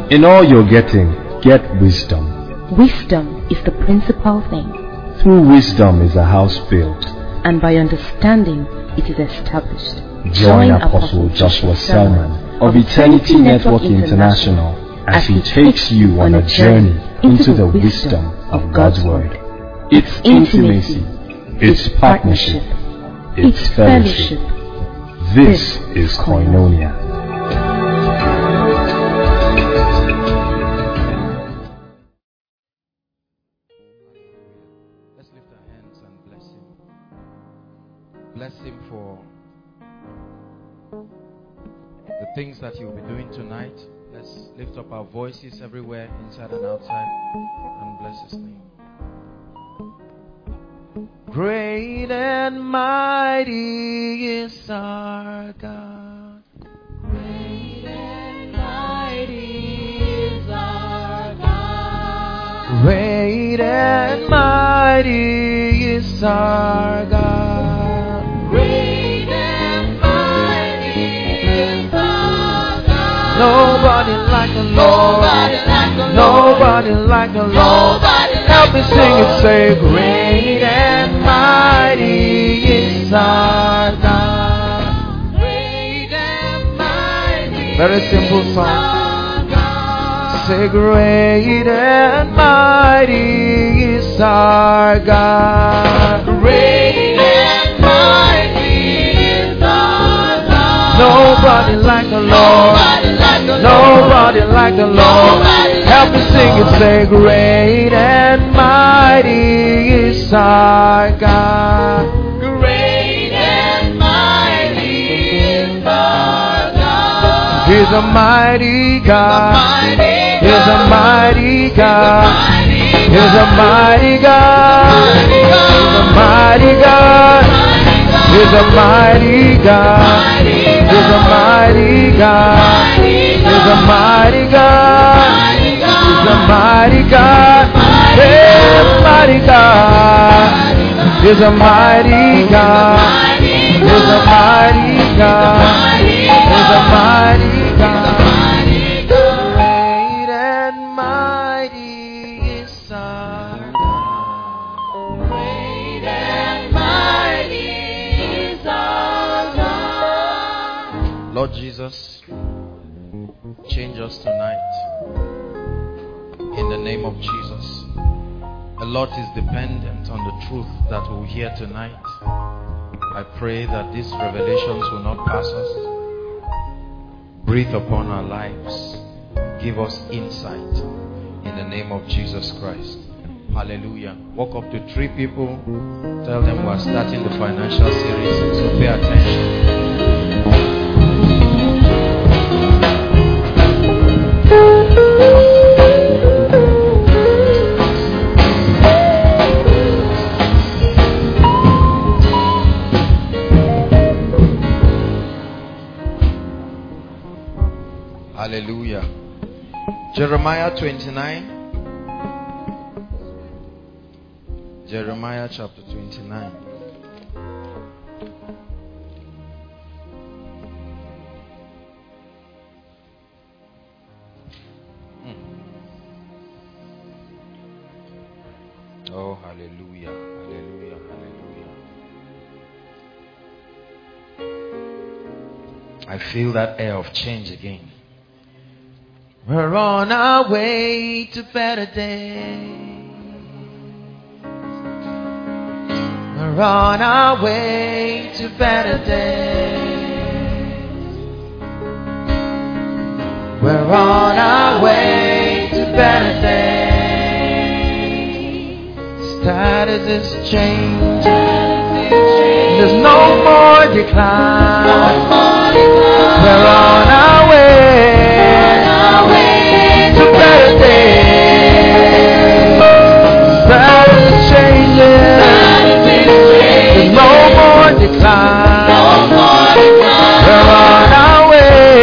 In all you're getting, get wisdom. Wisdom is the principal thing, Through wisdom is a house built. and by understanding it is established. Join Apostle Joshua Selman of Eternity Network International as he takes you on a journey into the wisdom of God's Word. It's intimacy, it's partnership, it's fellowship. This is Koinonia. Let's lift our hands and bless him. Bless him for the things that he'll be doing tonight. Let's lift up our voices everywhere, inside and outside, and bless his name. Great and mighty is our God. Great and mighty is our God. Great and mighty is our God. Great and mighty is our God. Nobody like the Lord. Nobody Nobody like the Lord. like the Lord. Nobody like Help me the sing it, Lord. say, great and mighty is our God. Great and mighty Very simple is song. our God. Say, great and mighty is our God. Great and mighty is our God. Nobody like the Lord. Nobody like the Lord. Nobody like the Lord. Nobody like Help me the sing it, Lord. say, great and mighty is our God. Great and mighty is our God. He's a mighty God. He's a mighty God. He's a mighty God. He's a mighty God. He's a mighty God. He's a mighty God. He's a mighty God. He's a mighty God. Hey, mighty God. He's a mighty God. He's a mighty God. He's a mighty God. Great and mighty is our God. Great and mighty is our God. Lord Jesus, change us tonight. In the name of Jesus. A lot is dependent on the truth that we'll hear tonight. I pray that these revelations will not pass us. Breathe upon our lives. Give us insight. In the name of Jesus Christ. Hallelujah. Walk up to 3 people. Tell them we're starting the financial series. So pay attention. Hallelujah. Jeremiah 29. Jeremiah chapter 29. Oh, hallelujah. Hallelujah. Hallelujah. I feel that air of change again. We're on our way to better days. We're on our way to better days. We're on our way to better days. Status is changing. There's no more decline. We're on our way. To better days. That is changing. There's no more decline. We're on our way.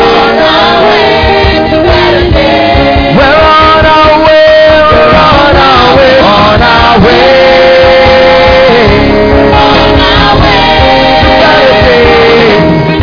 To better days. We're on our way. We're on our way. On our way. To better days.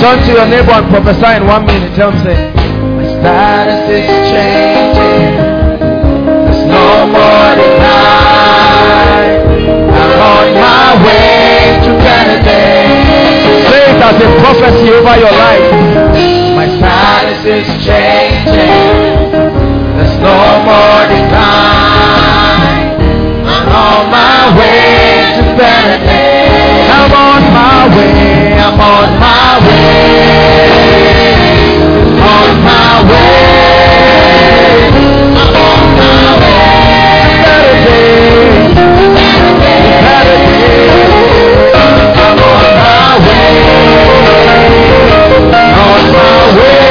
Turn to your neighbor and prophesy in 1 minute. Tell him, say, my status is changing. There's no more decline. I'm on my way to better days. Say it as a prophecy over your life. My status is changing. There's no more decline. I'm on my way to better days. I'm on my way. I'm on my way. On my way. I'm on my way. Better days. Better days. I'm on my way. On my way.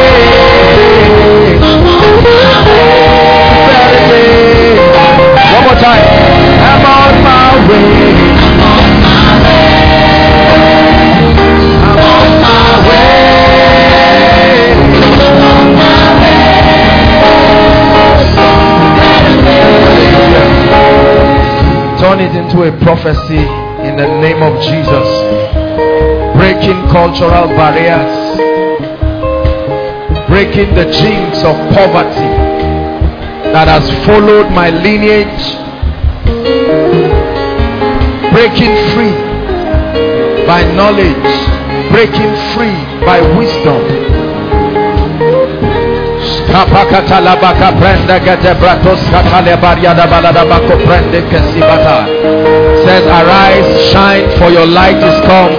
I'm on my way. Better days. One more time. I'm on my way. I'm on my way. I'm on my way. I'm on my way. Turn it into a prophecy in the name of Jesus. Breaking cultural barriers. Breaking the jinx of poverty that has followed my lineage. Breaking free by knowledge. Breaking free by wisdom. Says, arise, shine, for your light is come.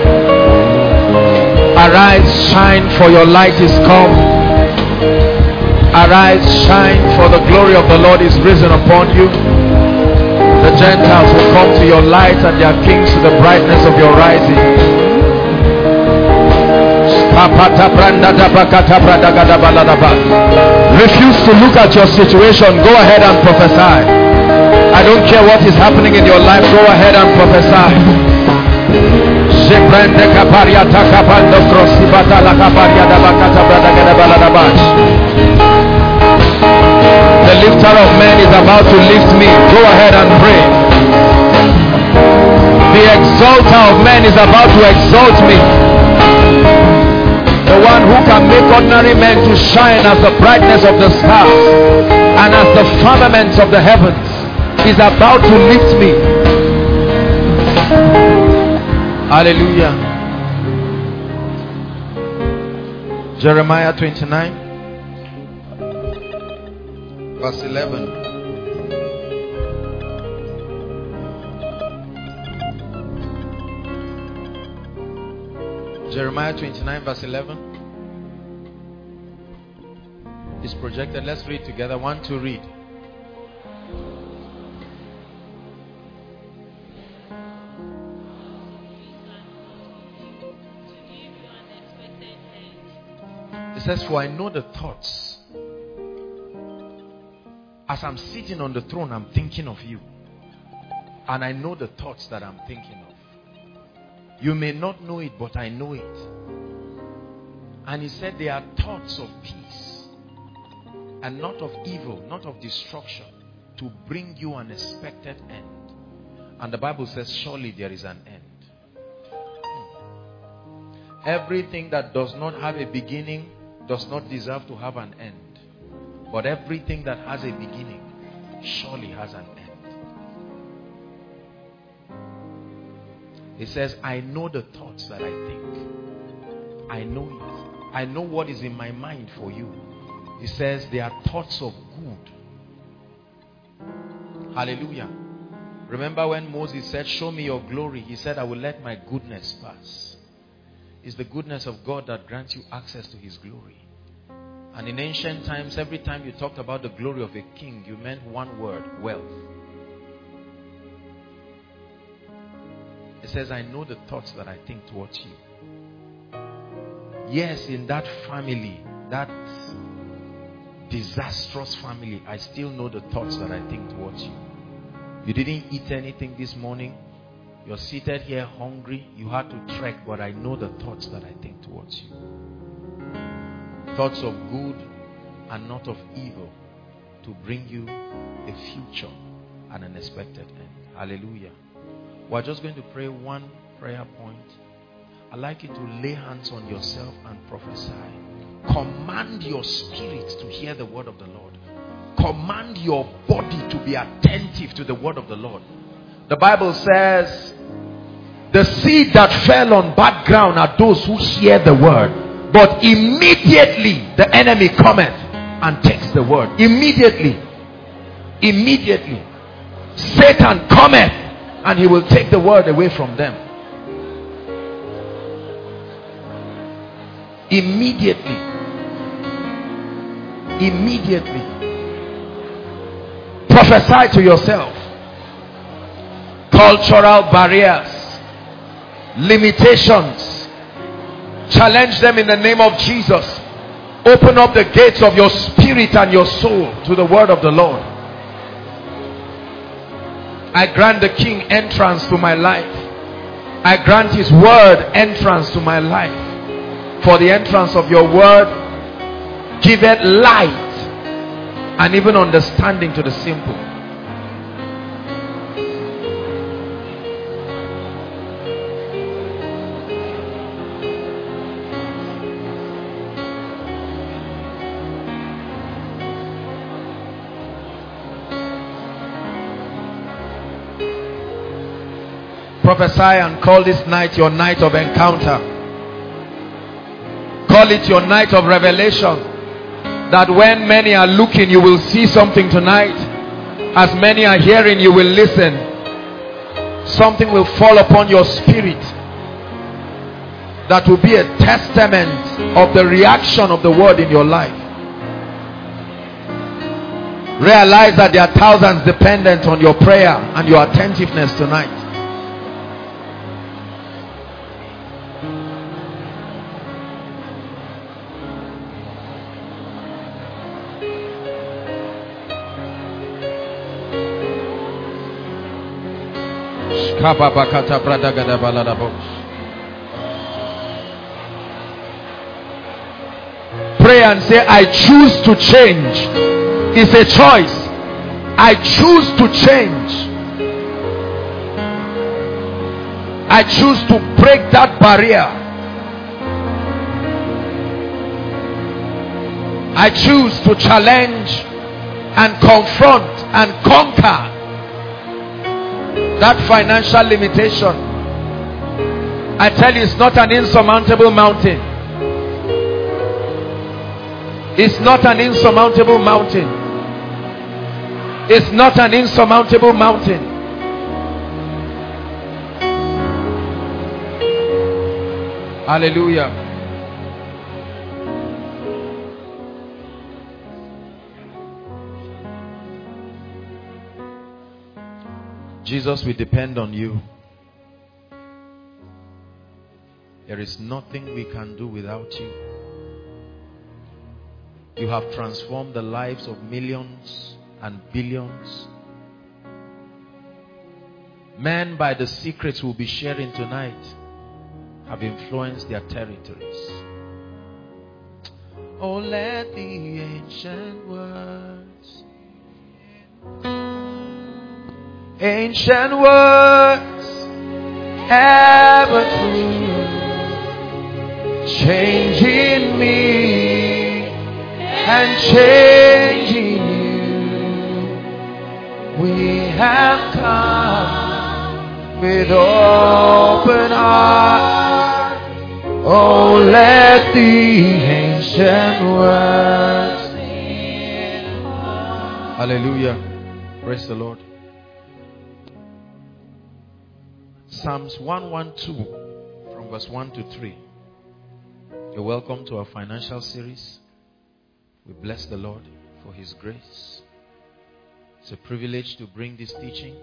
Arise, shine, for your light is come. Arise, shine, for the glory of the Lord is risen upon you. The Gentiles will come to your light and their kings to the brightness of your rising. Refuse to look at your situation. Go ahead and prophesy. I don't care what is happening in your life. Go ahead and prophesy. The lifter of men is about to lift me. Go ahead and pray. The exalter of men is about to exalt me. The one who can make ordinary men to shine as the brightness of the stars and as the firmaments of the heavens is about to lift me. Hallelujah. Jeremiah 29 verse 11. Jeremiah 29 verse 11 is projected. Let's read together. 1, 2, read. It says, for I know the thoughts. As I'm sitting on the throne, I'm thinking of you. And I know the thoughts that I'm thinking of. You may not know it, but I know it. And he said, they are thoughts of peace and not of evil, not of destruction, to bring you an expected end. And the Bible says, surely there is an end. Everything that does not have a beginning does not deserve to have an end. But everything that has a beginning surely has an end. It says, I know the thoughts that I think. I know it. I know what is in my mind for you. It says, they are thoughts of good. Hallelujah. Remember when Moses said, show me your glory. He said, I will let my goodness pass. It's the goodness of God that grants you access to his glory. And in ancient times, every time you talked about the glory of a king, you meant one word: wealth. It says, I know the thoughts that I think towards you. Yes, in that family, that disastrous family, I still know the thoughts that I think towards you. You didn't eat anything this morning. You're seated here hungry. You had to trek, but I know the thoughts that I think towards you. Thoughts of good and not of evil, to bring you a future and an expected end. Hallelujah. We're just going to pray one prayer point. I'd like you to lay hands on yourself and prophesy. Command your spirit to hear the word of the Lord. Command your body to be attentive to the word of the Lord. The Bible says, the seed that fell on bad ground are those who hear the word, but immediately the enemy cometh and takes the word. Immediately Satan cometh and he will take the word away from them. Immediately. Prophesy to yourself. Cultural barriers, limitations, challenge them in the name of Jesus. Open up the gates of your spirit and your soul to the word of the Lord. I grant the King entrance to my life. I grant his word entrance to my life. For the entrance of your word giveth light and even understanding to the simple. Prophesy and call this night your night of encounter. Call it your night of revelation. That when many are looking, you will see something tonight. As many are hearing, you will listen. Something will fall upon your spirit that will be a testament of the reaction of the word in your life. Realize that there are thousands dependent on your prayer and your attentiveness tonight. Pray and say, I choose to change. It's a choice. I choose to change. I choose to break that barrier. I choose to challenge and confront and conquer that financial limitation. I tell you, it's not an insurmountable mountain. It's not an insurmountable mountain. It's not an insurmountable mountain. Hallelujah. Jesus, we depend on you. There is nothing we can do without you. You have transformed the lives of millions and billions. Men, by the secrets we'll be sharing tonight, have influenced their territories. Oh, let the ancient words, ever true, changing me and changing you. We have come with open hearts. Oh, let the ancient words. Hallelujah. Praise the Lord. Psalms 112 from verse 1 to 3. You're welcome to our financial series. We bless the Lord for His grace. It's a privilege to bring this teaching.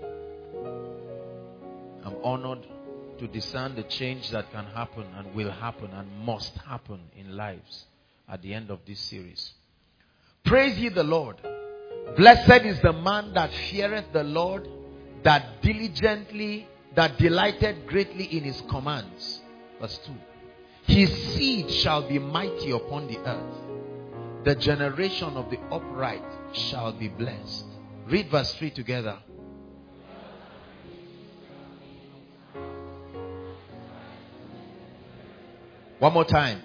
I'm honored to discern the change that can happen and will happen and must happen in lives at the end of this series. Praise ye the Lord. Blessed is the man that feareth the Lord, that delighted greatly in His commands. Verse 2. His seed shall be mighty upon the earth. The generation of the upright shall be blessed. Read verse 3 together. One more time.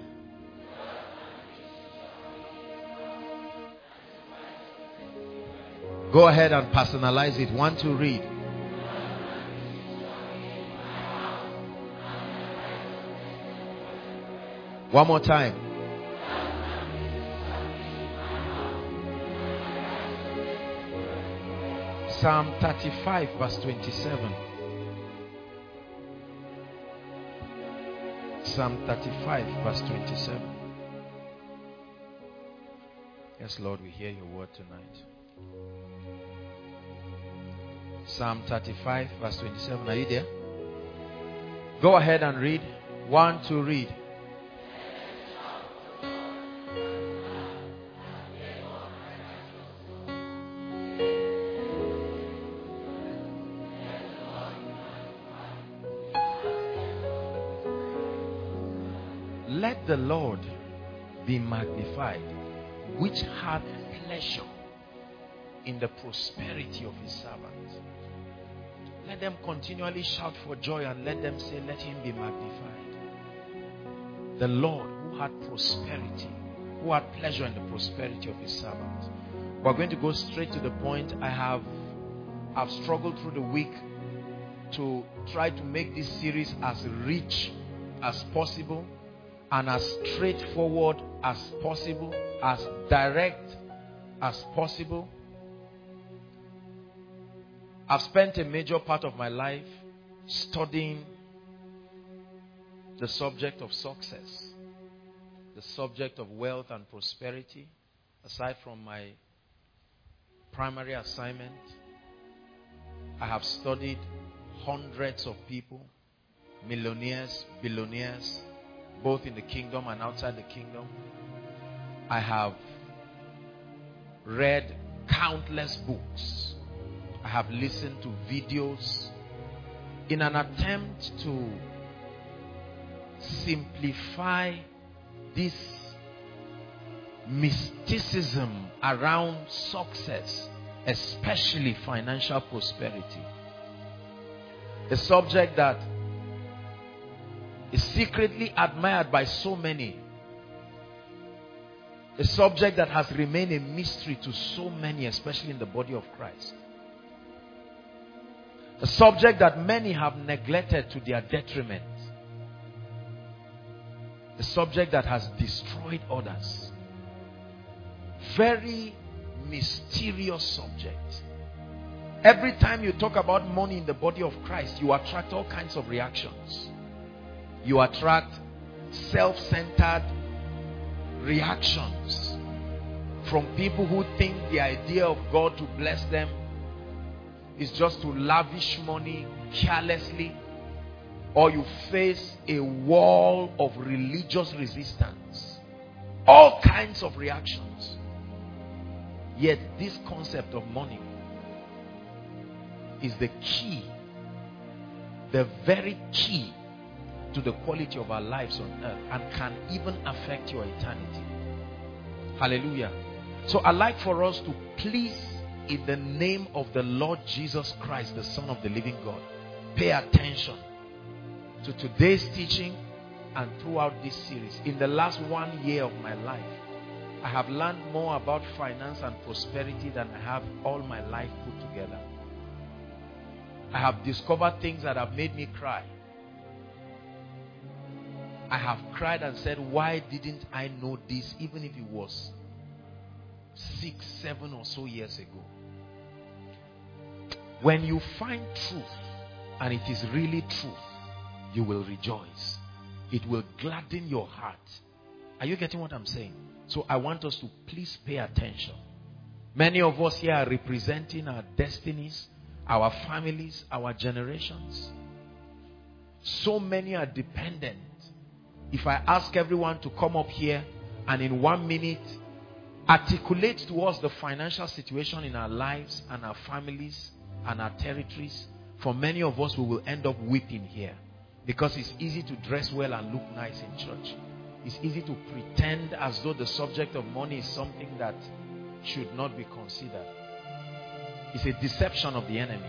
Go ahead and personalize it. 1, 2, read. One more time. Psalm 35 verse 27. Psalm 35 verse 27. Yes, Lord, we hear your word tonight. Psalm 35 verse 27. Are you there? Go ahead and read. 1, 2, read. Let the Lord be magnified, which hath pleasure in the prosperity of his servants. Let them continually shout for joy, and let them say, let him be magnified. The Lord who had prosperity, who had pleasure in the prosperity of his servants. We're going to go straight to the point. I've struggled through the week to try to make this series as rich as possible, and as straightforward as possible, as direct as possible. I've spent a major part of my life studying the subject of success, the subject of wealth and prosperity. Aside from my primary assignment, I have studied hundreds of people, millionaires, billionaires, both in the kingdom and outside the kingdom. I have read countless books. I have listened to videos in an attempt to simplify this mysticism around success, especially financial prosperity. A subject that is secretly admired by so many. A subject that has remained a mystery to so many, especially in the body of Christ. A subject that many have neglected to their detriment. A subject that has destroyed others. Very mysterious subject. Every time you talk about money in the body of Christ, you attract all kinds of reactions. You attract self-centered reactions from people who think the idea of God to bless them is just to lavish money carelessly, or you face a wall of religious resistance. All kinds of reactions. Yet this concept of money is the key, the very key to the quality of our lives on earth, and can even affect your eternity. Hallelujah. So I'd like for us to please, in the name of the Lord Jesus Christ, the Son of the living God, pay attention to today's teaching and throughout this series. In the last 1 year of my life, I have learned more about finance and prosperity than I have all my life put together. I have discovered things that have made me cry. I have cried and said, why didn't I know this, even if it was 6, 7 or so years ago? When you find truth, and it is really truth, you will rejoice. It will gladden your heart. Are you getting what I'm saying? So I want us to please pay attention. Many of us here are representing our destinies, our families, our generations. So many are dependent. If I ask everyone to come up here and in 1 minute articulate to us the financial situation in our lives and our families and our territories, for many of us we will end up weeping here, because it's easy to dress well and look nice in church. It's easy to pretend as though the subject of money is something that should not be considered. It's a deception of the enemy.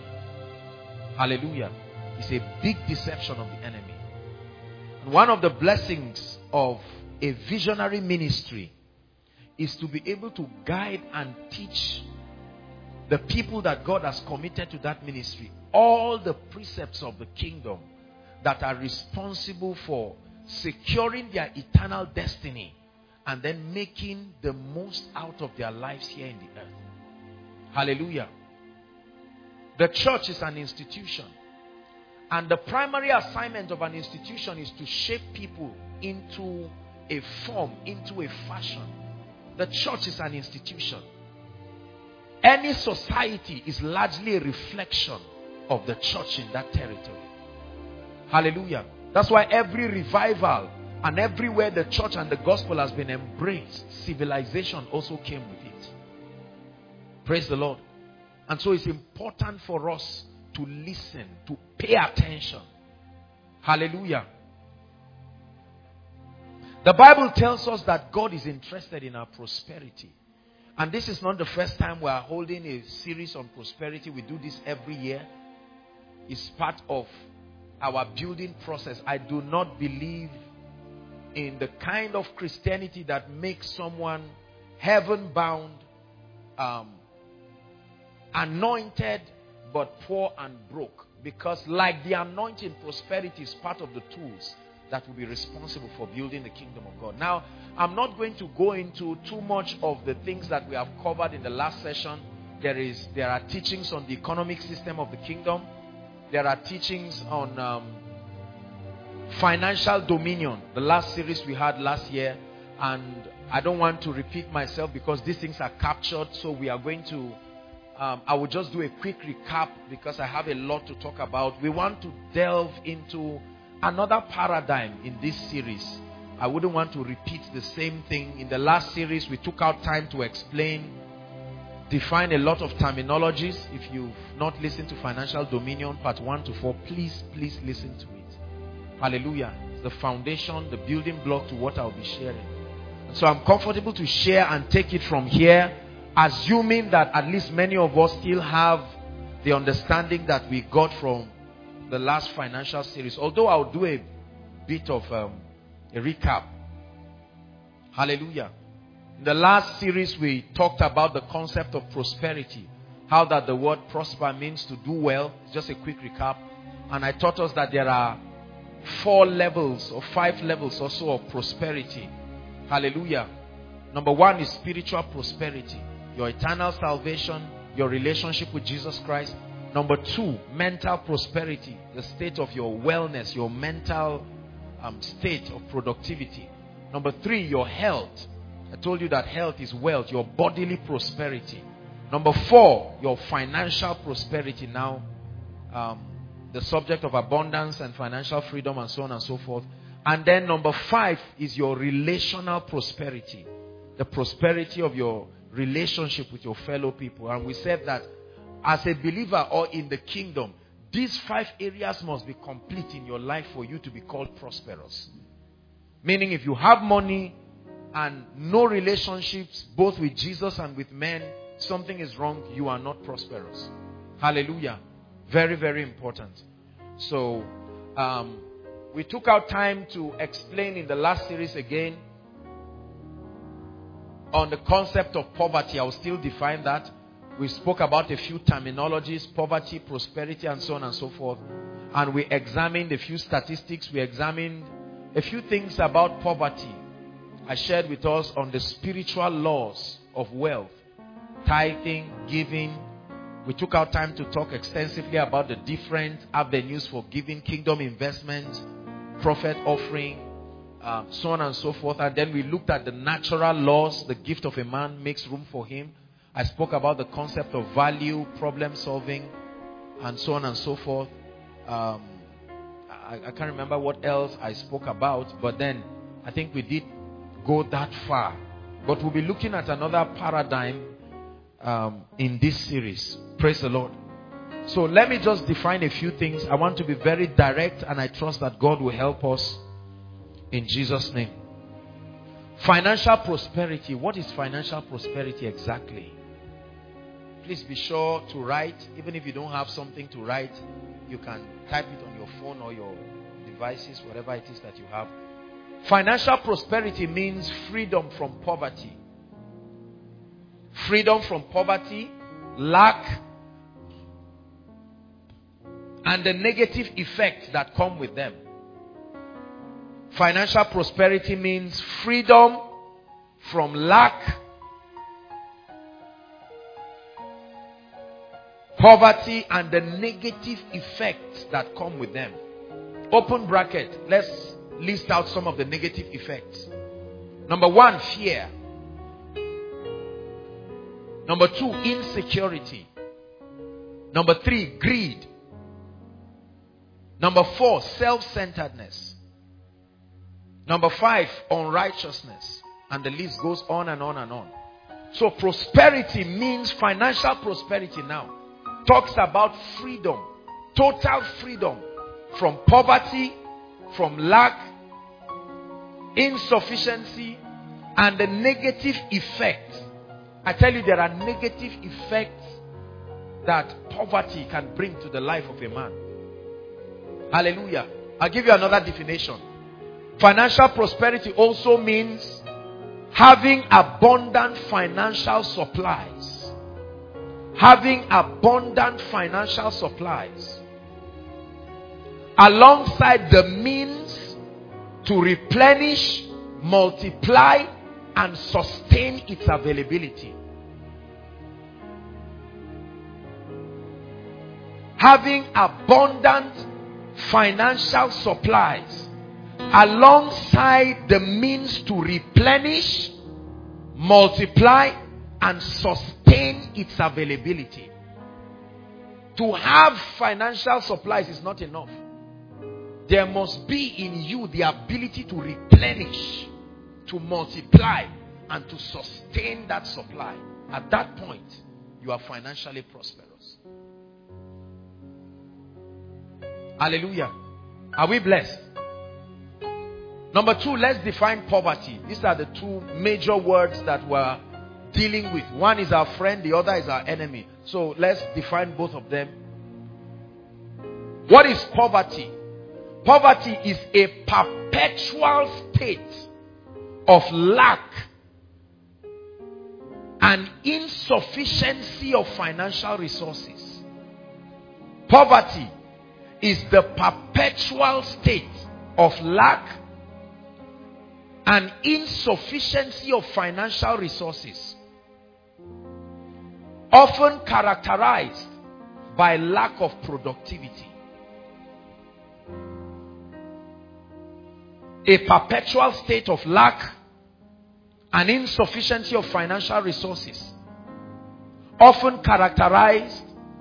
Hallelujah. It's a big deception of the enemy. And one of the blessings of a visionary ministry is to be able to guide and teach the people that God has committed to that ministry all the precepts of the kingdom that are responsible for securing their eternal destiny and then making the most out of their lives here in the earth. Hallelujah. The church is an institution, and the primary assignment of an institution is to shape people into a form, into a fashion. The church is an institution. Any society is largely a reflection of the church in that territory. Hallelujah. That's why every revival and everywhere the church and the gospel has been embraced, civilization also came with it. Praise the Lord. And so it's important for us to listen, to pay attention. Hallelujah. The Bible tells us that God is interested in our prosperity. And this is not the first time we are holding a series on prosperity. We do this every year. It's part of our building process. I do not believe in the kind of Christianity that makes someone heaven-bound, anointed, but poor and broke. Because like the anointing, prosperity is part of the tools that will be responsible for building the kingdom of God. Now, I'm not going to go into too much of the things that we have covered in the last session. There are teachings on the economic system of the kingdom. There are teachings on financial dominion, the last series we had last year. And I don't want to repeat myself because these things are captured. So we are going to, I will just do a quick recap because I have a lot to talk about. We want to delve into another paradigm in this series. I wouldn't want to repeat the same thing. In the last series, we took out time to define a lot of terminologies. If you've not listened to Financial Dominion, part 1 to 4, please listen to it. Hallelujah. It's the foundation, the building block to what I'll be sharing. So I'm comfortable to share and take it from here, assuming that at least many of us still have the understanding that we got from the last financial series. Although I'll do a bit of a recap. Hallelujah. In the last series we talked about the concept of prosperity. How that the word prosper means to do well. It's just a quick recap. And I taught us that there are 4 levels or 5 levels or so of prosperity. Hallelujah. Number 1 is spiritual prosperity. Your eternal salvation, your relationship with Jesus Christ. Number 2, mental prosperity, the state of your wellness, your mental state of productivity. Number 3, your health. I told you that health is wealth, your bodily prosperity. Number 4, your financial prosperity. Now, the subject of abundance and financial freedom and so on and so forth. And then number 5 is your relational prosperity, the prosperity of your relationship with your fellow people. And we said that as a believer or in the kingdom, these 5 areas must be complete in your life for you to be called prosperous. Meaning if you have money and no relationships both with Jesus and with men, something is wrong. You are not prosperous. Hallelujah. Very, very important. So, we took our time to explain in the last series again on the concept of poverty. I will still define that. We spoke about a few terminologies, poverty, prosperity, and so on and so forth. And we examined a few statistics. We examined a few things about poverty. I shared with us on the spiritual laws of wealth, tithing, giving. We took our time to talk extensively about the different avenues for giving, kingdom investments, prophet offering, so on and so forth. And then we looked at the natural laws. The gift of a man makes room for him. I spoke about the concept of value, problem solving, and so on and so forth. I can't remember what else I spoke about, but then I think we did go that far. But we'll be looking at another paradigm in this series. Praise the Lord. So let me just define a few things. I want to be very direct, and I trust that God will help us in Jesus' name. Financial prosperity. What is financial prosperity exactly? Please be sure to write. Even if you don't have something to write, you can type it on your phone or your devices, whatever it is that you have. Financial prosperity means freedom from poverty. Freedom from poverty, lack, and the negative effects that come with them. Financial prosperity means freedom from lack, poverty, and the negative effects that come with them. Open bracket. Let's list out some of the negative effects. Number 1, fear. Number 2, insecurity. Number 3, greed. Number 4, self-centeredness. Number 5, unrighteousness. And the list goes on and on and on. So prosperity means financial prosperity now. Talks about freedom. Total freedom from poverty, from lack, insufficiency, and the negative effects. I tell you, there are negative effects that poverty can bring to the life of a man. Hallelujah. I'll give you another definition. Financial prosperity also means having abundant financial supplies. Having abundant financial supplies. Alongside the means to replenish, multiply, and sustain its availability. Having abundant financial supplies alongside the means to replenish, multiply, and sustain its availability. To have financial supplies is not enough. There must be in you the ability to replenish, to multiply, and to sustain that supply. At that point, you are financially prosperous. Hallelujah. Are we blessed? Number 2, let's define poverty. These are the 2 major words that we're dealing with. One is our friend, the other is our enemy. So let's define both of them. What is poverty? Poverty is a perpetual state of lack and insufficiency of financial resources. Poverty is the perpetual state of lack and insufficiency of financial resources, often characterized by lack of productivity. A perpetual state of lack and insufficiency of financial resources, often characterized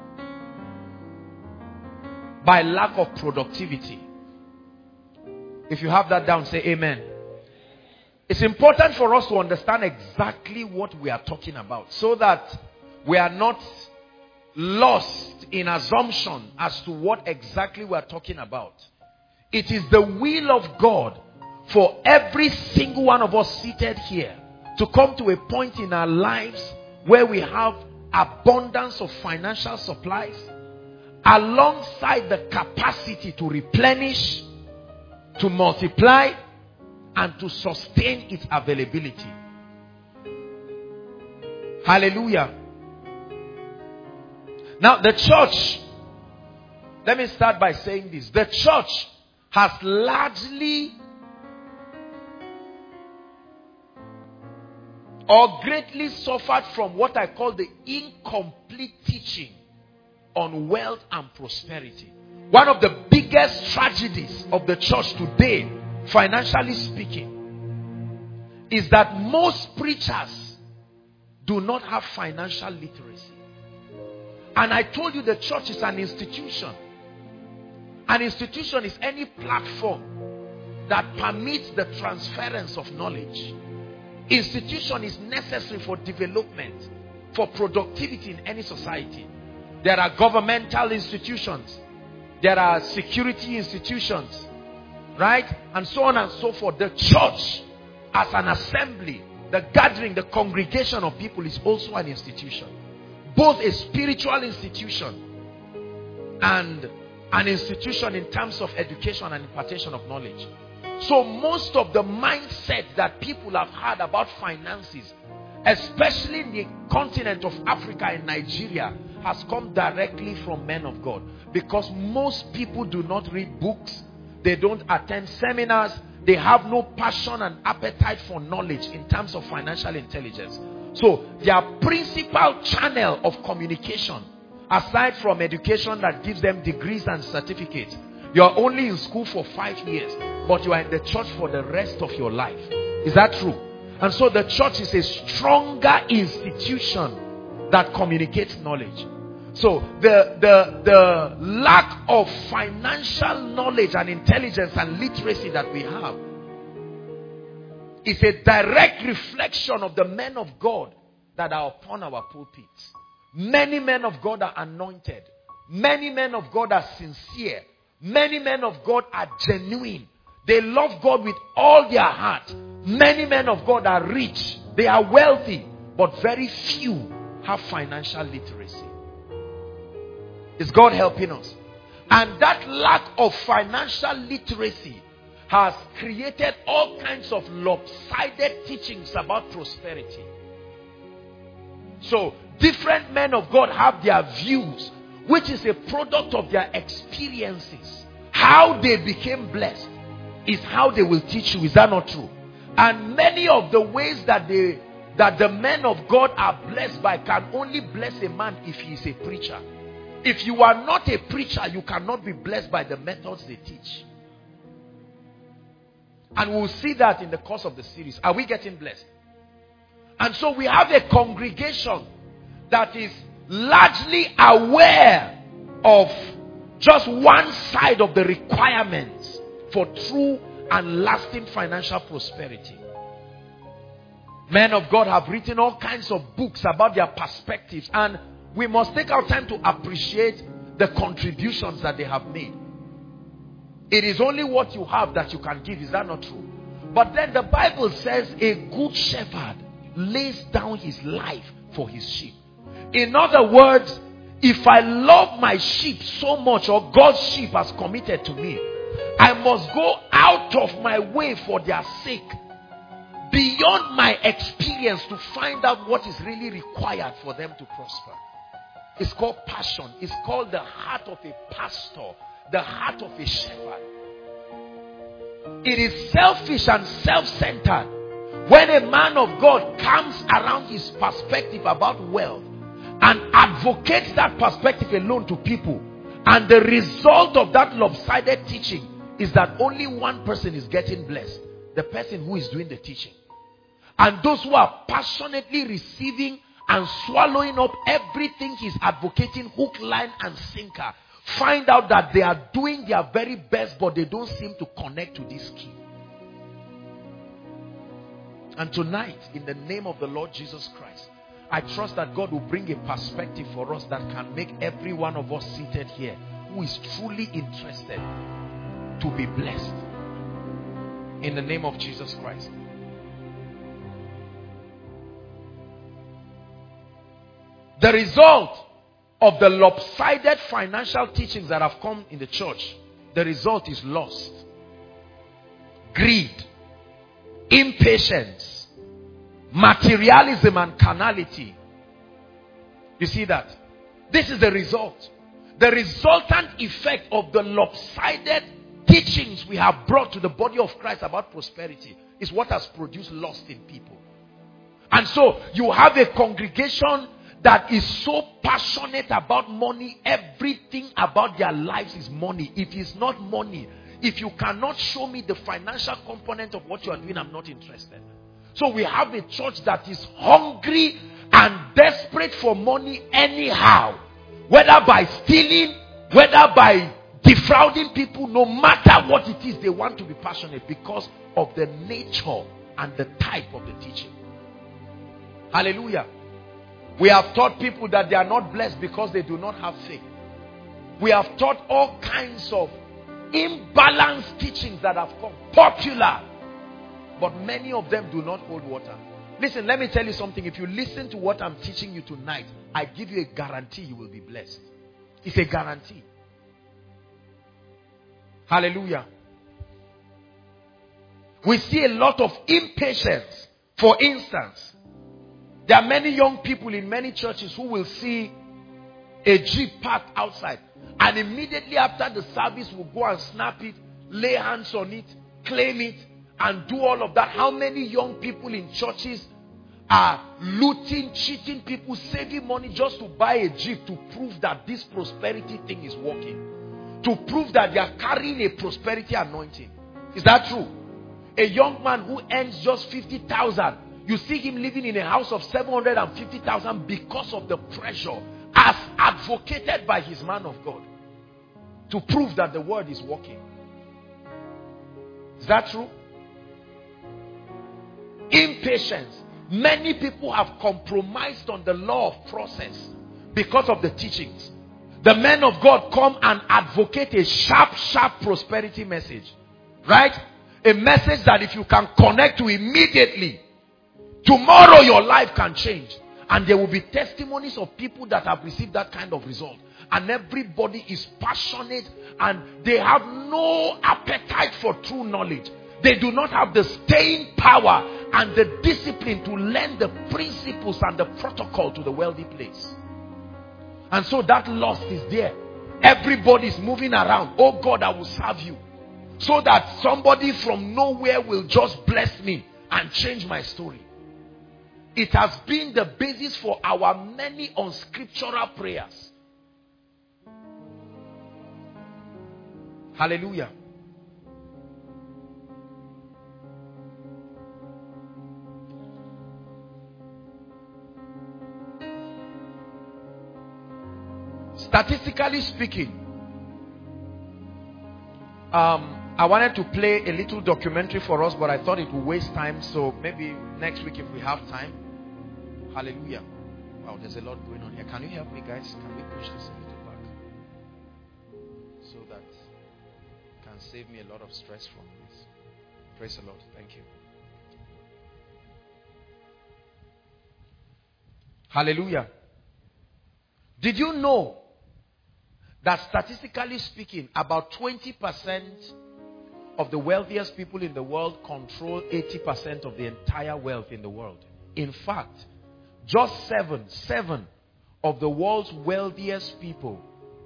by lack of productivity. If you have that down, say amen. It's important for us to understand exactly what we are talking about, so that we are not lost in assumption as to what exactly we are talking about. It is the will of God for every single one of us seated here to come to a point in our lives where we have abundance of financial supplies alongside the capacity to replenish, to multiply, and to sustain its availability. Hallelujah. Now the church, let me start by saying this. The church has largely or greatly suffered from what I call the incomplete teaching on wealth and prosperity. One of the biggest tragedies of the church today, financially speaking, is that most preachers do not have financial literacy. And I told you the church is an institution. An institution is any platform that permits the transference of knowledge. Institution is necessary for development, for productivity in any society. There are governmental institutions. There are security institutions. Right? And so on and so forth. The church as an assembly, the gathering, the congregation of people is also an institution. Both a spiritual institution and an institution in terms of education and impartation of knowledge. So most of the mindset that people have had about finances, especially in the continent of Africa and Nigeria, has come directly from men of God. Because most people do not read books, they don't attend seminars, they have no passion and appetite for knowledge in terms of financial intelligence. So their principal channel of communication, aside from education that gives them degrees and certificates, you're only in school for 5 years, but you are in the church for the rest of your life. Is that true? And so the church is a stronger institution that communicates knowledge. So the lack of financial knowledge and intelligence and literacy that we have is a direct reflection of the men of God that are upon our pulpits. Many men of God are anointed. Many men of God are sincere. Many men of God are genuine. They love God with all their heart. Many men of God are rich. They are wealthy. But very few have financial literacy. Is God helping us? And that lack of financial literacy has created all kinds of lopsided teachings about prosperity. So, different men of God have their views, which is a product of their experiences. How they became blessed is how they will teach you. Is that not true? And many of the ways that the men of God are blessed by can only bless a man if he is a preacher. If you are not a preacher, you cannot be blessed by the methods they teach. And we'll see that in the course of the series. Are we getting blessed? And so we have a congregation that is largely aware of just one side of the requirements for true and lasting financial prosperity. Men of God have written all kinds of books about their perspectives, and we must take our time to appreciate the contributions that they have made. It is only what you have that you can give. Is that not true? But then the Bible says a good shepherd lays down his life for his sheep. In other words, if I love my sheep so much, or God's sheep has committed to me, I must go out of my way for their sake, beyond my experience, to find out what is really required for them to prosper. It's called passion. It's called the heart of a pastor, the heart of a shepherd. It is selfish and self-centered when a man of God comes around his perspective about wealth and advocates that perspective alone to people, and the result of that lopsided teaching is that only one person is getting blessed, the person who is doing the teaching. And those who are passionately receiving and swallowing up everything he's advocating, hook, line and sinker, find out that they are doing their very best, but they don't seem to connect to this key. And tonight, in the name of the Lord Jesus Christ, I trust that God will bring a perspective for us that can make every one of us seated here who is truly interested to be blessed. In the name of Jesus Christ. The result of the lopsided financial teachings that have come in the church, the result is lust, greed, impatience, materialism and carnality. You see that? This is the result. The resultant effect of the lopsided teachings we have brought to the body of Christ about prosperity is what has produced lust in people. And so you have a congregation that is so passionate about money, everything about their lives is money. If it's not money, if you cannot show me the financial component of what you are doing, I'm not interested. So we have a church that is hungry and desperate for money anyhow. Whether by stealing, whether by defrauding people, no matter what it is, they want to be passionate because of the nature and the type of the teaching. Hallelujah. We have taught people that they are not blessed because they do not have faith. We have taught all kinds of imbalanced teachings that have come popular, but many of them do not hold water. Listen, let me tell you something. If you listen to what I'm teaching you tonight, I give you a guarantee you will be blessed. It's a guarantee. Hallelujah. We see a lot of impatience. For instance, there are many young people in many churches who will see a Jeep parked outside, and immediately after the service will go and snap it, lay hands on it, claim it, and do all of that. How many young people in churches are looting, cheating people, saving money just to buy a Jeep to prove that this prosperity thing is working, to prove that they are carrying a prosperity anointing? Is that true? A young man who earns just 50,000, you see him living in a house of 750,000 because of the pressure as advocated by his man of God to prove that the word is working. Is that true? Impatience. Many people have compromised on the law of process because of the teachings. The men of God come and advocate a sharp prosperity message. Right? A message that if you can connect to immediately, tomorrow your life can change. And there will be testimonies of people that have received that kind of result. And everybody is passionate and they have no appetite for true knowledge. They do not have the staying power and the discipline to learn the principles and the protocol to the wealthy place. And so that lust is there. Everybody is moving around. Oh God, I will serve you. So that somebody from nowhere will just bless me and change my story. It has been the basis for our many unscriptural prayers. Hallelujah. Statistically speaking, I wanted to play a little documentary for us, but I thought it would waste time, so maybe next week if we have time. Hallelujah. Wow, there's a lot going on here. Can you help me, guys? Can we push this a little back so that it can save me a lot of stress from this? Praise the Lord. Thank you. Hallelujah. Did you know that statistically speaking, about 20% of the wealthiest people in the world control 80% of the entire wealth in the world? In fact, just seven of the world's wealthiest people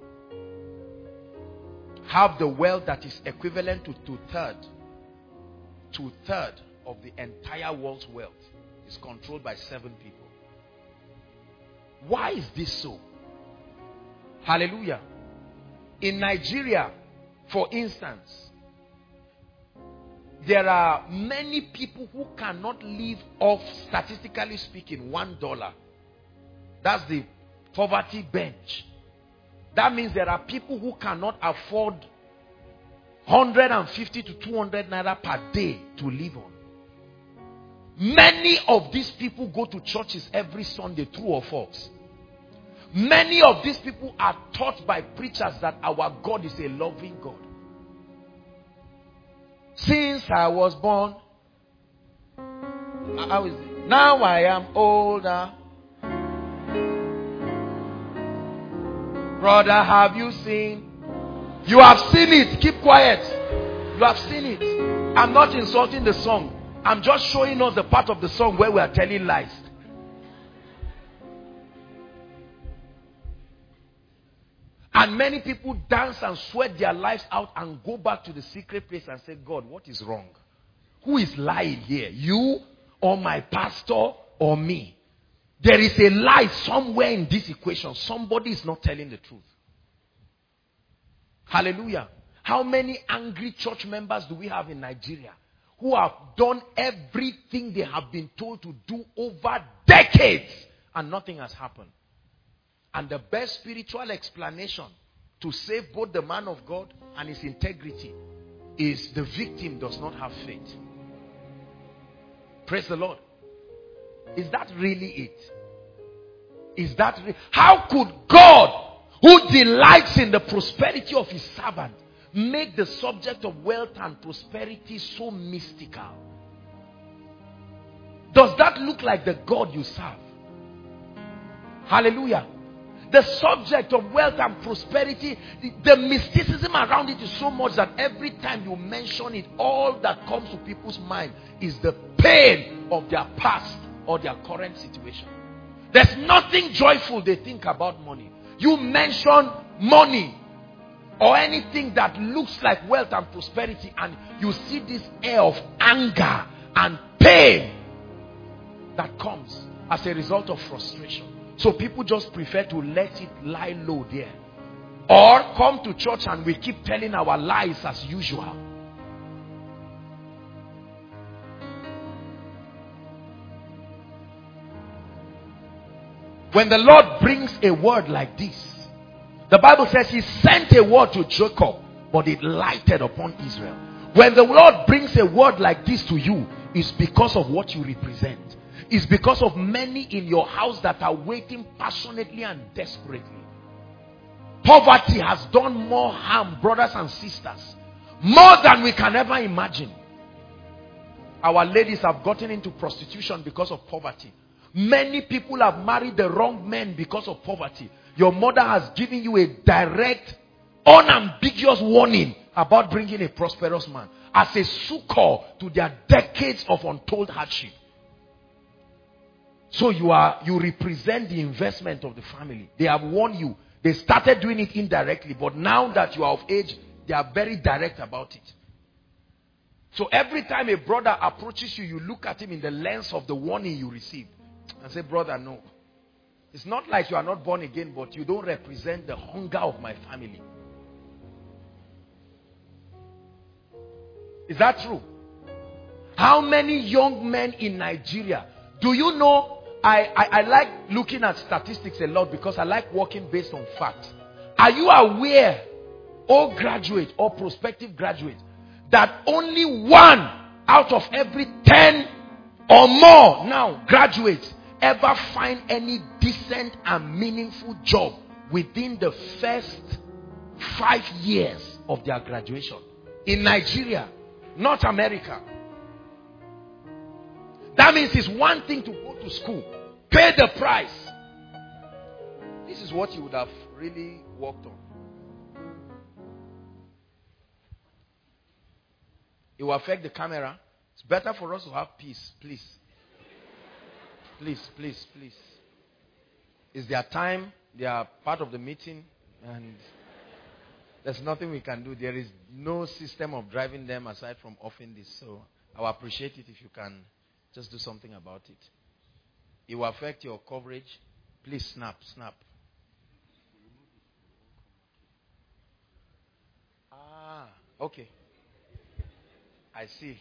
have the wealth that is equivalent to two-thirds of the entire world's wealth is controlled by 7 people. Why is this so? Hallelujah. In Nigeria, for instance, there are many people who cannot live off, statistically speaking, $1. That's the poverty bench. That means there are people who cannot afford 150 to 200 naira per day to live on. Many of these people go to churches every Sunday, true or false. Many of these people are taught by preachers that our God is a loving God. Since I was born, now I am older. Brother, have you seen? You have seen it. Keep quiet. You have seen it. I'm not insulting the song. I'm just showing us the part of the song where we are telling lies. And many people dance and sweat their lives out and go back to the secret place and say, God, what is wrong? Who is lying here? You or my pastor or me? There is a lie somewhere in this equation. Somebody is not telling the truth. Hallelujah. How many angry church members do we have in Nigeria who have done everything they have been told to do over decades and nothing has happened? And the best spiritual explanation to save both the man of God and his integrity is the victim does not have faith. Praise the Lord. Is that really it? Is that how could God, who delights in the prosperity of his servant, make the subject of wealth and prosperity so mystical? Does that look like the God you serve? Hallelujah. The subject of wealth and prosperity, the mysticism around it is so much that every time you mention it, all that comes to people's mind is the pain of their past or their current situation. There's nothing joyful they think about money. You mention money or anything that looks like wealth and prosperity, and you see this air of anger and pain that comes as a result of frustration. So people just prefer to let it lie low there, or come to church and we keep telling our lies as usual. When the Lord brings a word like this, the Bible says he sent a word to Jacob, but it lighted upon Israel. When the Lord brings a word like this to you, it's because of what you represent. It's because of many in your house that are waiting passionately and desperately. Poverty has done more harm, brothers and sisters, more than we can ever imagine. Our ladies have gotten into prostitution because of poverty. Many people have married the wrong men because of poverty. Your mother has given you a direct, unambiguous warning about bringing a prosperous man as a succor to their decades of untold hardship. So you represent the investment of the family. They have warned you. They started doing it indirectly, but now that you are of age, they are very direct about it. So every time a brother approaches you, you look at him in the lens of the warning you received and say, brother, no. It's not like you are not born again, but you don't represent the hunger of my family. Is that true? How many young men in Nigeria, do you know, I like looking at statistics a lot because I like working based on fact. Are you aware, or graduate or prospective graduate, that only 1 out of every 10 or more now graduates ever find any decent and meaningful job within the first 5 years of their graduation? In Nigeria, not America. That means it's one thing to go to school, pay the price. This is what you would have really worked on. It will affect the camera. It's better for us to have peace, please. Please, please, please. It's their time. They are part of the meeting, and there's nothing we can do. There is no system of driving them aside from offing this. So I will appreciate it if you can just do something about it. It will affect your coverage. Please snap. Okay. I see.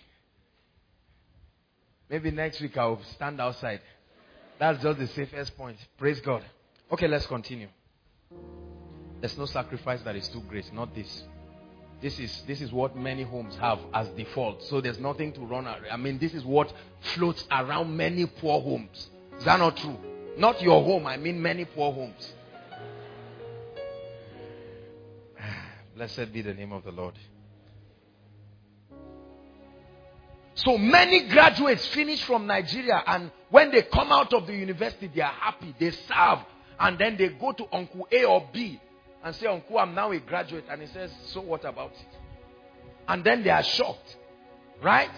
Maybe next week I'll stand outside. That's just the safest point. Praise God. Okay, let's continue. There's no sacrifice that is too great. Not this. This is what many homes have as default. So there's nothing to run around. I mean, this is what floats around many poor homes. Is that not true? Not your home. I mean many poor homes. Blessed be the name of the Lord. So many graduates finish from Nigeria, and when they come out of the university, they are happy. They serve, and then they go to Uncle A or B and say, Uncle, I'm now a graduate. And he says, so what about it? And then they are shocked. Right?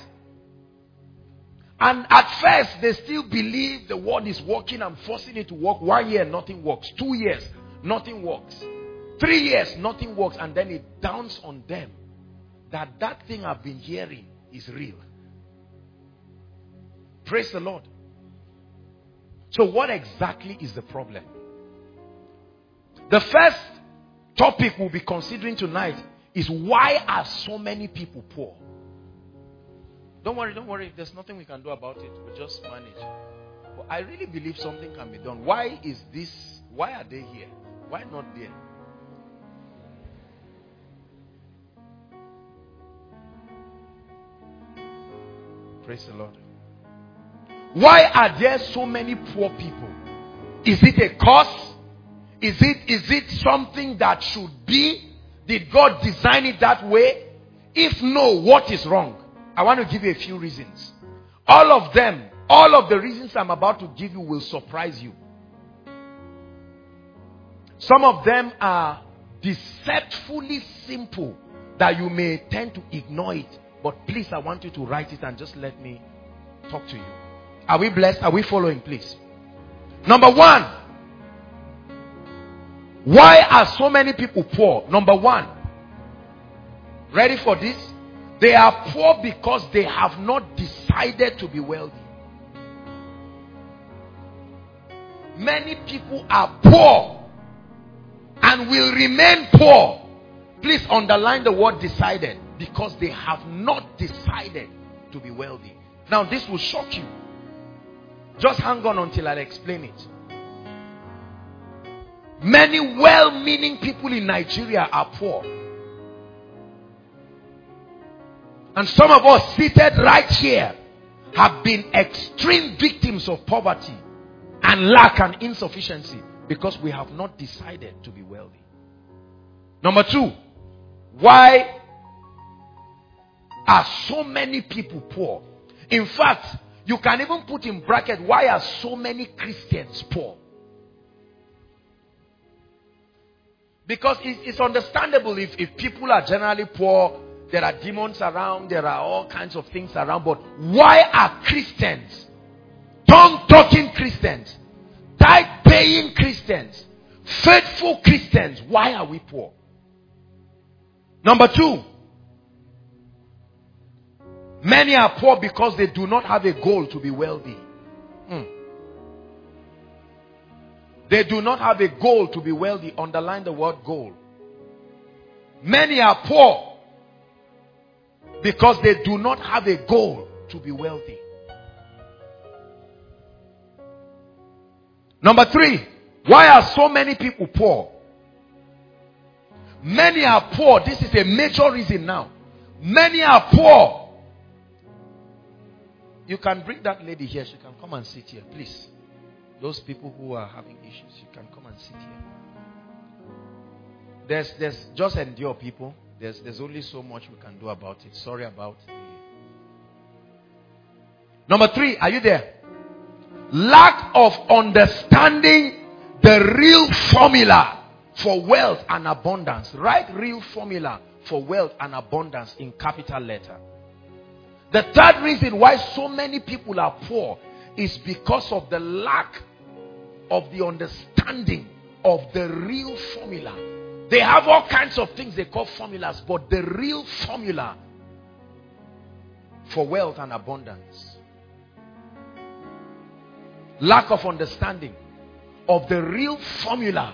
And at first, they still believe the word is working and forcing it to work. 1 year, nothing works. 2 years, nothing works. 3 years, nothing works. And then it dawns on them that that thing I've been hearing is real. Praise the Lord. So what exactly is the problem? The first topic we'll be considering tonight is, why are so many people poor? Don't worry. There's nothing we can do about it. We'll just manage. But I really believe something can be done. Why are they here? Why not there? Praise the Lord. Why are there so many poor people? Is it a cause? Is it something that should be? Did God design it that way? If no, what is wrong? I want to give you a few reasons. All of the reasons I'm about to give you will surprise you. Some of them are deceptively simple that you may tend to ignore it. But please, I want you to write it and just let me talk to you. Are we blessed? Are we following, please? Number one. Why are so many people poor? Number one. Ready for this? They are poor because they have not decided to be wealthy. Many people are poor and will remain poor. Please underline the word decided, because they have not decided to be wealthy. Now this will shock you. Just hang on until I explain it. Many well-meaning people in Nigeria are poor. And some of us seated right here have been extreme victims of poverty and lack and insufficiency because we have not decided to be wealthy. Number two, why are so many people poor? In fact, you can even put in bracket, why are so many Christians poor? Because it's understandable if people are generally poor, there are demons around, there are all kinds of things around. But why are Christians, tongue-talking Christians, tithe-paying Christians, faithful Christians, why are we poor? Number two, many are poor because they do not have a goal to be wealthy. They do not have a goal to be wealthy. Underline the word goal. Many are poor because they do not have a goal to be wealthy. Number three, why are so many people poor? Many are poor. This is a major reason now. Many are poor. You can bring that lady here. She can come and sit here, please. Those people who are having issues, you can come and sit here. There's just endure, people. There's only so much we can do about it. Sorry about it. Number three, are you there? Lack of understanding the real formula for wealth and abundance. Write real formula for wealth and abundance in capital letter. The third reason why so many people are poor is because of the lack of the understanding of the real formula. They have all kinds of things they call formulas, but the real formula for wealth and abundance. Lack of understanding of the real formula.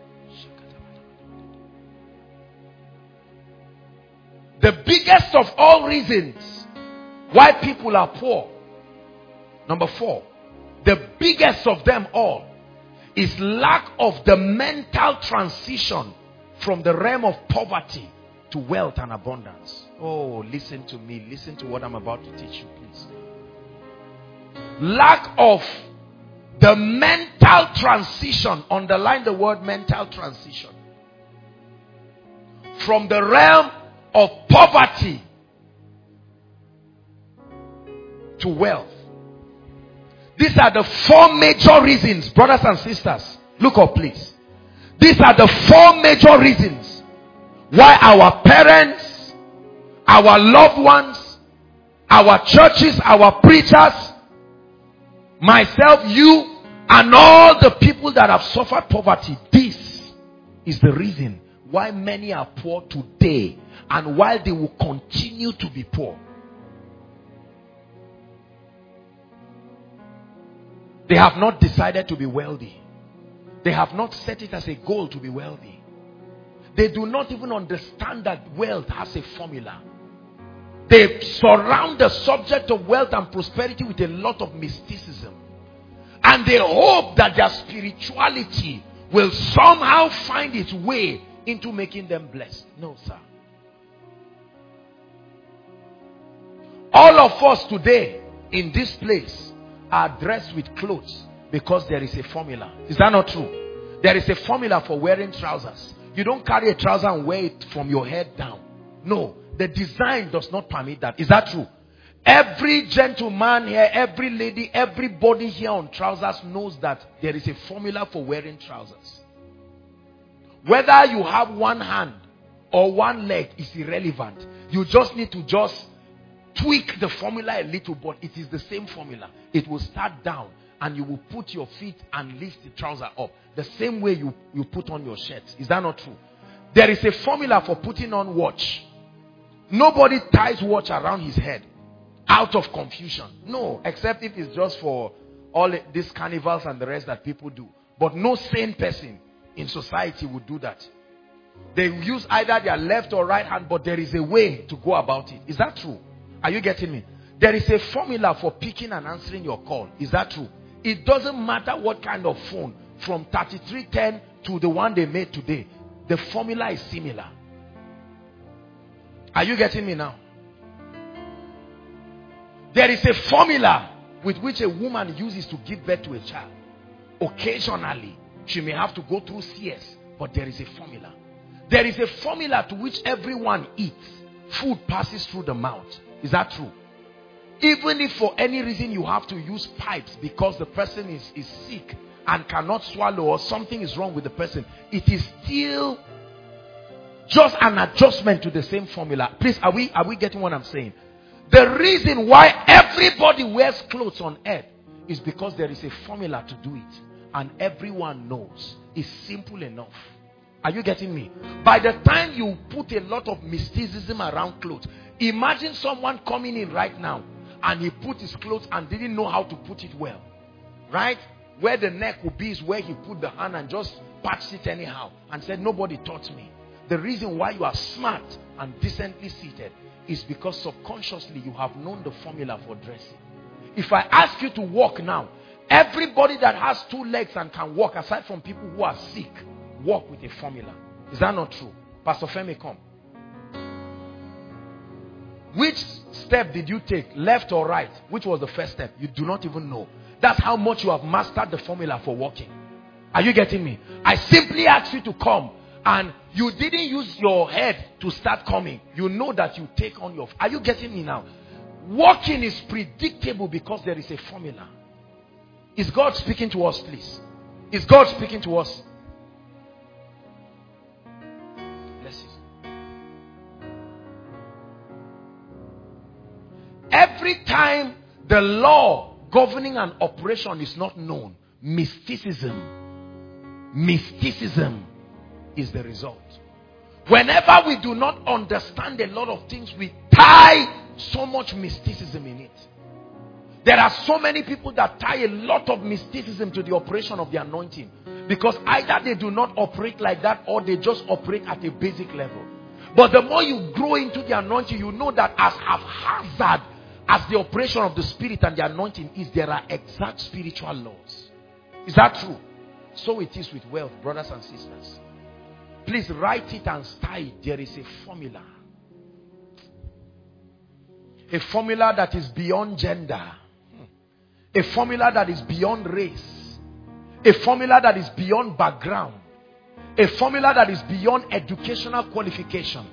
The biggest of all reasons why people are poor. Number four, the biggest of them all is lack of the mental transition from the realm of poverty to wealth and abundance. Oh, listen to me. Listen to what I'm about to teach you, please. Lack of the mental transition. Underline the word mental transition. From the realm of poverty to wealth. These are the four major reasons, brothers and sisters. Look up, please. These are the four major reasons why our parents, our loved ones, our churches, our preachers, myself, you, and all the people that have suffered poverty. This is the reason why many are poor today and why they will continue to be poor. They have not decided to be wealthy. They have not set it as a goal to be wealthy. They do not even understand that wealth has a formula. They surround the subject of wealth and prosperity with a lot of mysticism. And they hope that their spirituality will somehow find its way into making them blessed. No, sir. All of us today in this place are dressed with clothes because there is a formula. Is that not true? There is a formula for wearing trousers. You don't carry a trouser and wear it from your head down. No, the design does not permit that. Is that true? Every gentleman here, every lady, everybody here on trousers knows that there is a formula for wearing trousers. Whether you have one hand or one leg is irrelevant. You just need to just tweak the formula a little, but it is the same formula. It will start down and you will put your feet and lift the trouser up. The same way you put on your shirt. Is that not true? There is a formula for putting on watch. Nobody ties watch around his head out of confusion. No, except if it's just for all these carnivals and the rest that people do. But no sane person in society would do that. They use either their left or right hand, but there is a way to go about it. Is that true? Are you getting me? There is a formula for picking and answering your call. Is that true? It doesn't matter what kind of phone, from 3310 to the one they made today. The formula is similar. Are you getting me now? There is a formula with which a woman uses to give birth to a child. Occasionally, she may have to go through CS, but there is a formula. There is a formula to which everyone eats. Food passes through the mouth. Is that true? Even if for any reason you have to use pipes because the person is sick and cannot swallow or something is wrong with the person, it is still just an adjustment to the same formula. Please, are we getting what I'm saying? The reason why everybody wears clothes on earth is because there is a formula to do it. And everyone knows. It's simple enough. Are you getting me? By the time you put a lot of mysticism around clothes, imagine someone coming in right now and he put his clothes and didn't know how to put it well. Right? Where the neck would be is where he put the hand and just patched it anyhow and said, nobody taught me. The reason why you are smart and decently seated is because subconsciously you have known the formula for dressing. If I ask you to walk now, everybody that has two legs and can walk, aside from people who are sick, walk with a formula. Is that not true? Pastor Femi, come. Which step did you take? Left or right? Which was the first step? You do not even know. That's how much you have mastered the formula for walking. Are you getting me? I simply asked you to come and you didn't use your head to start coming. You know that you take on your... Are you getting me now? Walking is predictable because there is a formula. Is God speaking to us, please? Is God speaking to us? Bless you. Every time the law governing an operation is not known, mysticism is the result. Whenever we do not understand a lot of things, we tie so much mysticism in it. There are so many people that tie a lot of mysticism to the operation of the anointing, because either they do not operate like that or they just operate at a basic level. But the more you grow into the anointing, you know that as haphazard as the operation of the Spirit and the anointing is, there are exact spiritual laws. Is that true? So it is with wealth, brothers and sisters. Please write it and style it. There is a formula. A formula that is beyond gender. A formula that is beyond race. A formula that is beyond background. A formula that is beyond educational qualification.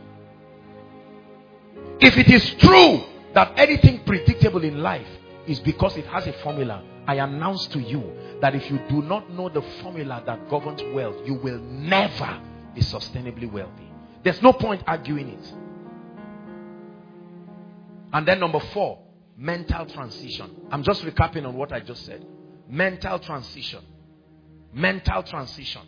If it is true that anything predictable in life is because it has a formula, I announce to you that if you do not know the formula that governs wealth, you will never be sustainably wealthy. There's no point arguing it. And then number 4, mental transition. I'm just recapping on what I just said. Mental transition. Mental transition.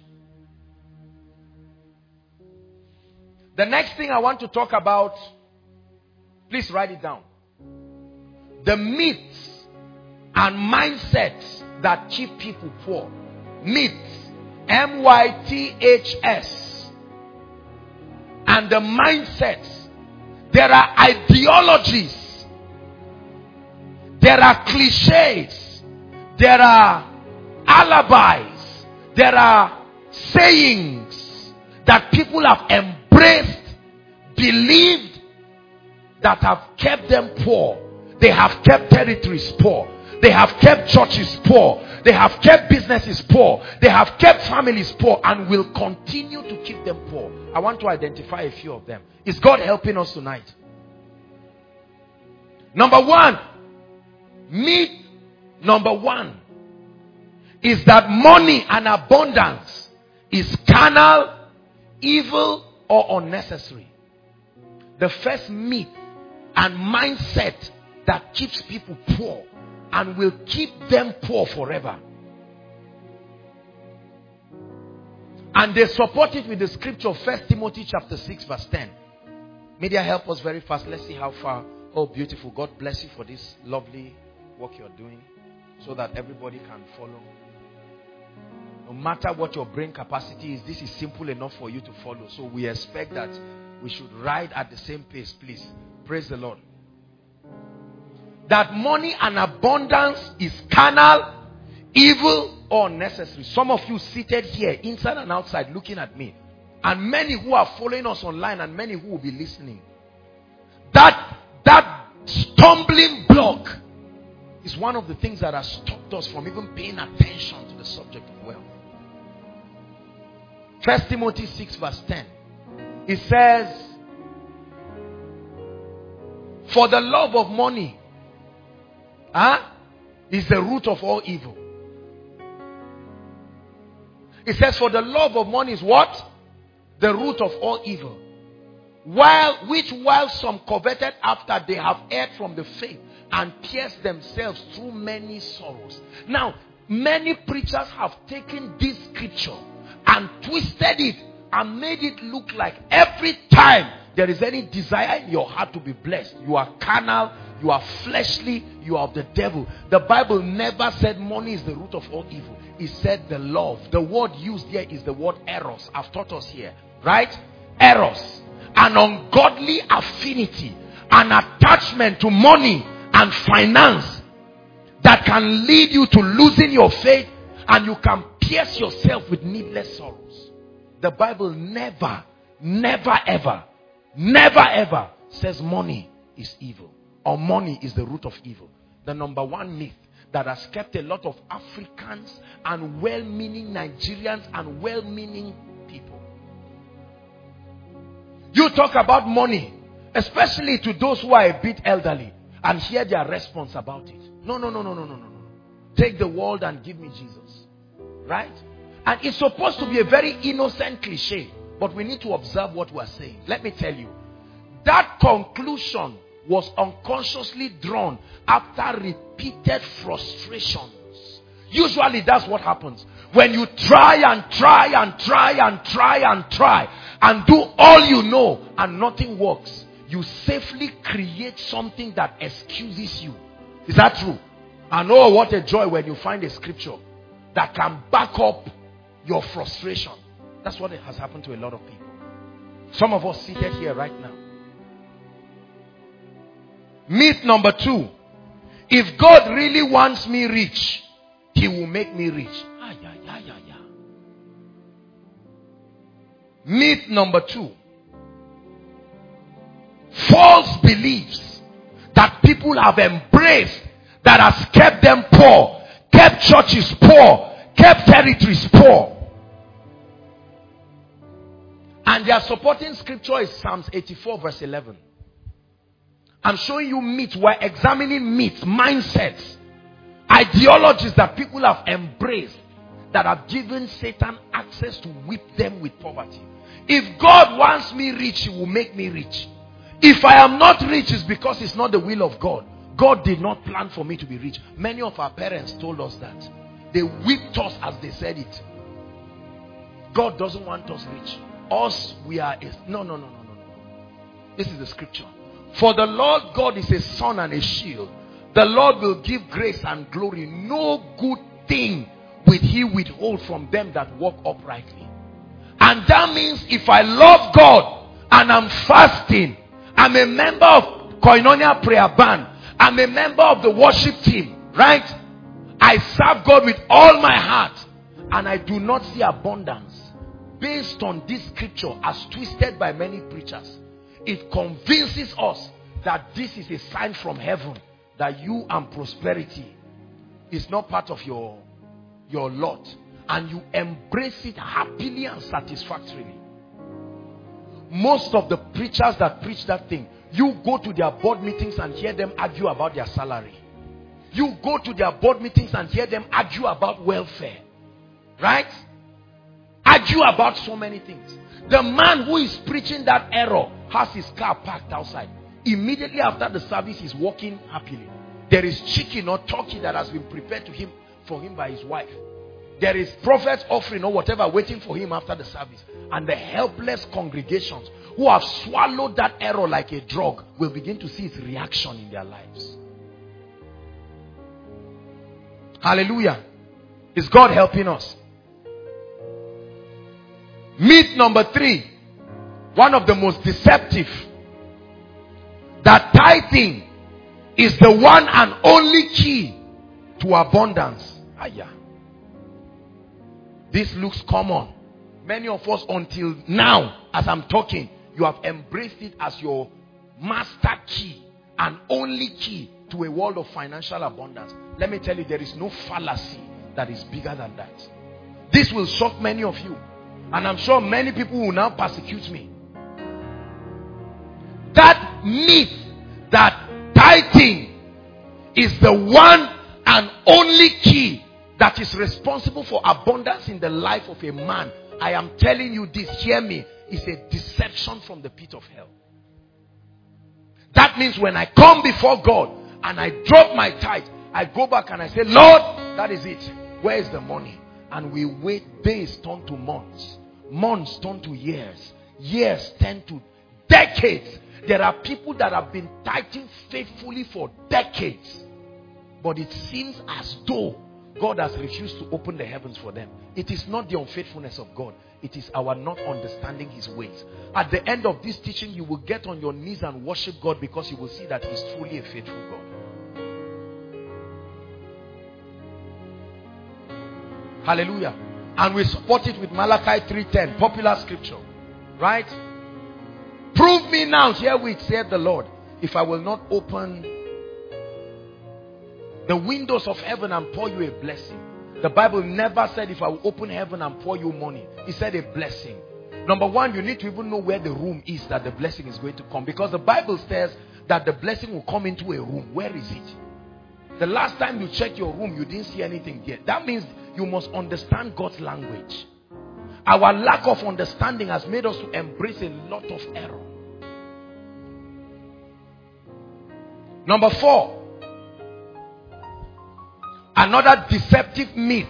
The next thing I want to talk about, please write it down. The myths and mindsets that keep people poor. Myths. M-Y-T-H-S. And the mindsets. There are ideologies. There are cliches. There are alibis. There are sayings that people have embraced, believed, that have kept them poor. They have kept territories poor. They have kept churches poor. They have kept businesses poor. They have kept families poor and will continue to keep them poor. I want to identify a few of them. Is God helping us tonight? Number 1. Myth number 1 is that money and abundance is carnal, evil or unnecessary. The first myth and mindset that keeps people poor and will keep them poor forever. And they support it with the scripture of 1 Timothy chapter 6 verse 10. Media, help us very fast. Let's see how far. Oh, beautiful. God bless you for this lovely work you're doing so that everybody can follow. No matter what your brain capacity is, this is simple enough for you to follow. So we expect that we should ride at the same pace, please. Praise the Lord. That money and abundance is carnal, evil, or necessary. Some of you seated here, inside and outside, looking at me. And many who are following us online and many who will be listening. That stumbling block is one of the things that has stopped us from even paying attention to the subject of wealth. 1 Timothy 6 verse 10. It says, for the love of money is the root of all evil. It says, for the love of money is what? The root of all evil. While some coveted after, they have erred from the faith and pierced themselves through many sorrows. Now, many preachers have taken this scripture and twisted it and made it look like every time there is any desire in your heart to be blessed, you are carnal, you are fleshly, you are of the devil. The Bible never said money is the root of all evil. It said the love. The word used here is the word eros. I've taught us here, right? Eros. An ungodly affinity, an attachment to money and finance that can lead you to losing your faith, and you can pierce yourself with needless sorrows. The Bible never ever says money is evil or money is the root of evil. The number one myth that has kept a lot of Africans and well-meaning Nigerians and well-meaning people. You talk about money, especially to those who are a bit elderly, and hear their response about it. No. Take the world and give me Jesus. Right? And it's supposed to be a very innocent cliche, but we need to observe what we are saying. Let me tell you, that conclusion was unconsciously drawn after repeated frustrations. Usually that's what happens. When you try and do all you know and nothing works, you safely create something that excuses you. Is that true? And oh, what a joy when you find a scripture that can back up your frustration. That's what has happened to a lot of people. Some of us seated here right now. Myth number 2. If God really wants me rich, He will make me rich. Myth number 2. False beliefs that people have embraced that has kept them poor, kept churches poor, kept territories poor. And their supporting scripture is Psalms 84 verse 11. I'm showing you myths. We're examining myths, mindsets, ideologies that people have embraced that have given Satan access to whip them with poverty. If God wants me rich, He will make me rich. If I am not rich, it's because it's not the will of God. God did not plan for me to be rich. Many of our parents told us that. They whipped us as they said it. God doesn't want us rich. Us, we are... No. This is the scripture. For the Lord God is a sun and a shield. The Lord will give grace and glory. No good thing will He withhold from them that walk uprightly. And that means if I love God and I'm fasting, I'm a member of Koinonia Prayer Band, I'm a member of the worship team, right? I serve God with all my heart, and I do not see abundance based on this scripture as twisted by many preachers. It convinces us that this is a sign from heaven that you and prosperity is not part of your lot, and you embrace it happily and satisfactorily. Most of the preachers that preach that thing, you go to their board meetings and hear them argue about their salary. You go to their board meetings and hear them argue about welfare. Right? Argue about so many things. The man who is preaching that error has his car parked outside. Immediately after the service, he's walking happily. There is chicken or turkey that has been prepared for him by his wife. There is prophet's offering or whatever waiting for him after the service. And the helpless congregations who have swallowed that error like a drug will begin to see its reaction in their lives. Hallelujah. Is God helping us? Myth number 3. One of the most deceptive. That tithing is the one and only key to abundance. This looks common. Many of us until now, as I'm talking, you have embraced it as your master key and only key to a world of financial abundance. Let me tell you, there is no fallacy that is bigger than that. This will shock many of you. And I'm sure many people will now persecute me. That myth that tithing is the one and only key that is responsible for abundance in the life of a man. I am telling you this, hear me, is a deception from the pit of hell. That means when I come before God and I drop my tithe, I go back and I say, Lord, that is it. Where is the money? And we wait, days turn to months. Months turn to years. Years turn to decades. There are people that have been tithing faithfully for decades. But it seems as though God has refused to open the heavens for them. It is not the unfaithfulness of God. It is our not understanding his ways. At the end of this teaching, you will get on your knees and worship God because you will see that he's truly a faithful God. Hallelujah. And we support it with Malachi 3:10, popular scripture. Right? Prove me now, herewith saith the Lord, if I will not open the windows of heaven and pour you a blessing. The Bible never said if I will open heaven and pour you money. It said a blessing. Number one, you need to even know where the room is that the blessing is going to come. Because the Bible says that the blessing will come into a room. Where is it? The last time you checked your room, you didn't see anything there. That means you must understand God's language. Our lack of understanding has made us to embrace a lot of error. Number 4. Another deceptive myth.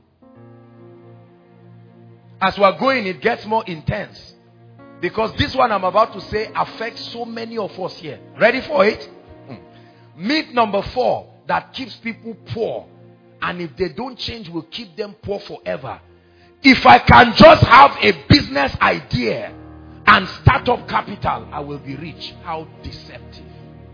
As we are going, it gets more intense. Because this one I'm about to say affects so many of us here. Ready for it? Myth number 4 that keeps people poor. And if they don't change, will keep them poor forever. If I can just have a business idea and start up capital, I will be rich. How deceptive.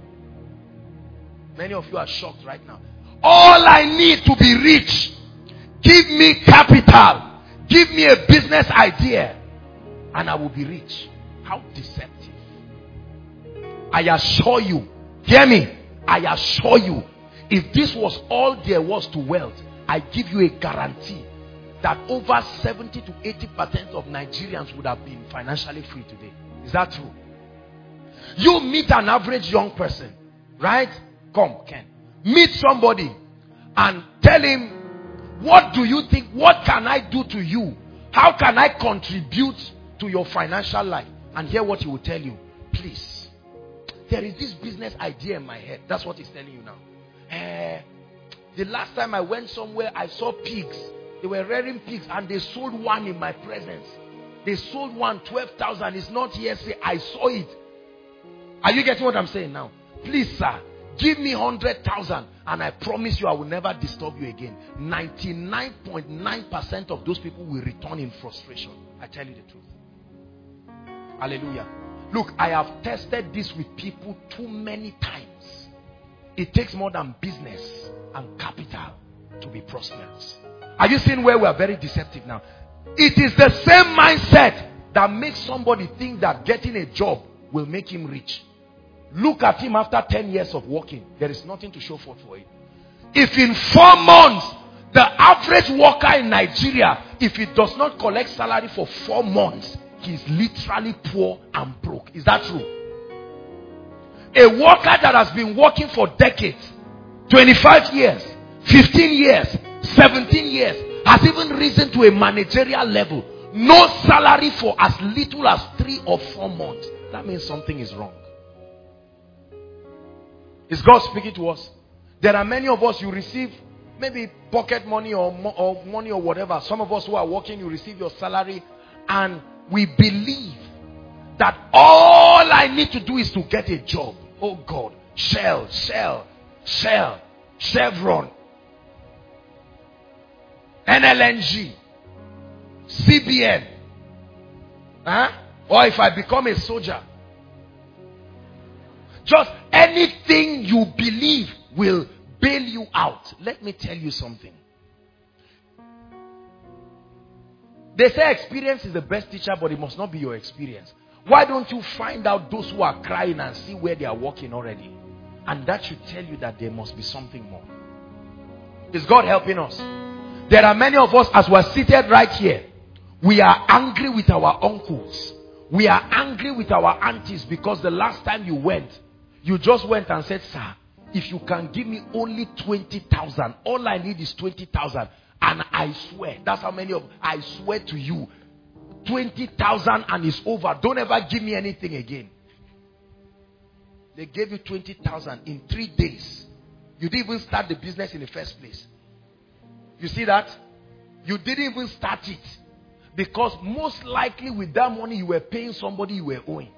Many of you are shocked right now. All I need to be rich, give me capital, give me a business idea, and I will be rich. How deceptive. I assure you, hear me, I assure you, if this was all there was to wealth, I give you a guarantee that over 70 to 80% of Nigerians would have been financially free today. Is that true? You meet an average young person, right? Come, Ken. Meet somebody and tell him, what do you think? What can I do to you? How can I contribute to your financial life? And hear what he will tell you. Please, there is this business idea in my head. That's what he's telling you now. The last time I went somewhere, I saw pigs. They were rearing pigs and they sold one in my presence. They sold one 12,000. It's not hearsay. I saw it. Are you getting what I'm saying now? Please, sir, give me 100,000 and I promise you I will never disturb you again. 99.9% of those people will return in frustration. I tell you the truth. Hallelujah. Look, I have tested this with people too many times. It takes more than business and capital to be prosperous. Are you seeing where we are very deceptive now? It is the same mindset that makes somebody think that getting a job will make him rich. Look at him after 10 years of working. There is nothing to show for it. If in 4 months, the average worker in Nigeria, if he does not collect salary for 4 months, he is literally poor and broke. Is that true? A worker that has been working for decades, 25 years, 15 years, 17 years, has even risen to a managerial level, no salary for as little as 3 or 4 months, that means something is wrong. Is God speaking to us? There are many of us, you receive maybe pocket money or money or whatever. Some of us who are working, you receive your salary, and we believe that all I need to do is to get a job. Oh God, Shell, Chevron, NLNG, CBN, or if I become a soldier. Just anything you believe will bail you out. Let me tell you something. They say experience is the best teacher, but it must not be your experience. Why don't you find out those who are crying and see where they are walking already? And that should tell you that there must be something more. Is God helping us? There are many of us, as we're seated right here, we are angry with our uncles. We are angry with our aunties because the last time you went, you just went and said, sir, if you can give me only 20,000, all I need is 20,000. And I swear, that's how many of, I swear to you, 20,000 and it's over. Don't ever give me anything again. They gave you 20,000 in 3 days. You didn't even start the business in the first place. You see that? You didn't even start it. Because most likely with that money you were paying somebody you were owing.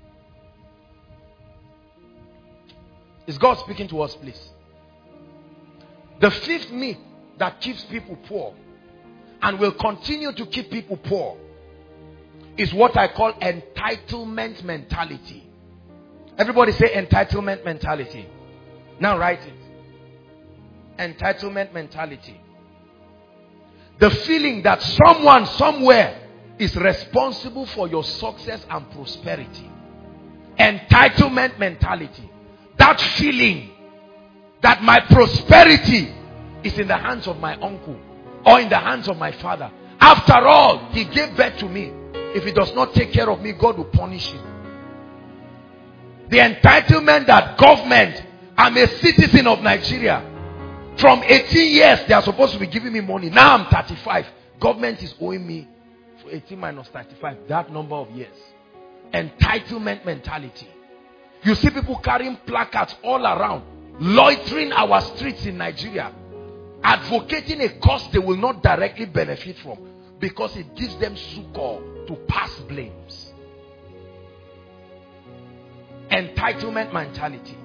Is God speaking to us, please? The fifth myth that keeps people poor and will continue to keep people poor is what I call entitlement mentality. Everybody say entitlement mentality. Now write it. Entitlement mentality. The feeling that someone somewhere is responsible for your success and prosperity. Entitlement mentality. That feeling that my prosperity is in the hands of my uncle or in the hands of my father. After all, he gave birth to me. If he does not take care of me, God will punish him. The entitlement that government, I'm a citizen of Nigeria. From 18 years, they are supposed to be giving me money. Now I'm 35. Government is owing me for 18 minus 35, that number of years. Entitlement mentality. You see people carrying placards all around, loitering our streets in Nigeria, advocating a cause they will not directly benefit from because it gives them succor to pass blames. Entitlement mentality.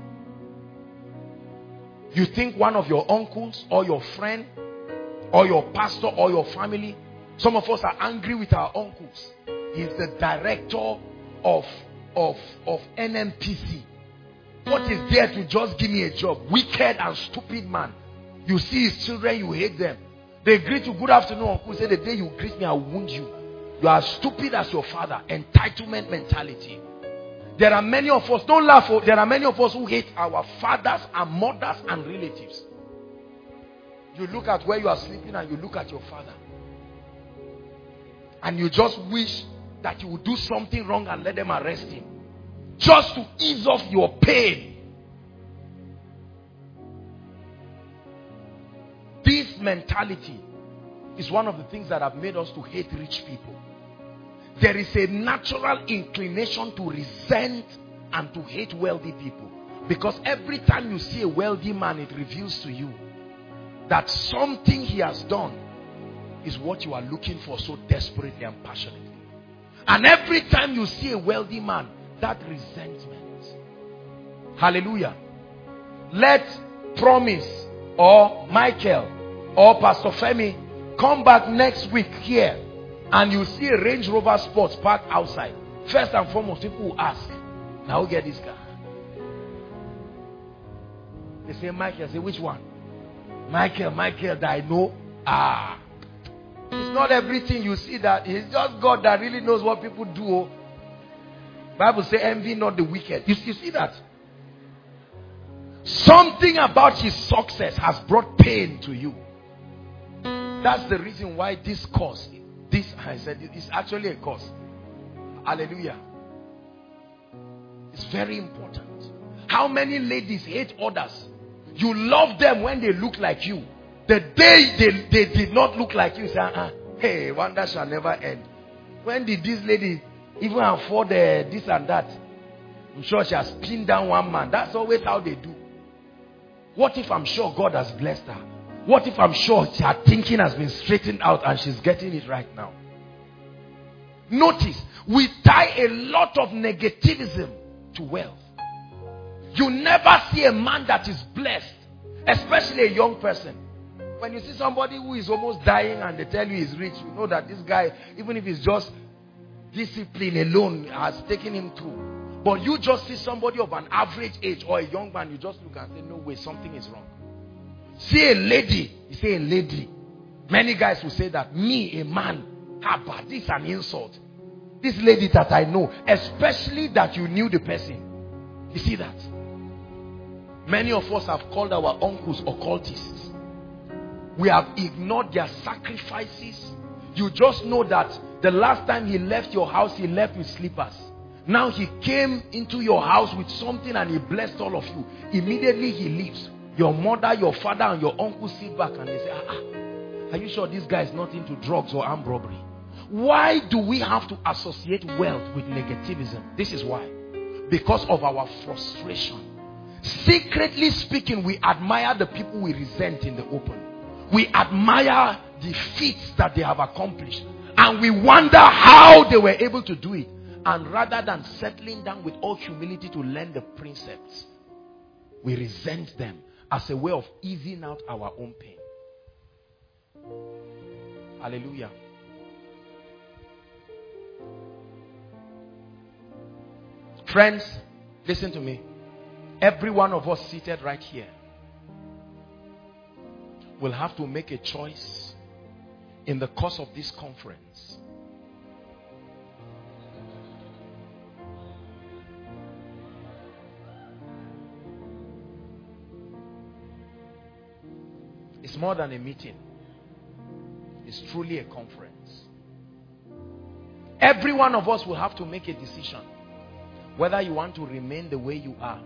You think one of your uncles or your friend or your pastor or your family, some of us are angry with our uncles. He's the director of NMPC. What is there to just give me a job? Wicked and stupid man. You see his children, you hate them. They greet you, good afternoon, uncle. Say, the day you greet me, I'll wound you. You are stupid as your father. Entitlement mentality. There are many of us, don't laugh, there are many of us who hate our fathers and mothers and relatives. You look at where you are sleeping and you look at your father. And you just wish that you would do something wrong and let them arrest him. Just to ease off your pain. This mentality is one of the things that have made us to hate rich people. There is a natural inclination to resent and to hate wealthy people. Because every time you see a wealthy man, it reveals to you that something he has done is what you are looking for so desperately and passionately. And every time you see a wealthy man, that resentment. Hallelujah. Let Promise or Michael or Pastor Femi come back next week here and you see a Range Rover Sports parked outside. First and foremost, people will ask, now who get this car? They say, Michael. I say, which one? Michael that I know. It's not everything you see that. It's just God that really knows what people do. Bible says, envy not the wicked. You see that? Something about his success has brought pain to you. That's the reason why this cause, I said, it's actually a cause. Hallelujah. It's very important. How many ladies hate others? You love them when they look like you. The day they did not look like you, say, hey, wonder shall never end. When did this lady even afford this and that? I'm sure she has pinned down one man. That's always how they do. What if I'm sure God has blessed her? What if I'm sure her thinking has been straightened out and she's getting it right now? Notice, we tie a lot of negativism to wealth. You never see a man that is blessed, especially a young person. When you see somebody who is almost dying and they tell you he's rich, you know that this guy, even if it's just discipline alone, has taken him through. But you just see somebody of an average age or a young man, you just look and say, no way, something is wrong. See a lady, you say a lady. Many guys will say that, me, a man, but this is an insult. This lady that I know, especially that you knew the person. You see that? Many of us have called our uncles occultists. We have ignored their sacrifices. You just know that the last time he left your house, he left with slippers. Now he came into your house with something and he blessed all of you. Immediately he leaves. Your mother, your father and your uncle sit back and they say, are you sure this guy is not into drugs or armed robbery? Why do we have to associate wealth with negativism? This is why. Because of our frustration. Secretly speaking, we admire the people we resent in the open. We admire the feats that they have accomplished. And we wonder how they were able to do it. And rather than settling down with all humility to learn the precepts, we resent them as a way of easing out our own pain. Hallelujah. Friends, listen to me. Every one of us seated right here will have to make a choice in the course of this conference. It's more than a meeting. It's truly a conference. Every one of us will have to make a decision whether you want to remain the way you are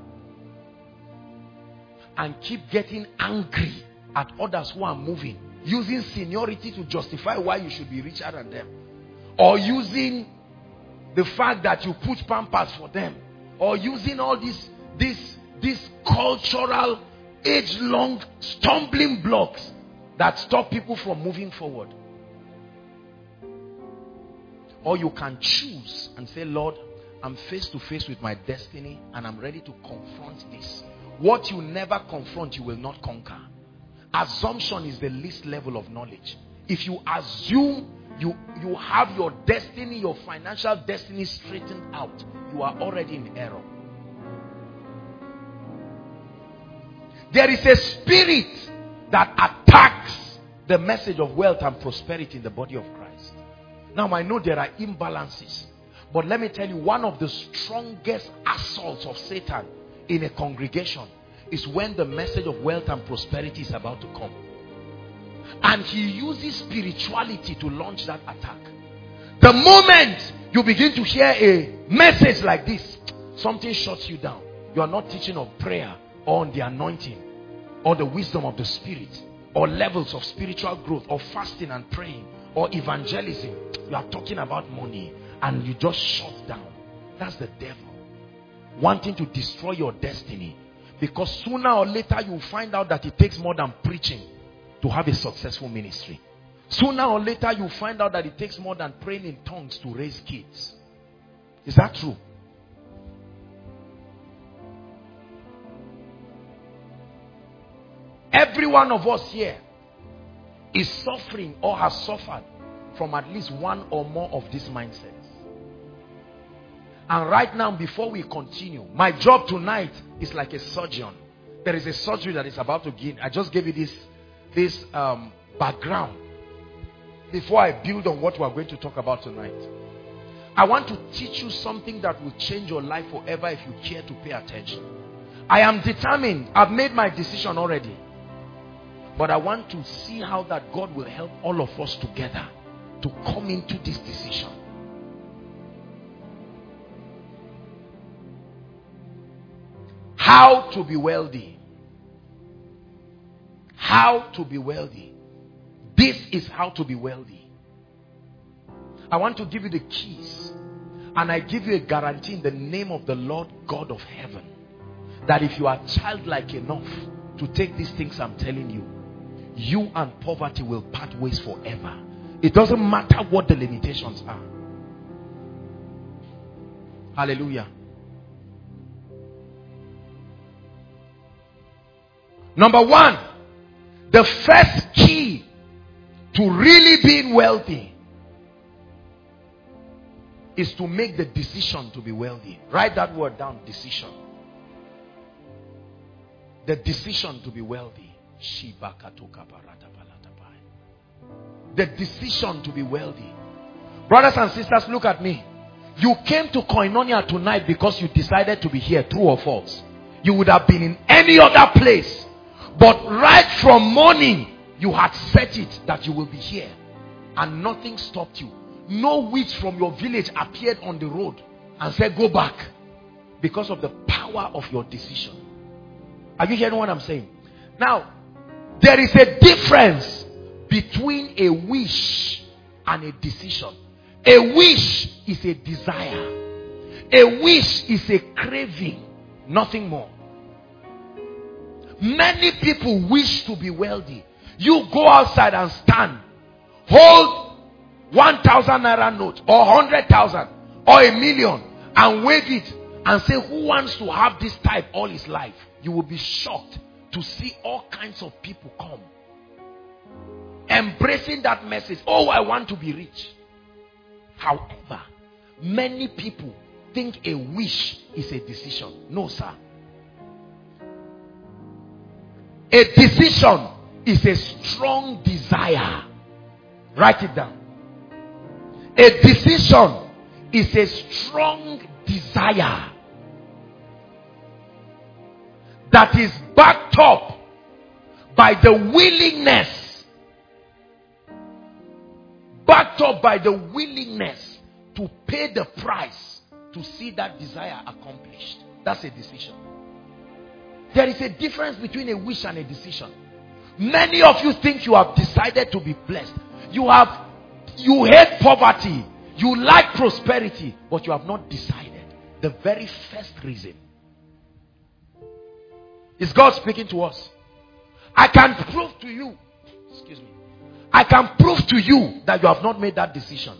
and keep getting angry at others who are moving, using seniority to justify why you should be richer than them, or using the fact that you put pampers for them, or using all these cultural age-long stumbling blocks that stop people from moving forward. Or you can choose and say, Lord, I'm face to face with my destiny and I'm ready to confront this. What you never confront, you will not conquer. Assumption is the least level of knowledge. If you assume you have your destiny, your financial destiny straightened out, you are already in error. There is a spirit that attacks the message of wealth and prosperity in the body of Christ. Now I know there are imbalances, but let me tell you, one of the strongest assaults of Satan in a congregation is when the message of wealth and prosperity is about to come. And he uses spirituality to launch that attack. The moment you begin to hear a message like this, something shuts you down. You are not teaching of prayer or on the anointing or the wisdom of the spirit or levels of spiritual growth or fasting and praying or evangelism. You are talking about money and you just shut down. That's the devil wanting to destroy your destiny, because sooner or later you find out that it takes more than preaching to have a successful ministry. Sooner or later you find out that it takes more than praying in tongues to raise kids. Is that true? Every one of us here is suffering or has suffered from at least one or more of these mindsets. And right now, before we continue, my job tonight is like a surgeon. There is a surgery that is about to begin. I just gave you this background before I build on what we are going to talk about tonight. I want to teach you something that will change your life forever if you care to pay attention. I am determined. I've made my decision already. But I want to see how that God will help all of us together to come into this decision. How to be wealthy. How to be wealthy. This is how to be wealthy. I want to give you the keys. And I give you a guarantee in the name of the Lord God of heaven, that if you are childlike enough to take these things I'm telling you, you and poverty will part ways forever. It doesn't matter what the limitations are. Hallelujah. Number one, the first key to really being wealthy is to make the decision to be wealthy. Write that word down, decision. The decision to be wealthy. The decision to be wealthy. Brothers and sisters, look at me. You came to Koinonia tonight because you decided to be here, true or false? You would have been in any other place. But right from morning, you had set it that you will be here. And nothing stopped you. No witch from your village appeared on the road and said, go back. Because of the power of your decision. Are you hearing what I'm saying? Now, there is a difference between a wish and a decision. A wish is a desire. A wish is a craving. Nothing more. Many people wish to be wealthy. You go outside and stand. Hold 1,000 naira note or 100,000 or 1,000,000 and wave it and say, who wants to have this type all his life? You will be shocked to see all kinds of people come embracing that message. Oh, I want to be rich. However, many people think a wish is a decision. No, sir. A decision is a strong desire. Write it down. A decision is a strong desire that is backed up by the willingness to pay the price to see that desire accomplished. That's a decision. There is a difference between a wish and a decision. Many of you think you have decided to be blessed. You hate poverty. You like prosperity, but you have not decided. The very first reason. Is God speaking to us? I can prove to you. Excuse me. I can prove to you that you have not made that decision.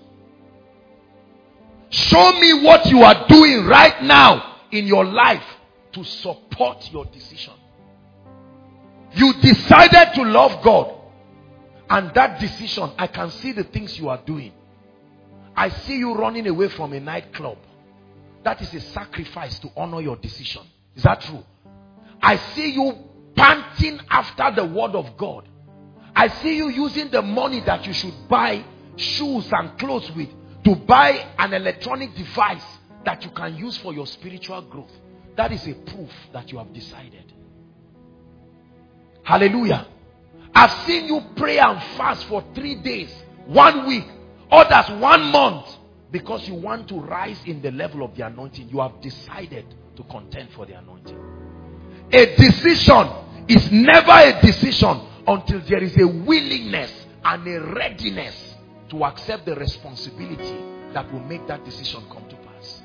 Show me what you are doing right now in your life to support your decision. You decided to love God. And that decision, I can see the things you are doing. I see you running away from a nightclub. That is a sacrifice to honor your decision. Is that true? I see you panting after the word of God. I see you using the money that you should buy shoes and clothes with to buy an electronic device that you can use for your spiritual growth. That is a proof that you have decided. Hallelujah. I've seen you pray and fast for 3 days, 1 week, others 1 month, because you want to rise in the level of the anointing. You have decided to contend for the anointing. A decision is never a decision until there is a willingness and a readiness to accept the responsibility that will make that decision come to pass.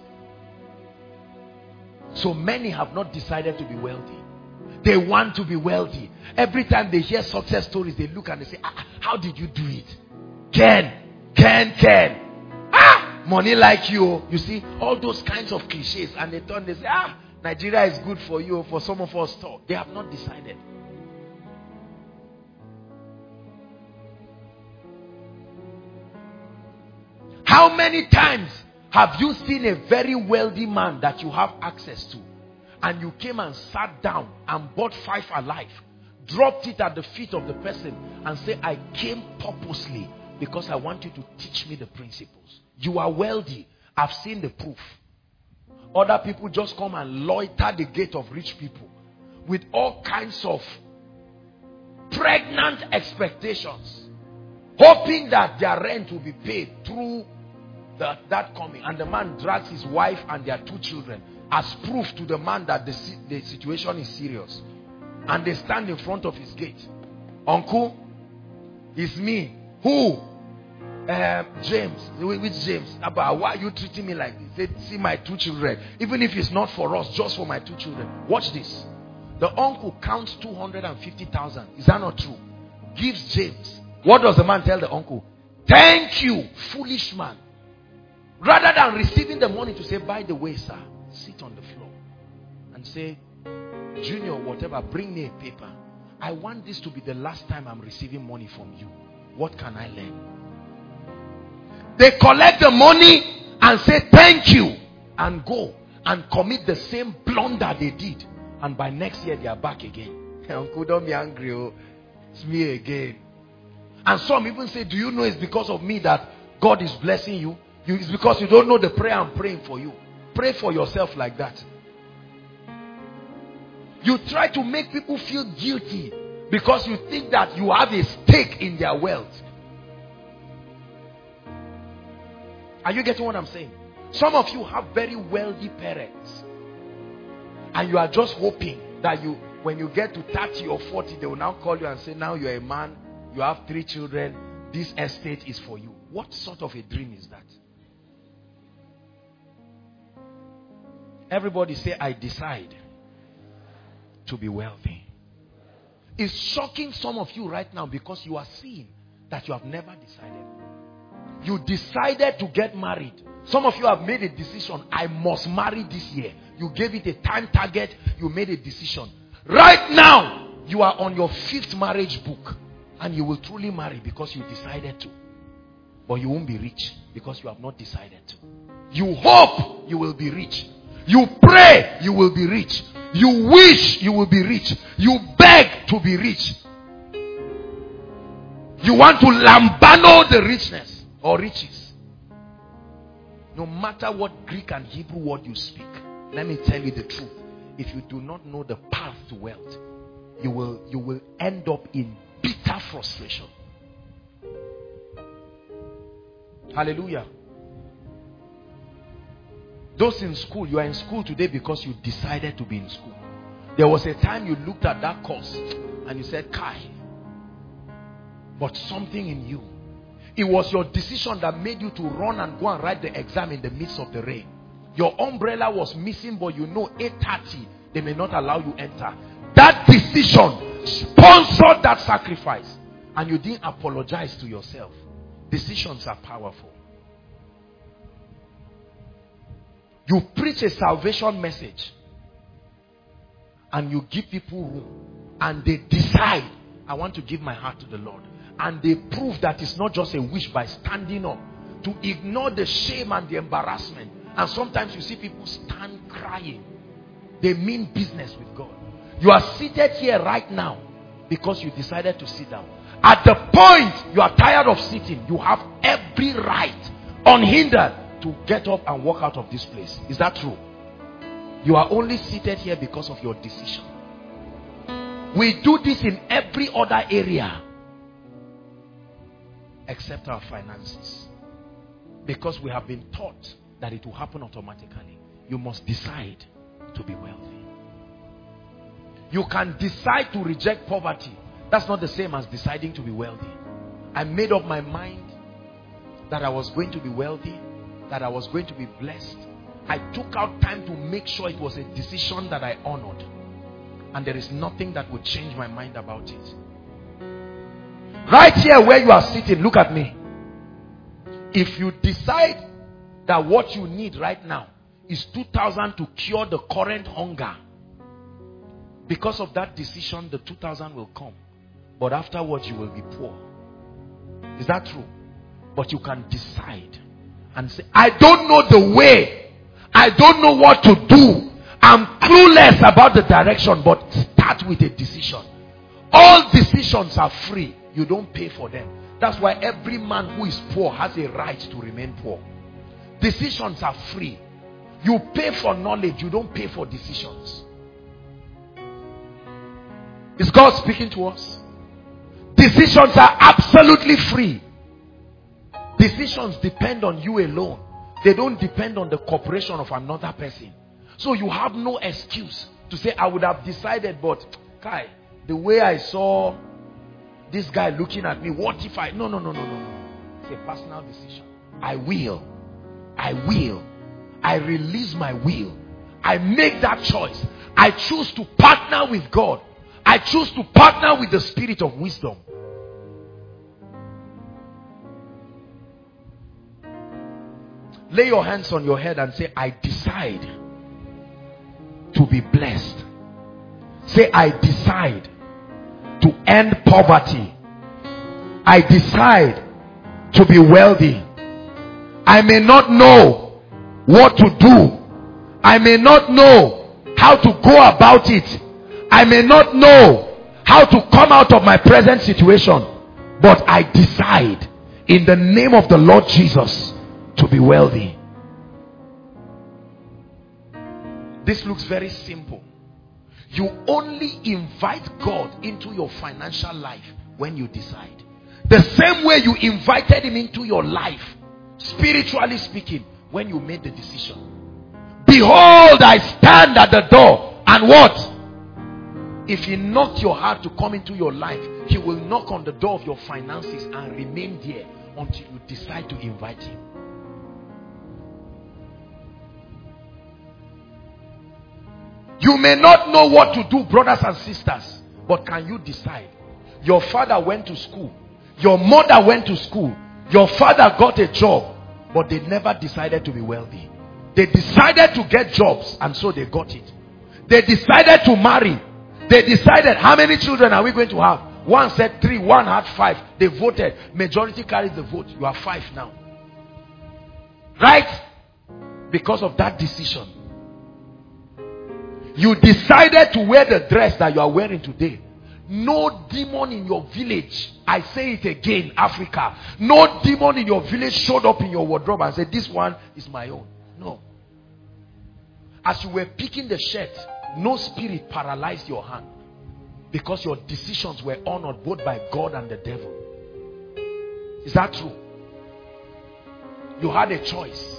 So many have not decided to be wealthy. They want to be wealthy. Every time they hear success stories, they look and they say, how did you do it? Ken. Money like you. You see, all those kinds of cliches. And they turn, they say, Nigeria is good for you. For some of us, they have not decided. How many times have you seen a very wealthy man that you have access to, and you came and sat down and bought 5 alive, dropped it at the feet of the person and say, I came purposely because I want you to teach me the principles. You are wealthy. I've seen the proof. Other people just come and loiter the gate of rich people with all kinds of pregnant expectations, hoping that their rent will be paid through that coming. And the man drags his wife and their 2 children as proof to the man that the situation is serious. And they stand in front of his gate. Uncle, it's me. Who? James, which James? About why are you treating me like this? Say, see my 2 children. Even if it's not for us, just for my 2 children. Watch this. The uncle counts 250,000. Is that not true? Gives James. What does the man tell the uncle? Thank you, foolish man. Rather than receiving the money to say, by the way, sir, sit on the floor and say, Junior, whatever, bring me a paper. I want this to be the last time I'm receiving money from you. What can I learn? They collect the money and say thank you and go and commit the same blunder they did. And by next year, they are back again. Uncle, don't be angry. Oh. It's me again. And some even say, do you know it's because of me that God is blessing you? It's because you don't know the prayer I'm praying for you. Pray for yourself like that. You try to make people feel guilty because you think that you have a stake in their wealth. Are you getting what I'm saying? Some of you have very wealthy parents. And you are just hoping that when you get to 30 or 40, they will now call you and say, now you're a man, you have 3 children, this estate is for you. What sort of a dream is that? Everybody say, I decide to be wealthy. It's shocking some of you right now because you are seeing that you have never decided. You decided to get married. Some of you have made a decision. I must marry this year. You gave it a time target. You made a decision. Right now, you are on your 5th marriage book. And you will truly marry because you decided to. But you won't be rich because you have not decided to. You hope you will be rich. You pray you will be rich. You wish you will be rich. You beg to be rich. You want to lambano the richness or riches. No matter what Greek and Hebrew word you speak, let me tell you the truth. If you do not know the path to wealth, you will end up in bitter frustration. Hallelujah. Those in school, you are in school today because you decided to be in school. There was a time you looked at that course and you said, Kai. But something in you, it was your decision that made you to run and go and write the exam in the midst of the rain. Your umbrella was missing, but you know 8:30 they may not allow you enter. That decision sponsored that sacrifice, and you didn't apologize to yourself. Decisions are powerful. You preach a salvation message and you give people room and they decide, I want to give my heart to the Lord. And they prove that it's not just a wish by standing up to ignore the shame and the embarrassment. And sometimes you see people stand crying. They mean business with God. You are seated here right now because you decided to sit down. At the point you are tired of sitting, you have every right, unhindered, to get up and walk out of this place. Is that true? You are only seated here because of your decision. We do this in every other area except our finances, because we have been taught that it will happen automatically. You must decide to be wealthy. You can decide to reject poverty. That's not the same as deciding to be wealthy. I made up my mind that I was going to be wealthy, that I was going to be blessed. I took out time to make sure it was a decision that I honored. And there is nothing that would change my mind about it. Right here where you are sitting, look at me. If you decide that what you need right now is 2,000 to cure the current hunger, because of that decision, the 2,000 will come. But afterwards, you will be poor. Is that true? But you can decide and say, I don't know the way. I don't know what to do. I'm clueless about the direction. But start with a decision. All decisions are free. You don't pay for them. That's why every man who is poor has a right to remain poor. Decisions are free. You pay for knowledge. You don't pay for decisions. Is God speaking to us? Decisions are absolutely free. Decisions depend on you alone. They don't depend on the cooperation of another person. So you have no excuse to say, I would have decided, but Kai, the way I saw this guy looking at me, what if I... No. It's a personal decision. I will. I release my will. I make that choice. I choose to partner with God. I choose to partner with the spirit of wisdom. Lay your hands on your head and say, I decide to be blessed. Say, I decide to end poverty. I decide to be wealthy. I may not know what to do. I may not know how to go about it. I may not know how to come out of my present situation. But I decide in the name of the Lord Jesus to be wealthy. This looks very simple. You only invite God into your financial life when you decide. The same way you invited him into your life, spiritually speaking, when you made the decision. Behold, I stand at the door, and what? If he knocked your heart to come into your life, he will knock on the door of your finances and remain there until you decide to invite him. You may not know what to do, brothers and sisters, but can you decide? Your father went to school. Your mother went to school. Your father got a job, but they never decided to be wealthy. They decided to get jobs, and so they got it. They decided to marry. They decided, how many children are we going to have? One said 3, one had 5. They voted. Majority carried the vote. You are 5 now. Right? Because of that decision. You decided to wear the dress that you are wearing today. No demon in your village, I say it again, Africa, no demon in your village showed up in your wardrobe and said, this one is my own. No. As you were picking the shirt, no spirit paralyzed your hand, because your decisions were honored both by God and the devil. Is that true? You had a choice.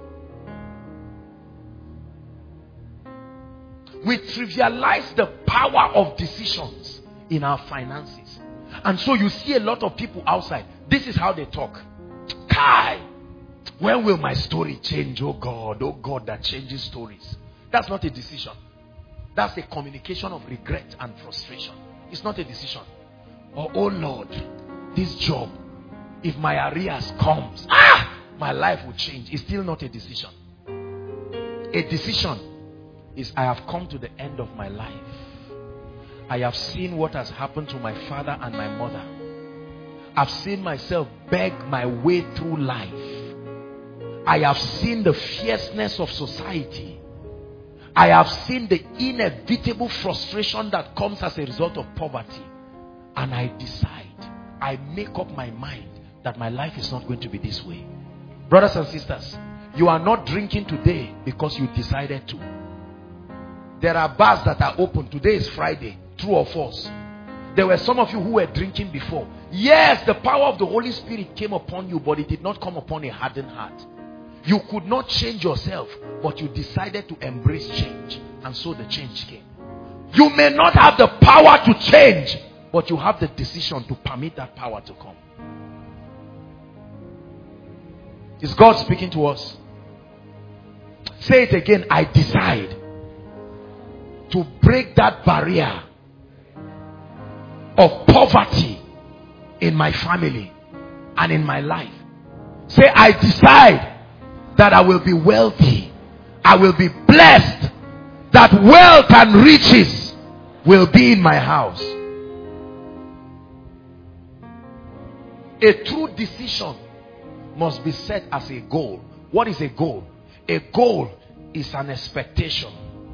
We trivialize the power of decisions in our finances. And so you see a lot of people outside. This is how they talk. Kai, when will my story change? Oh God that changes stories. That's not a decision. That's a communication of regret and frustration. It's not a decision. Or, oh Lord, this job, if my arrears comes, my life will change. It's still not a decision. A decision is, I have come to the end of my life. I have seen what has happened to my father and my mother. I've seen myself beg my way through life. I have seen the fierceness of society. I have seen the inevitable frustration that comes as a result of poverty. And I decide, I make up my mind that my life is not going to be this way. Brothers and sisters, you are not drinking today because you decided to. There are bars that are open. Today is Friday. True or false? There were some of you who were drinking before. Yes, the power of the Holy Spirit came upon you, but it did not come upon a hardened heart. You could not change yourself, but you decided to embrace change. And so the change came. You may not have the power to change, but you have the decision to permit that power to come. Is God speaking to us? Say it again. I decide to break that barrier of poverty in my family and in my life. Say, I decide that I will be wealthy. I will be blessed. That wealth and riches will be in my house. A true decision must be set as a goal. What is a goal? A goal is an expectation.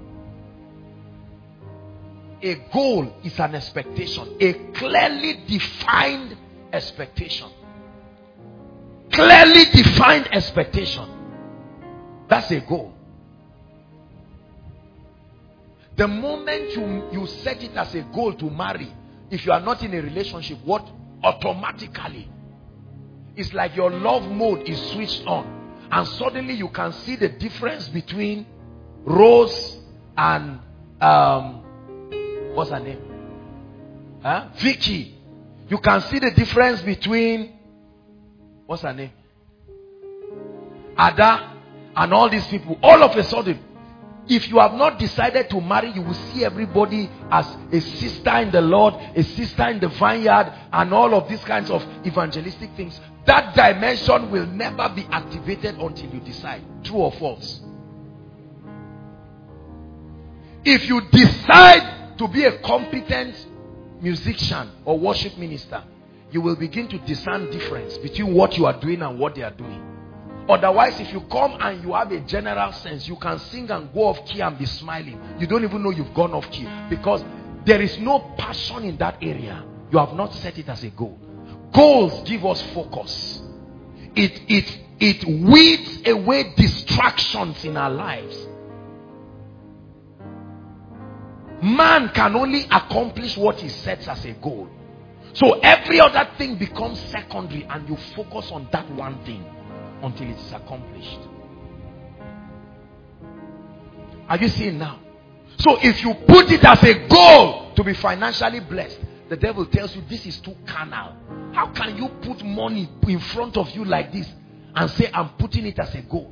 A goal is an expectation. A clearly defined expectation. Clearly defined expectation. That's a goal. The moment you set it as a goal to marry, if you are not in a relationship, what automatically, it's like your love mode is switched on, and suddenly you can see the difference between Rose and what's her name? Vicky. You can see the difference between what's her name? Ada, and all these people, all of a sudden, if you have not decided to marry, you will see everybody as a sister in the Lord, a sister in the vineyard, and all of these kinds of evangelistic things. That dimension will never be activated until you decide. True or false? If you decide to be a competent musician or worship minister, you will begin to discern difference between what you are doing and what they are doing. Otherwise, if you come and you have a general sense, you can sing and go off key and be smiling. You don't even know you've gone off key, because there is no passion in that area. You have not set it as a goal. Goals give us focus. It weeds away distractions in our lives. Man can only accomplish what he sets as a goal. So every other thing becomes secondary, and you focus on that one thing until it is accomplished. Are you seeing now? So if you put it as a goal to be financially blessed, the devil tells you this is too carnal. How can you put money in front of you like this and say, I'm putting it as a goal?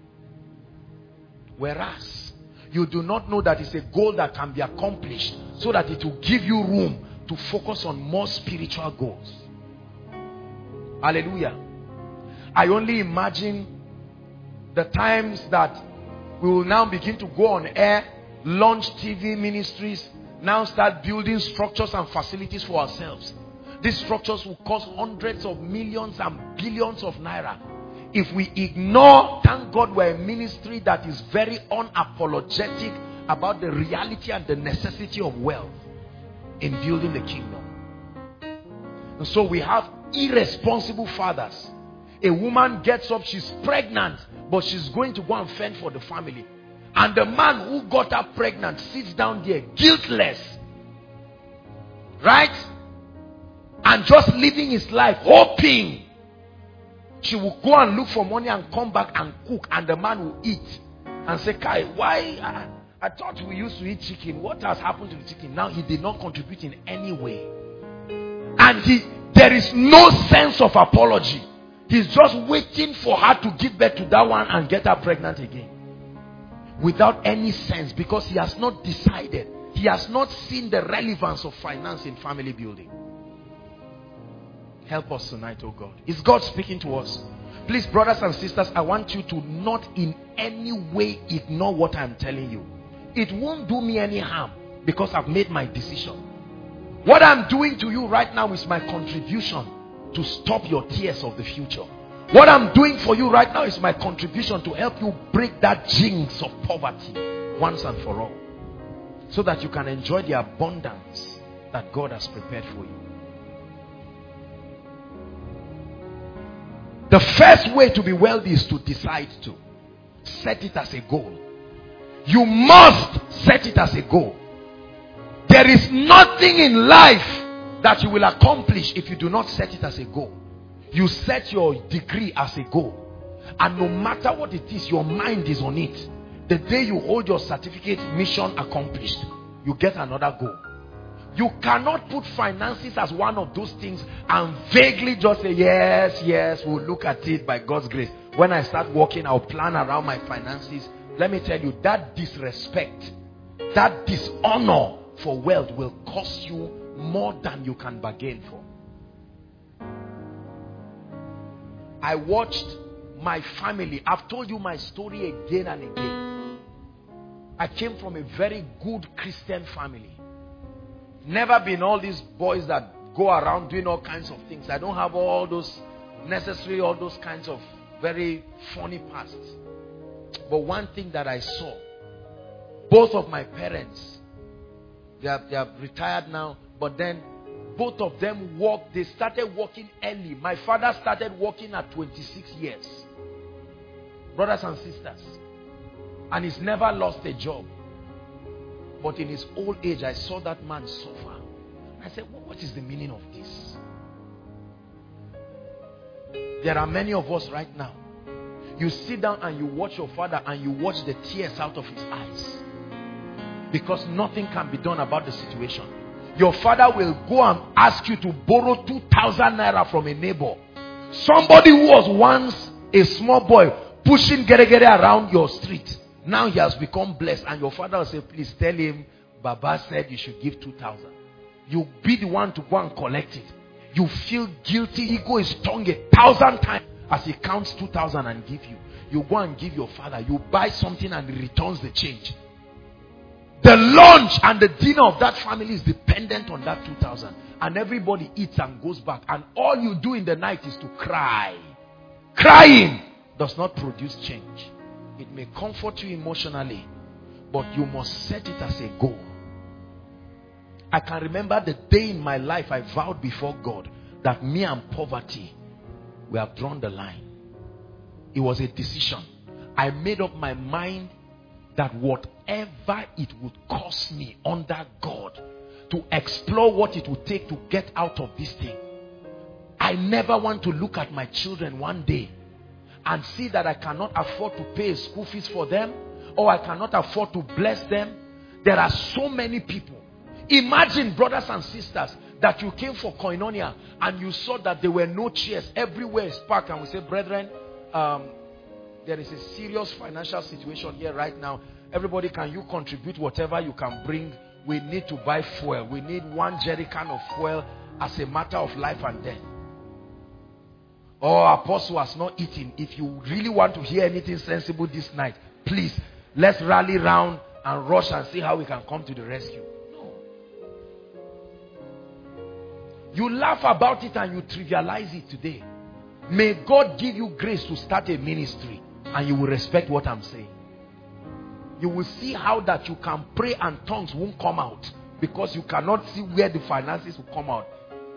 Whereas you do not know that it's a goal that can be accomplished, so that it will give you room to focus on more spiritual goals. Hallelujah. I only imagine the times that we will now begin to go on air, launch TV ministries, now start building structures and facilities for ourselves. These structures will cost hundreds of millions and billions of naira. If we ignore, thank God we're a ministry that is very unapologetic about the reality and the necessity of wealth in building the kingdom. And so we have irresponsible fathers. A woman gets up, she's pregnant, but she's going to go and fend for the family. And the man who got her pregnant sits down there guiltless. Right? And just living his life, hoping she will go and look for money and come back and cook, and the man will eat. And say, Kai, why? I thought we used to eat chicken. What has happened to the chicken? Now he did not contribute in any way. And there is no sense of apology. He's just waiting for her to give birth to that one and get her pregnant again. Without any sense, because he has not decided. He has not seen the relevance of finance in family building. Help us tonight, oh God. Is God speaking to us? Please, brothers and sisters, I want you to not in any way ignore what I'm telling you. It won't do me any harm, because I've made my decision. What I'm doing to you right now is my contribution to stop your tears of the future. What I'm doing for you right now is my contribution to help you break that jinx of poverty once and for all, so that you can enjoy the abundance that God has prepared for you. The first way to be wealthy is to decide to set it as a goal. You must set it as a goal. There is nothing in life that you will accomplish if you do not set it as a goal. You set your degree as a goal, and no matter what it is, your mind is on it. The day you hold your certificate, mission accomplished, you get another goal. You cannot put finances as one of those things and vaguely just say, yes, we'll look at it by God's grace. When I start working, I'll plan around my finances. Let me tell you, that disrespect, that dishonor for wealth will cost you more than you can bargain for. I watched my family. I've told you my story again and again. I came from a very good Christian family. Never been all these boys that go around doing all kinds of things. I don't have all those kinds of very funny pasts. But one thing that I saw, both of my parents, they are retired now, but then both of them worked. They started working early. My father started working at 26 years. Brothers and sisters. And he's never lost a job. But in his old age, I saw that man suffer. I said, what is the meaning of this? There are many of us right now. You sit down and you watch your father and you watch the tears out of his eyes. Because nothing can be done about the situation. Your father will go and ask you to borrow 2,000 naira from a neighbor Somebody who was once a small boy pushing get around your street, now he has become blessed, and your father will say, please tell him Baba said you should give 2,000. You be the one to go and collect it. You feel guilty. Ego is strong 1,000 times as he counts 2,000 and give you. You go and give your father. You buy something and he returns the change. The lunch and the dinner of that family is dependent on that 2,000. And everybody eats and goes back. And all you do in the night is to cry. Crying does not produce change. It may comfort you emotionally, but you must set it as a goal. I can remember the day in my life I vowed before God that me and poverty, we have drawn the line. It was a decision. I made up my mind that whatever it would cost me under God to explore what it would take to get out of this thing. I never want to look at my children one day and see that I cannot afford to pay school fees for them, or I cannot afford to bless them. There are so many people. Imagine, brothers and sisters, that you came for Koinonia and you saw that there were no chairs. Everywhere is packed, and we say, brethren, there is a serious financial situation here right now. Everybody, can you contribute whatever you can bring? We need to buy fuel. We need 1 jerrycan of fuel as a matter of life and death. Oh, apostle has not eaten. If you really want to hear anything sensible this night, please, let's rally round and rush and see how we can come to the rescue. No. You laugh about it and you trivialize it today. May God give you grace to start a ministry, and you will respect what I'm saying. You will see how that you can pray and tongues won't come out, because you cannot see where the finances will come out.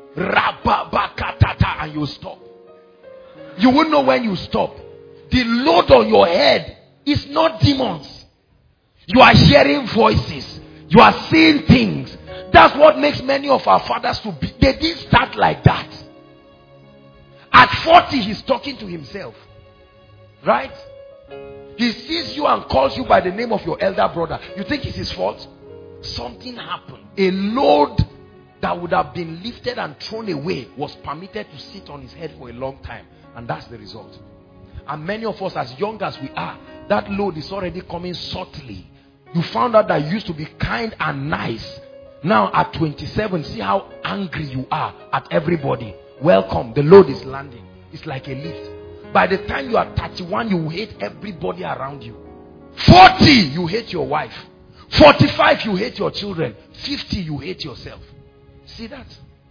And you stop. You won't know when you stop. The load on your head is not demons. You are hearing voices. You are seeing things. That's what makes many of our fathers to be. They didn't start like that. At 40, he's talking to himself. Right? He sees you and calls you by the name of your elder brother. You think it's his fault? Something happened. A load that would have been lifted and thrown away was permitted to sit on his head for a long time. And that's the result. And many of us, as young as we are, that load is already coming subtly. You found out that you used to be kind and nice. Now at 27, see how angry you are at everybody. Welcome, the load is landing. It's like a lift. By the time you are 31, you hate everybody around you. 40, you hate your wife. 45, you hate your children. 50, you hate yourself. See that?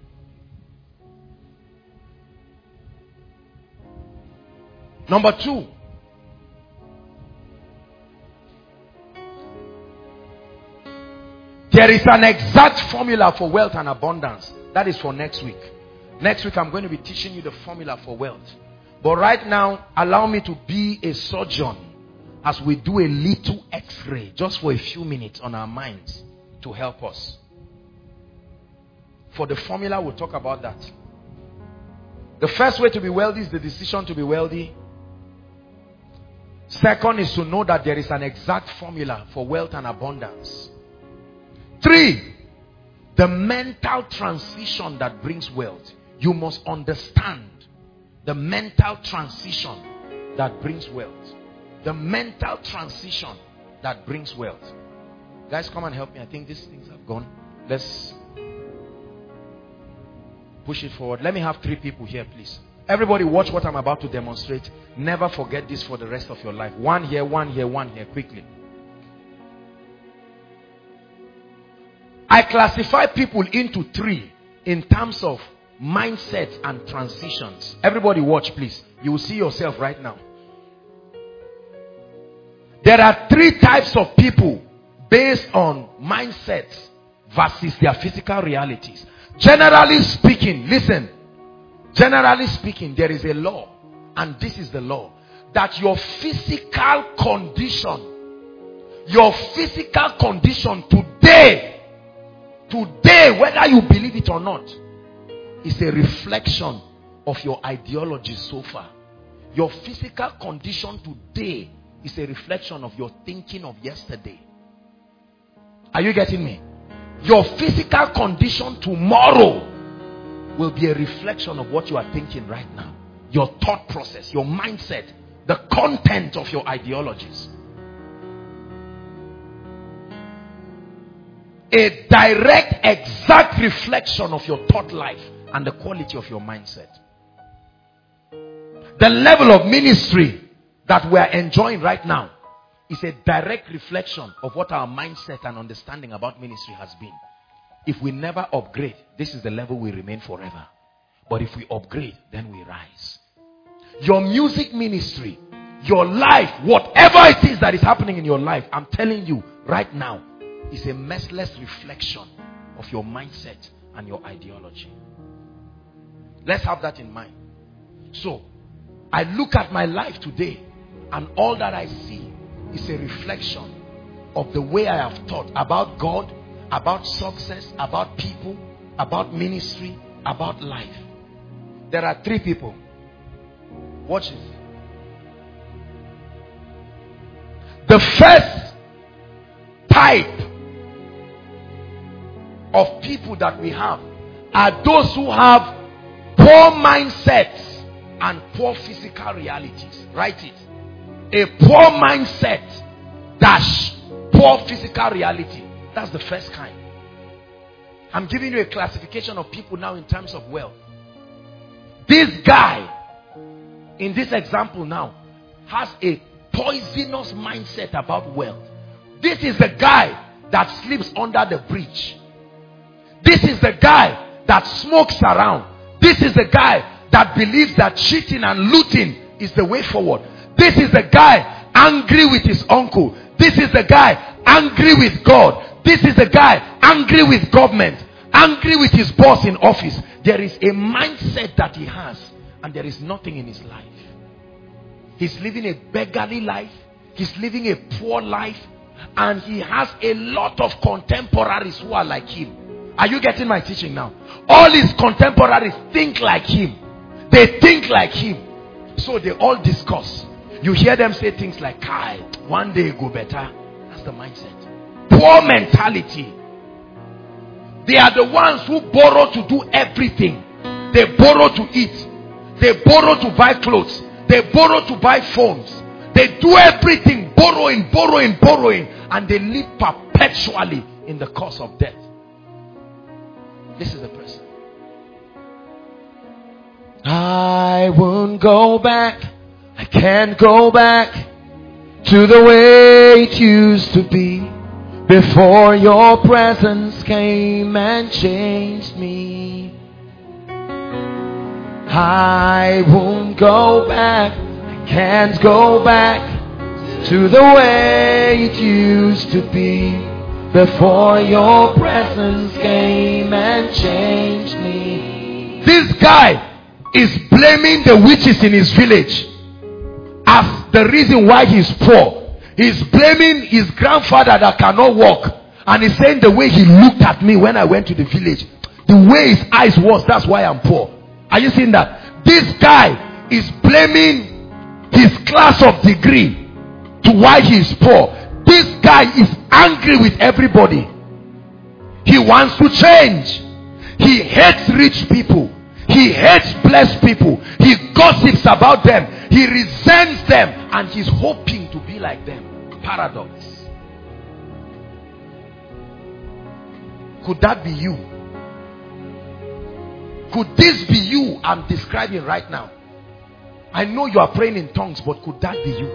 Number 2. There is an exact formula for wealth and abundance. That is for next week. Next week I'm going to be teaching you the formula for wealth. But right now, allow me to be a surgeon as we do a little x-ray just for a few minutes on our minds to help us. For the formula, we'll talk about that. The first way to be wealthy is the decision to be wealthy. Second is to know that there is an exact formula for wealth and abundance. 3, the mental transition that brings wealth. You must understand the mental transition that brings wealth. The mental transition that brings wealth. Guys, come and help me. I think these things have gone. Let's push it forward. Let me have 3 people here, please. Everybody watch what I'm about to demonstrate. Never forget this for the rest of your life. 1 here, 1 here, 1 here. Quickly. I classify people into 3 in terms of mindset and transitions. Everybody watch, please. You will see yourself right now. There are 3 types of people based on mindsets versus their physical realities. Generally speaking, listen. Generally speaking, there is a law, and this is the law, that your physical condition today, whether you believe it or not, is a reflection of your ideology so far. Your physical condition today is a reflection of your thinking of yesterday. Are you getting me? Your physical condition tomorrow will be a reflection of what you are thinking right now. your thought process, your mindset, the content of your ideologies. A direct, exact reflection of your thought life and the quality of your mindset. The level of ministry that we are enjoying right now is a direct reflection of what our mindset and understanding about ministry has been. If we never upgrade, this is the level we remain forever. But if we upgrade, then we rise. Your music ministry, your life, whatever it is that is happening in your life, I'm telling you right now, is a merciless reflection of your mindset and your ideology. Let's have that in mind. So, I look at my life today, and all that I see is a reflection of the way I have thought about God, about success, about people, about ministry, about life. There are three people. Watch this. The first type of people that we have are those who have poor mindsets and poor physical realities. Write it. A poor mindset dash poor physical reality. That's the first kind. I'm giving you a classification of people now in terms of wealth. This guy, in this example now, has a poisonous mindset about wealth. This is the guy that sleeps under the bridge. This is the guy that smokes around. This is the guy that believes that cheating and looting is the way forward. This is the guy angry with his uncle. This is the guy angry with God. This is the guy angry with government, angry with his boss in office. There is a mindset that he has, and there is nothing in his life. He's living a beggarly life. He's living a poor life, and he has a lot of contemporaries who are like him. Are you getting my teaching now? All his contemporaries think like him. They think like him. So they all discuss. You hear them say things like, Kai, one day go better. That's the mindset. Poor mentality. They are the ones who borrow to do everything. They borrow to eat. They borrow to buy clothes. They borrow to buy phones. They do everything, borrowing, borrowing, borrowing. And they live perpetually in the cause of death. This is the person. I won't go back. I can't go back to the way it used to be before your presence came and changed me. I won't go back. I can't go back to the way it used to be before your presence came and changed me. This guy is blaming the witches in his village as the reason why he's poor. He's blaming his grandfather that cannot walk, and he's saying the way he looked at me when I went to the village, the way his eyes was, that's why I'm poor. Are you seeing that? This guy is blaming his class of degree to why he's poor. This guy is angry with everybody. He wants to change. He hates rich people. He hates blessed people. He gossips about them. He resents them, and he's hoping to be like them. Paradox. Could that be you? Could this be you I'm describing right now? I know you are praying in tongues, but could that be you?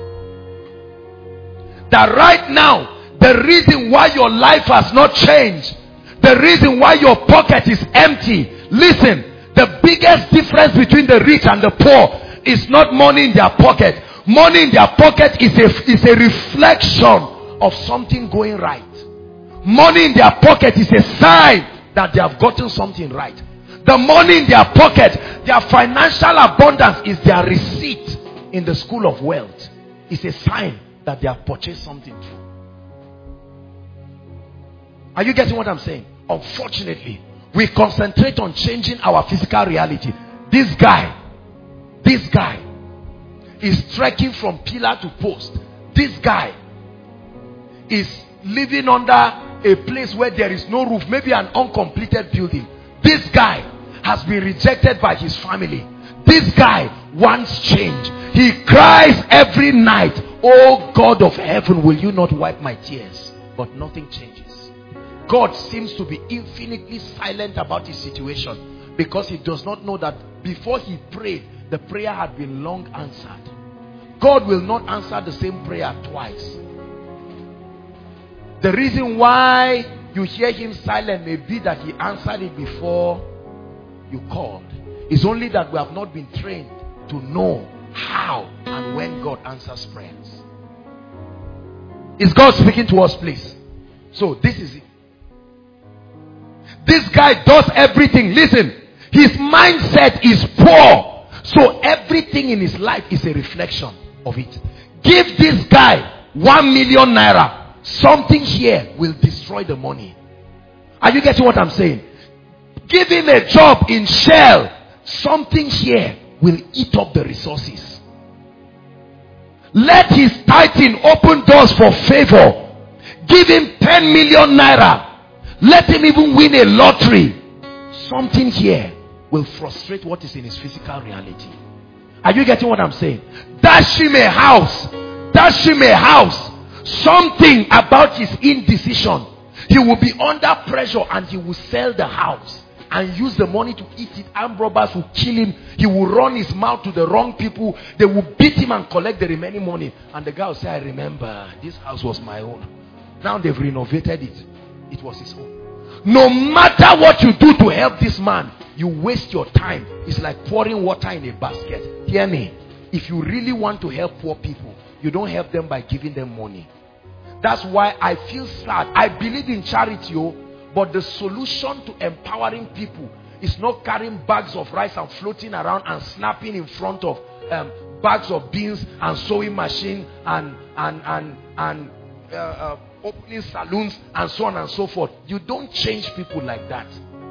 That right now, the reason why your life has not changed, the reason why your pocket is empty, listen, the biggest difference between the rich and the poor is not money in their pocket. Money in their pocket is a reflection of something going right. Money in their pocket is a sign that they have gotten something right. The money in their pocket, their financial abundance, is their receipt in the school of wealth. It's a sign that they have purchased something true. Are you getting what I'm saying? Unfortunately, we concentrate on changing our physical reality. This guy is trekking from pillar to post. This guy is living under a place where there is no roof, maybe an uncompleted building. This guy has been rejected by his family. This guy wants change. He cries every night, "Oh God of heaven, will you not wipe my tears?" But nothing changes. God seems to be infinitely silent about his situation, because he does not know that before he prayed, the prayer had been long answered. God will not answer the same prayer twice. The reason why you hear him silent may be that he answered it before you called. It's only that we have not been trained to know how and when God answers prayers. Is God speaking to us, please? So this is it. This guy does everything. Listen, his mindset is poor, so everything in his life is a reflection of it. Give this guy 1 million naira, something here will destroy the money. Are you getting what I'm saying? Give him a job in Shell, something here will eat up the resources. Let his tithing open doors for favor. Give him 10 million naira. Let him even win a lottery. Something here will frustrate what is in his physical reality. Are you getting what I'm saying? Dash him a house. Dash him a house. Something about his indecision. He will be under pressure and he will sell the house and use the money to eat it. Armed robbers will kill him. He will run his mouth to the wrong people. They will beat him and collect the remaining money. And the guy will say, "I remember, this house was my own. Now they've renovated it. It was his own." No matter what you do to help this man, you waste your time. It's like pouring water in a basket. Hear me. If you really want to help poor people, you don't help them by giving them money. That's why I feel sad. I believe in charity, but the solution to empowering people is not carrying bags of rice and floating around and snapping in front of bags of beans and sewing machine and opening saloons and so on and so forth. You don't change people like that.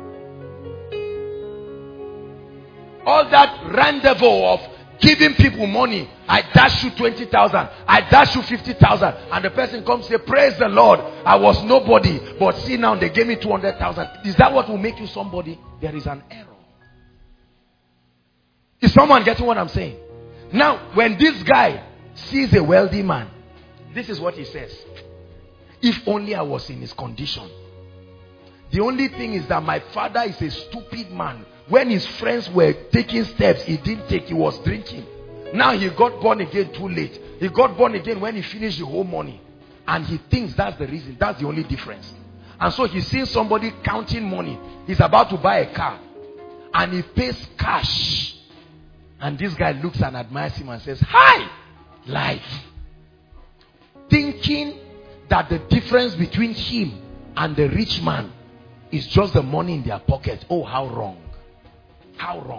All that rendezvous of giving people money, I dash you 20,000, I dash you 50,000, and the person comes and say, "Praise the Lord, I was nobody, but see now they gave me 200,000." Is that what will make you somebody? There is an error. Is someone getting what I'm saying? Now, when this guy sees a wealthy man, this is what he says: "If only I was in his condition. The only thing is that my father is a stupid man. When his friends were taking steps, he didn't take, he was drinking. Now he got born again too late. He got born again when he finished the whole money. And he thinks that's the reason. That's the only difference. And so he's seeing somebody counting money. He's about to buy a car. And he pays cash. And this guy looks and admires him and says, 'Hi, life.' Thinking that the difference between him and the rich man is just the money in their pocket. Oh, how wrong. How wrong.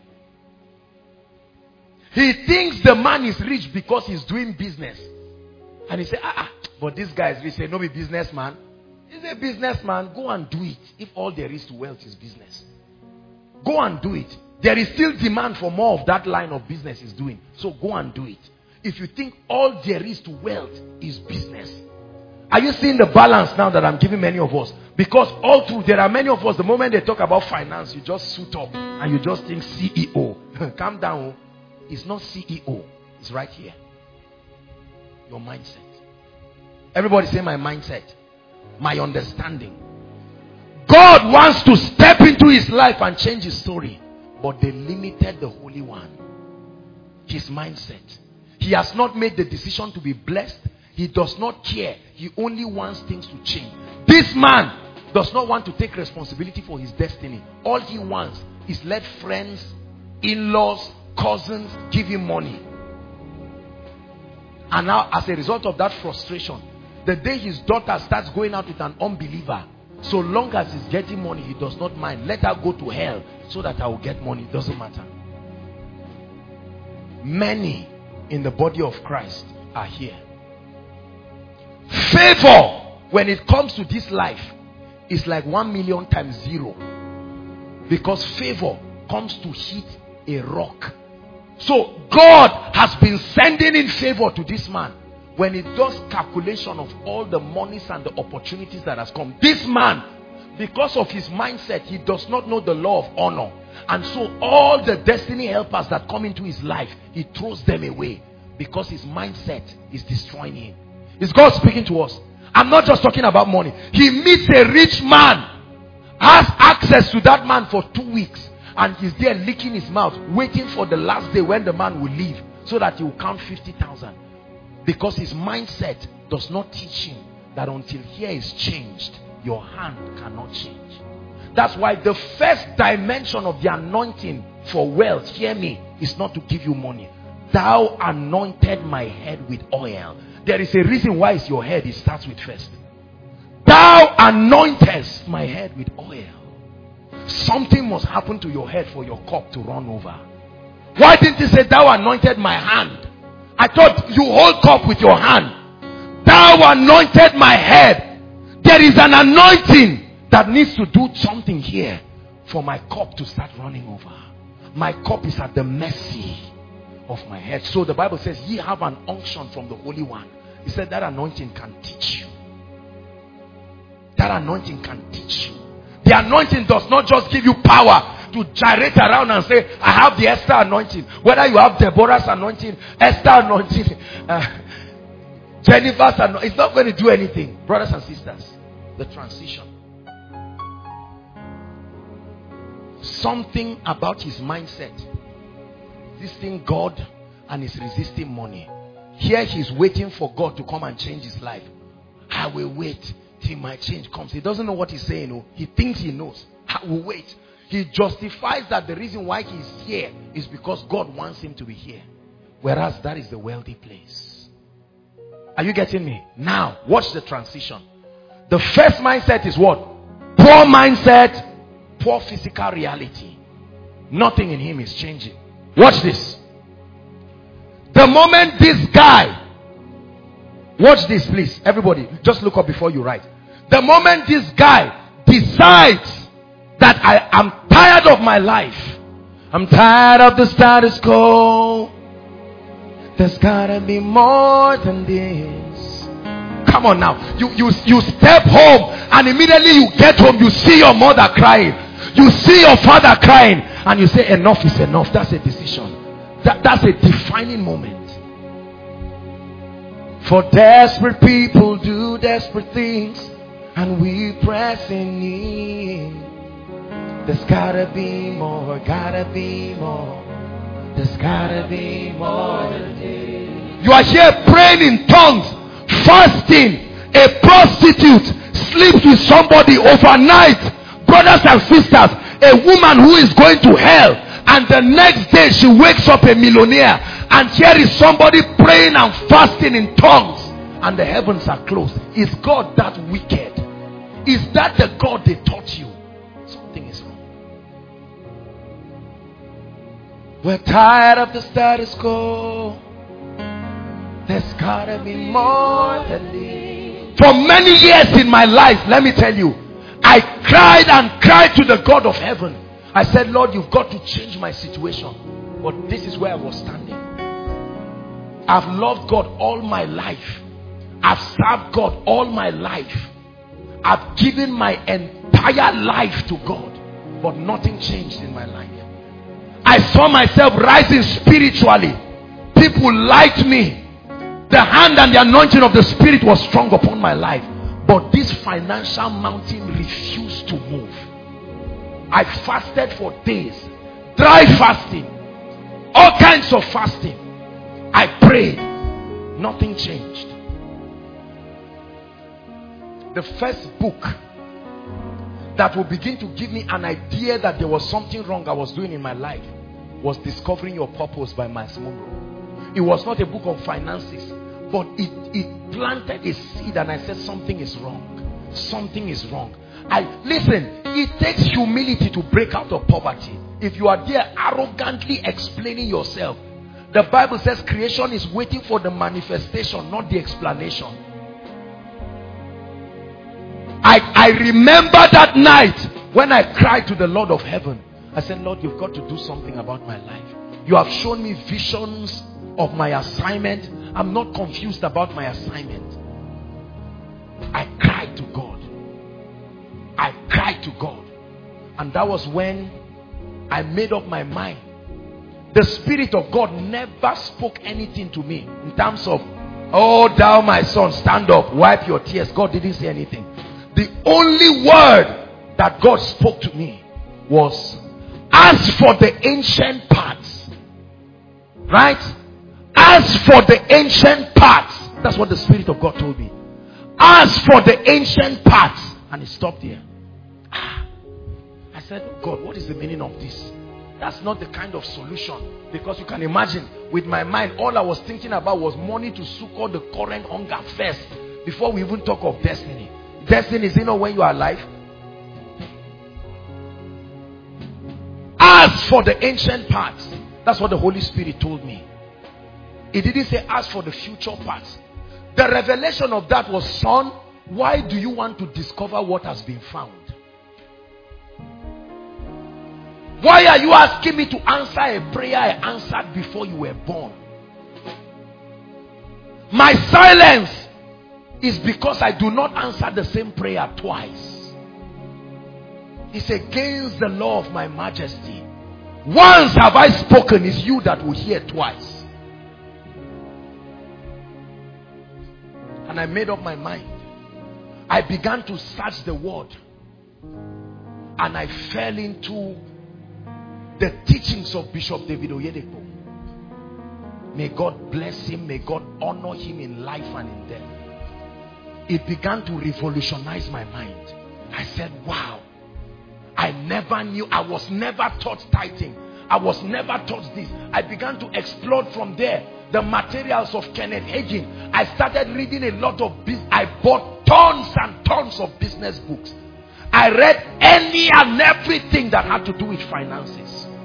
He thinks the man is rich because he's doing business. And he said, but this guy is rich. He said, "No, be businessman." He's a businessman. Go and do it. If all there is to wealth is business, go and do it. There is still demand for more of that line of business he's doing. So go and do it. If you think all there is to wealth is business. Are you seeing the balance now that I'm giving many of us? Because all through, there are many of us, the moment they talk about finance, you just suit up and you just think CEO. Calm down. It's not CEO. It's right here. Your mindset. Everybody say, my mindset. My understanding. God wants to step into his life and change his story. But they limited the Holy One. His mindset. He has not made the decision to be blessed. He does not care. He only wants things to change. This man does not want to take responsibility for his destiny. All he wants is let friends, in-laws, cousins give him money. And now, as a result of that frustration, the day his daughter starts going out with an unbeliever, so long as he's getting money, he does not mind. Let her go to hell so that I will get money. It doesn't matter. Many in the body of Christ are here. Favor, when it comes to this life, is like 1 million times 0. Because favor comes to hit a rock. So God has been sending in favor to this man. When he does calculation of all the monies and the opportunities that has come, this man, because of his mindset, he does not know the law of honor. And so all the destiny helpers that come into his life, he throws them away because his mindset is destroying him. Is God speaking to us? I'm not just talking about money. He meets a rich man, has access to that man for 2 weeks, and he's there licking his mouth, waiting for the last day when the man will leave so that he will count 50,000. Because his mindset does not teach him that until here is changed, your hand cannot change. That's why the first dimension of the anointing for wealth, hear me, is not to give you money. Thou anointed my head with oil. There is a reason why it's your head. It starts with first. Thou anointest my head with oil. Something must happen to your head for your cup to run over. Why didn't he say, thou anointed my hand? I thought you hold cup with your hand. Thou anointed my head. There is an anointing that needs to do something here for my cup to start running over. My cup is at the mercy of my head. So the Bible says, ye have an unction from the Holy One. He said that anointing can teach you. That anointing can teach you. The anointing does not just give you power to gyrate around and say, I have the Esther anointing. Whether you have Deborah's anointing, Esther anointing, Jennifer's anointing, it's not going to do anything. Brothers and sisters, the transition. Something about his mindset. Resisting God and he's resisting money. Here he's waiting for God to come and change his life. I will wait till my change comes. He doesn't know what he's saying. Oh. He thinks he knows. I will wait. He justifies that the reason why he's here is because God wants him to be here. Whereas that is the wealthy place. Are you getting me? Now, watch the transition. The first mindset is what? Poor mindset, poor physical reality. Nothing in him is changing. Watch this. The moment this guy, watch this please, everybody, just look up before you write. The moment this guy decides that I am tired of my life, I'm tired of the status quo, there's gotta be more than this. Come on now, you step home and immediately you get home, you see your mother crying, you see your father crying, and you say enough is enough. That's a decision. That's a defining moment. For desperate people do desperate things, and we press in need. There's gotta be more, gotta be more. There's gotta be more than this. You are here praying in tongues, fasting. A prostitute sleeps with somebody overnight. Brothers and sisters, a woman who is going to hell, and the next day she wakes up a millionaire, and here is somebody praying and fasting in tongues, and the heavens are closed. Is God that wicked? Is that the God they taught you? Something is wrong. We're tired of the status quo. There's gotta be more than this. For many years in my life, let me tell you, I cried and cried to the God of heaven. I said, Lord, you've got to change my situation. But this is where I was standing. I've loved God all my life. I've served God all my life. I've given my entire life to God. But nothing changed in my life. I saw myself rising spiritually. People liked me. The hand and the anointing of the Spirit was strong upon my life. But this financial mountain refused to move. I fasted for days. Dry fasting. All kinds of fasting. I prayed. Nothing changed. The first book that will begin to give me an idea that there was something wrong I was doing in my life was Discovering Your Purpose by Miles Monroe. It was not a book of finances, but it planted a seed, and I said something is wrong. Something is wrong. Listen, it takes humility to break out of poverty. If you are there arrogantly explaining yourself, the Bible says creation is waiting for the manifestation, not the explanation. I remember that night when I cried to the Lord of heaven. I said, Lord, you've got to do something about my life. You have shown me visions of my assignment. I'm not confused about my assignment. I cried to God. I cried to God. And that was when I made up my mind. The Spirit of God never spoke anything to me in terms of, oh thou my son, stand up, wipe your tears. God didn't say anything. The only word that God spoke to me was, as for the ancient paths. Right? As for the ancient paths. That's what the Spirit of God told me. As for the ancient paths. And it stopped there. I said, oh God, what is the meaning of this? That's not the kind of solution. Because you can imagine, with my mind, all I was thinking about was money to succor the current hunger first, before we even talk of destiny. Destiny is, when you are alive. As for the ancient paths. That's what the Holy Spirit told me. It didn't say as for the future paths. The revelation of that was, son, why do you want to discover what has been found? Why are you asking me to answer a prayer I answered before you were born? My silence is because I do not answer the same prayer twice. It's against the law of my majesty. Once have I spoken, it's you that will hear twice. And I made up my mind. I began to search the word. And I fell into the teachings of Bishop David Oyedepo. May God bless him. May God honor him in life and in death. It began to revolutionize my mind. I said, wow. I never knew. I was never taught tithing. I was never taught this. I began to explore from there the materials of Kenneth Hagin. I started reading a lot of business. I bought tons and tons of business books. I read any and everything that had to do with finances.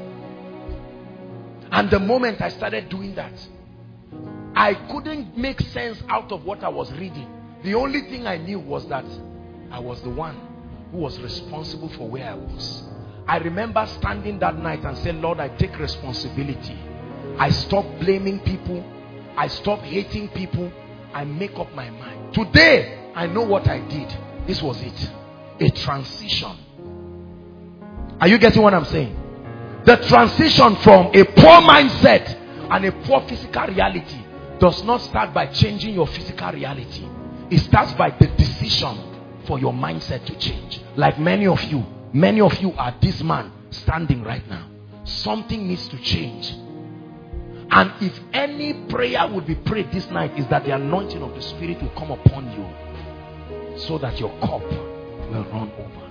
And the moment I started doing that, I couldn't make sense out of what I was reading. The only thing I knew was that I was the one who was responsible for where I was. I remember standing that night and saying, Lord, I take responsibility. I stop blaming people. I stop hating people. I make up my mind. Today, I know what I did. This was it. A transition. Are you getting what I'm saying? The transition from a poor mindset and a poor physical reality does not start by changing your physical reality. It starts by the decision for your mindset to change. Like many of you are this man standing right now. Something needs to change. And if any prayer would be prayed this night, is that the anointing of the Spirit will come upon you, so that your cup will run over.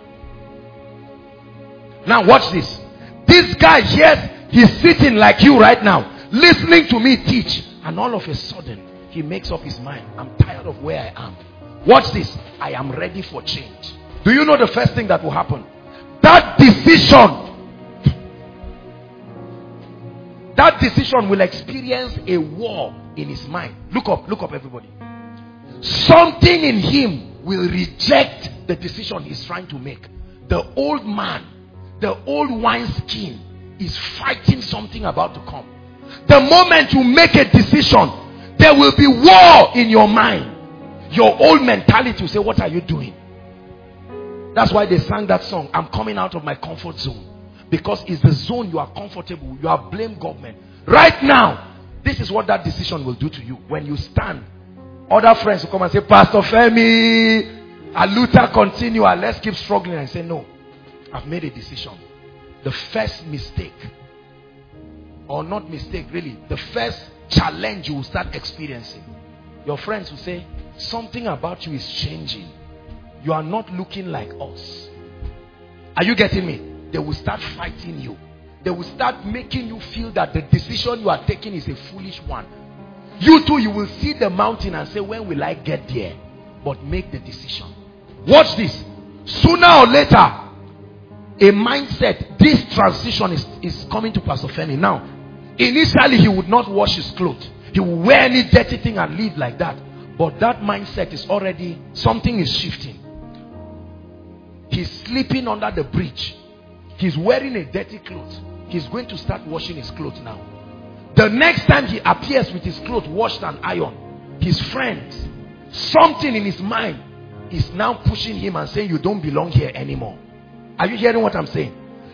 Now watch this. This guy here, he's sitting like you right now, listening to me teach, and all of a sudden he makes up his mind. I'm tired of where I am. Watch this. I am ready for change. Do you know the first thing that will happen? That decision will experience a war in his mind. Look up everybody. Something in him will reject the decision he's trying to make. The old man, the old wineskin is fighting something about to come. The moment you make a decision, there will be war in your mind. Your old mentality will say, what are you doing? That's why they sang that song, I'm coming out of my comfort zone. Because it's the zone you are comfortable. You have blamed government. Right now, this is what that decision will do to you. When you stand, other friends will come and say, Pastor Femi, Aluta, continue, and let's keep struggling. And say, no, I've made a decision. The first mistake, or not mistake really, the first challenge you will start experiencing, your friends will say, something about you is changing. You are not looking like us. Are you getting me? They will start fighting you. They will start making you feel that the decision you are taking is a foolish one. You too, you will see the mountain and say, when will I get there? But make the decision. Watch this. Sooner or later, a mindset, this transition is coming to Pastor Femi. Now, initially he would not wash his clothes. He would wear any dirty thing and live like that. But that mindset is already, something is shifting. He's sleeping under the bridge. He's wearing a dirty clothes. He's going to start washing his clothes now. The next time he appears with his clothes washed and ironed, his friends, something in his mind is now pushing him and saying, you don't belong here anymore. Are you hearing what I'm saying?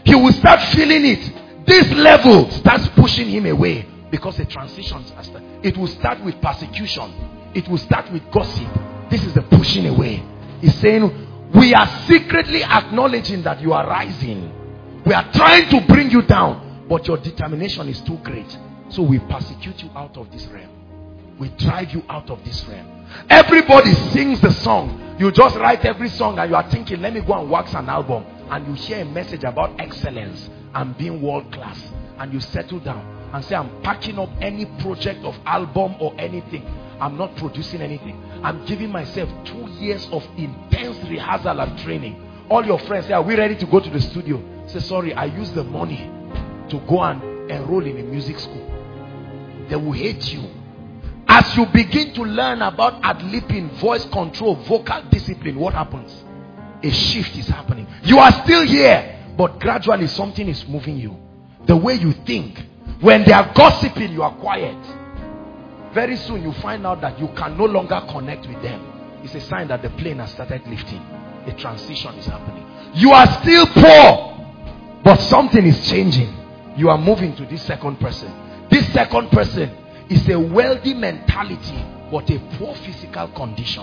He will start feeling it. This level starts pushing him away because the transition starts. It will start with persecution. It will start with gossip. This is the pushing away. He's saying, we are secretly acknowledging that you are rising. We are trying to bring you down, but your determination is too great. So we persecute you out of this realm. We drive you out of this realm. Everybody sings the song. You just write every song and you are thinking, let me go and wax an album. And you hear a message about excellence and being world class. And you settle down and say, I'm packing up any project of album or anything. I'm not producing anything. I'm giving myself 2 years of intense rehearsal and training. All your friends say, are we ready to go to the studio? Say, sorry, I use the money to go and enroll in a music school. They will hate you. As you begin to learn about ad-libbing, voice control, vocal discipline, what happens? A shift is happening. You are still here, but gradually something is moving you. The way you think. When they are gossiping, you are quiet. Very soon you find out that you can no longer connect with them. It's a sign that the plane has started lifting. A transition is happening. You are still poor, but something is changing. You are moving to this second person. This second person is a wealthy mentality, but a poor physical condition.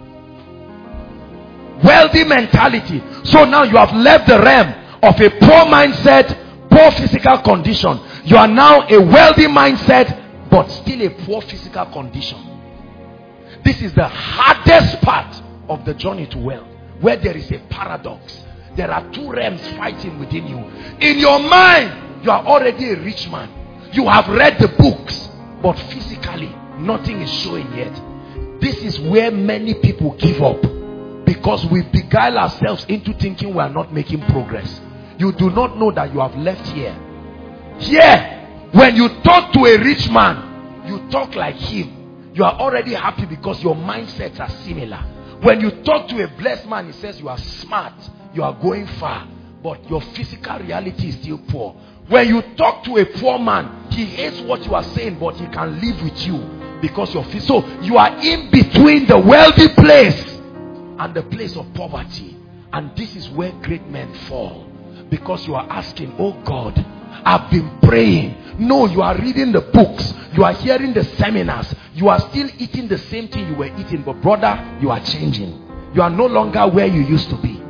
Wealthy mentality. So now you have left the realm of a poor mindset, poor physical condition. You are now a wealthy mindset, but still a poor physical condition. This is the hardest part of the journey to wealth, where there is a paradox. There are two realms fighting within you. In your mind, you are already a rich man. You have read the books, but physically, nothing is showing yet. This is where many people give up, because we beguile ourselves into thinking we are not making progress. You do not know that you have left here. Here, when you talk to a rich man, you talk like him. You are already happy because your mindsets are similar. When you talk to a blessed man, he says you are smart, you are going far, but your physical reality is still poor. When you talk to a poor man, he hates what you are saying, but he can live with you because you're so you are in between the wealthy place and the place of poverty. And this is where great men fall, because you are asking, oh God, I've been praying. No, you are reading the books, you are hearing the seminars, you are still eating the same thing you were eating, but brother, you are changing. You are no longer where you used to be.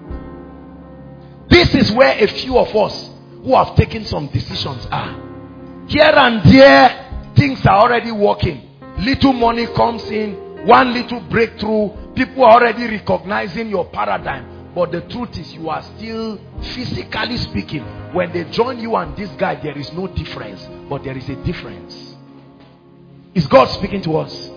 This is where a few of us who have taken some decisions are. Here and there, things are already working. Little money comes in, one little breakthrough, people are already recognizing your paradigm. But the truth is, you are still, physically speaking, when they join you and this guy, there is no difference. But there is a difference. Is God speaking to us?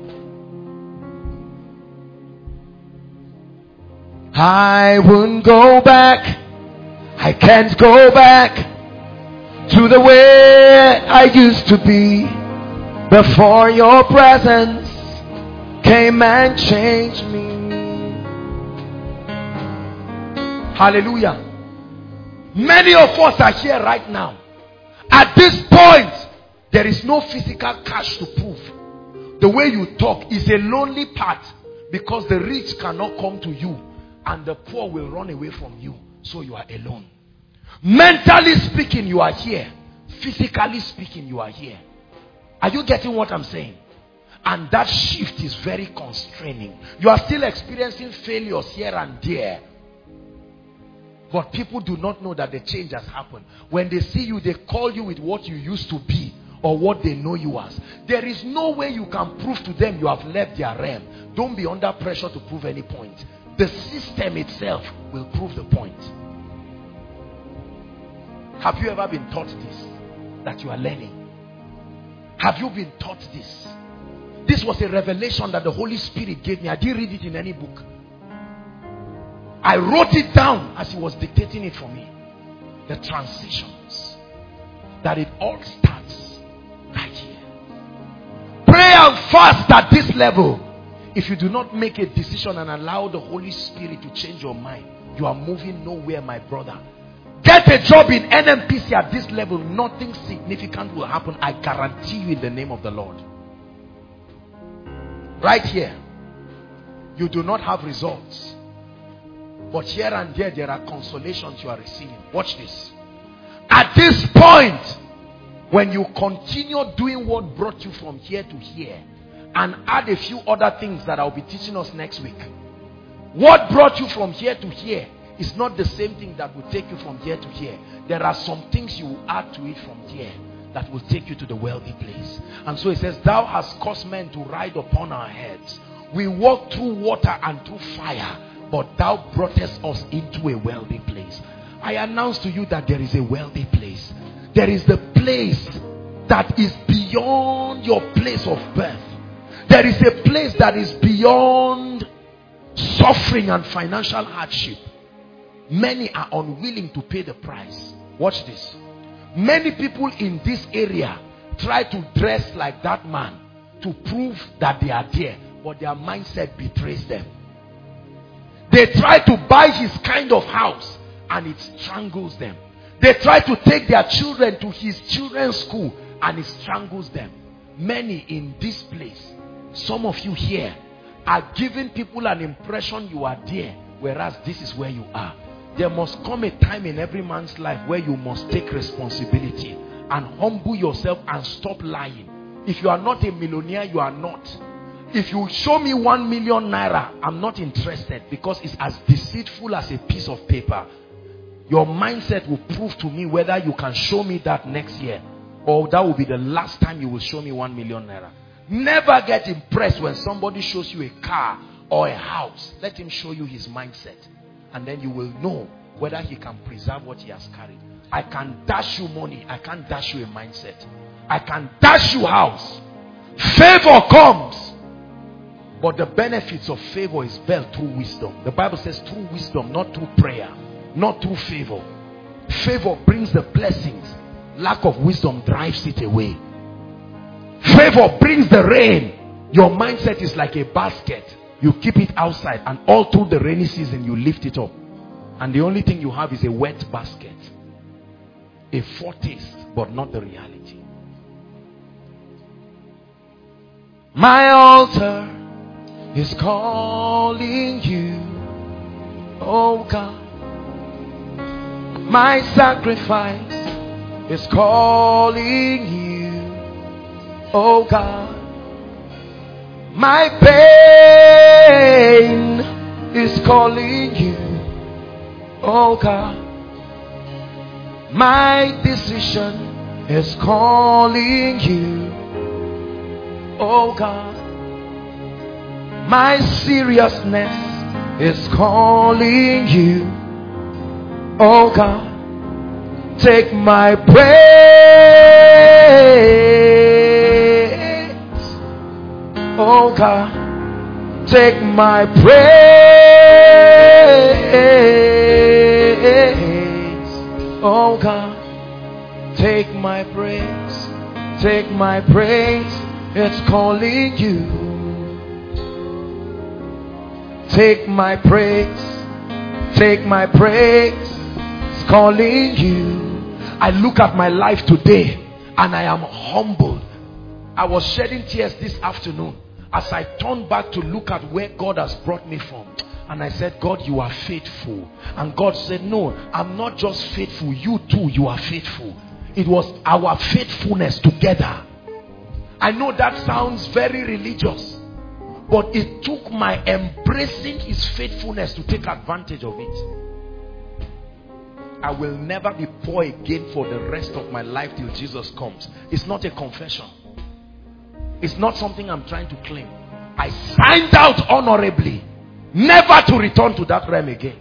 I won't go back. I can't go back to the way I used to be before your presence came and changed me. Hallelujah. Many of us are here right now. At this point, there is no physical cash to prove. The way you talk is a lonely part, because the rich cannot come to you and the poor will run away from you. So you are alone. Mentally speaking, you are here. Physically speaking, you are here. Are you getting what I'm saying? And that shift is very constraining. You are still experiencing failures here and there. But people do not know that the change has happened. When they see you, they call you with what you used to be or what they know you as. There is no way you can prove to them you have left their realm. Don't be under pressure to prove any point. The system itself will prove the point. Have you ever been taught this? That you are learning? Have you been taught this? This was a revelation that the Holy Spirit gave me. I didn't read it in any book. I wrote it down as he was dictating it for me. The transitions. That it all starts right here. Pray and fast at this level. If you do not make a decision and allow the Holy Spirit to change your mind, you are moving nowhere, my brother. Get a job in NMPC at this level. Nothing significant will happen. I guarantee you in the name of the Lord. Right here. You do not have results. But here and there are consolations you are receiving. Watch this. At this point, when you continue doing what brought you from here to here, and add a few other things that I'll be teaching us next week, what brought you from here to here is not the same thing that will take you from here to here. There are some things you will add to it from here that will take you to the wealthy place. And so it says, thou hast caused men to ride upon our heads. We walk through water and through fire, but thou broughtest us into a wealthy place. I announce to you that there is a wealthy place. There is the place that is beyond your place of birth. There is a place that is beyond suffering and financial hardship. Many are unwilling to pay the price. Watch this. Many people in this area try to dress like that man to prove that they are there, but their mindset betrays them. They try to buy his kind of house and it strangles them. They try to take their children to his children's school and it strangles them. Many in this place, some of you here, are giving people an impression you are there, whereas this is where you are. There must come a time in every man's life where you must take responsibility and humble yourself and stop lying. If you are not a millionaire, you are not. If you show me 1 million naira, I'm not interested, because it's as deceitful as a piece of paper. Your mindset will prove to me whether you can show me that next year, or that will be the last time you will show me 1 million naira. Never get impressed when somebody shows you a car or a house. Let him show you his mindset, and then you will know whether he can preserve what he has carried. I can dash you money, I can't dash you a mindset. I can dash you house. Favor comes, but the benefits of favor is built through wisdom. The Bible says through wisdom, not through prayer, not through favor. Favor brings the blessings. Lack of wisdom drives it away. Favor brings the rain. Your mindset is like a basket. You keep it outside, and all through the rainy season you lift it up, and the only thing you have is a wet basket. A foretaste, but not the reality. My altar is calling you, oh God. My sacrifice is calling you, oh God. My pain is calling you, oh God. My decision is calling you, oh God. My seriousness is calling you, oh God. Take my praise, oh God. Take my praise, oh God. Take my praise, take my praise. It's calling you. Take my praise, take my praise. It's calling you. I look at my life today and I am humbled. I was shedding tears this afternoon as I turned back to look at where God has brought me from. And I said, God, you are faithful. And God said, no, I'm not just faithful. You too, you are faithful. It was our faithfulness together. I know that sounds very religious, but it took my embracing his faithfulness to take advantage of it. I will never be poor again for the rest of my life till Jesus comes. It's not a confession. It's not something I'm trying to claim. I signed out honorably never to return to that realm again.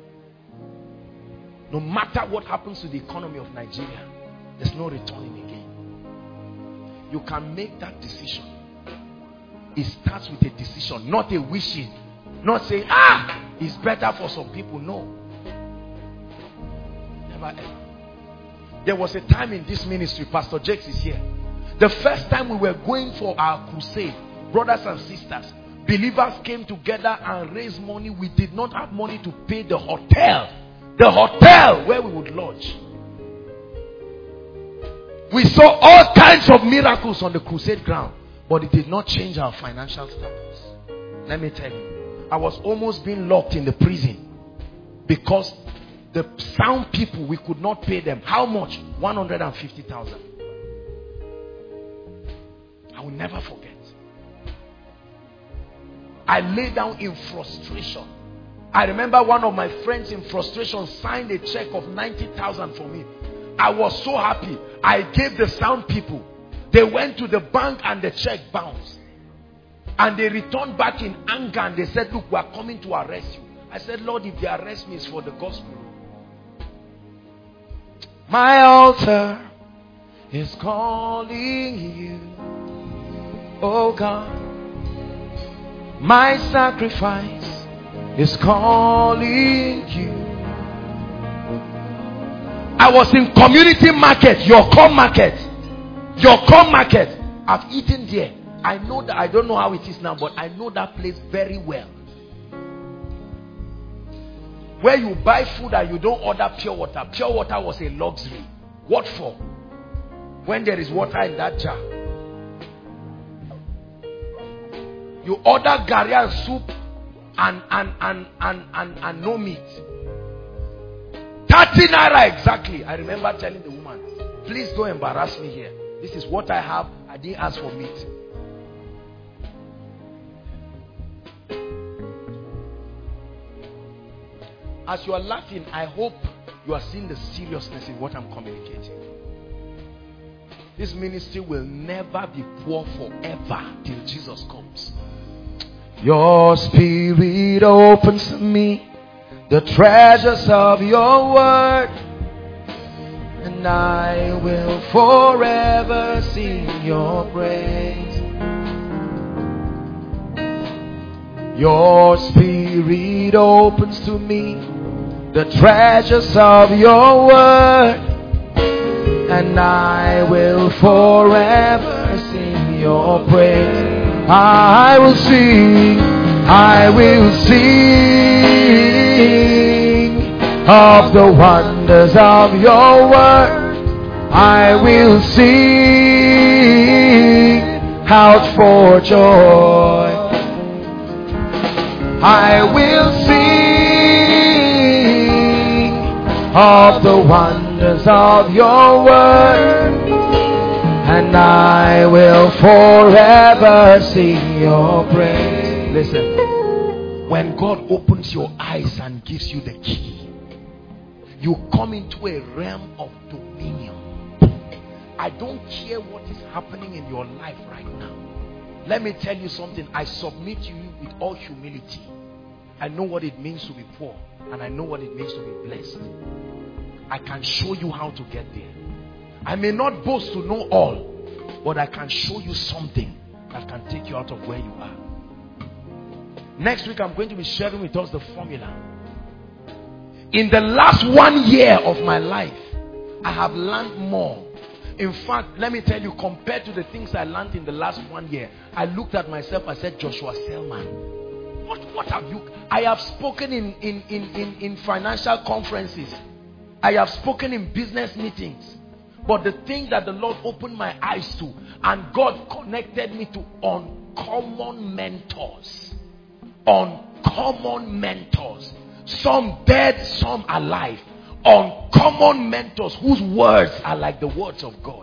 No matter what happens to the economy of Nigeria, there's no returning again. You can make that decision. It starts with a decision, not a wishing. Not saying, it's better for some people. No. Never ever. There was a time in this ministry, Pastor Jakes is here. The first time we were going for our crusade, brothers and sisters, believers came together and raised money. We did not have money to pay the hotel. The hotel where we would lodge. We saw all kinds of miracles on the crusade ground, but it did not change our financial status. Let me tell you, I was almost being locked in the prison. Because the sound people, we could not pay them. How much? 150,000. I will never forget. I lay down in frustration. I remember one of my friends in frustration signed a check of 90,000 for me. I was so happy. I gave the sound people. They went to the bank and the check bounced. And they returned back in anger and they said, look, we are coming to arrest you. I said, Lord, if they arrest me, it's for the gospel. My altar is calling you, oh God. My sacrifice is calling you. I was in community market, your core market. Your core market. I've eaten there. I know that, I don't know how it is now, but I know that place very well. Where you buy food and you don't order pure water. Pure water was a luxury. What for? When there is water in that jar. You order garri and soup and no meat. 30 naira exactly. I remember telling the woman, please don't embarrass me here. This is what I have. I didn't ask for meat. As you are laughing, I hope you are seeing the seriousness in what I'm communicating. This ministry will never be poor forever till Jesus comes. Your spirit opens to me the treasures of your word, and I will forever sing your praise. Your spirit opens to me the treasures of your word, and I will forever sing your praise. I will sing of the wonders of your word. I will sing out for joy. I will sing of the wonders of your word, and I will forever sing your praise. Listen, when God opens your eyes and gives you the key, you come into a realm of dominion. I don't care what is happening in your life right now. Let me tell you something. I submit to you with all humility. I know what it means to be poor, and I know what it means to be blessed. I can show you how to get there. I may not boast to know all, but I can show you something that can take you out of where you are. Next week, I'm going to be sharing with us the formula. In the last 1 year of my life, I have learned more. In fact, let me tell you, compared to the things I learned in the last 1 year, I looked at myself, I said, Joshua Selman, what have you? I have spoken in financial conferences. I have spoken in business meetings. But the thing that the Lord opened my eyes to, and God connected me to uncommon mentors. Uncommon mentors. Some dead, some alive. Uncommon mentors whose words are like the words of God.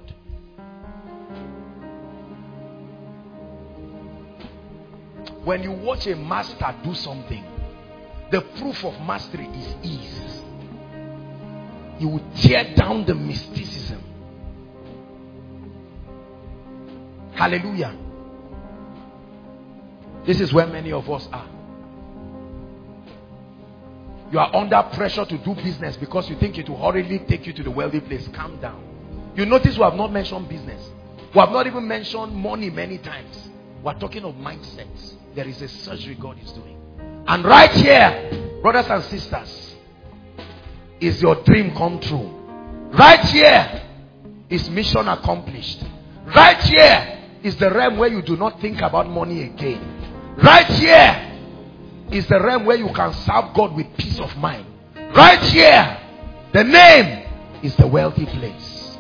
When you watch a master do something, the proof of mastery is ease. You will tear down the mysticism. Hallelujah. This is where many of us are. You are under pressure to do business because you think it will hurriedly take you to the wealthy place. Calm down. You notice we have not mentioned business. We have not even mentioned money many times. We are talking of mindsets. There is a surgery God is doing. And right here, brothers and sisters, is your dream come true. Right here is mission accomplished. Right here is the realm where you do not think about money again. Right here is the realm where you can serve God with peace of mind. Right here, the name is the wealthy place.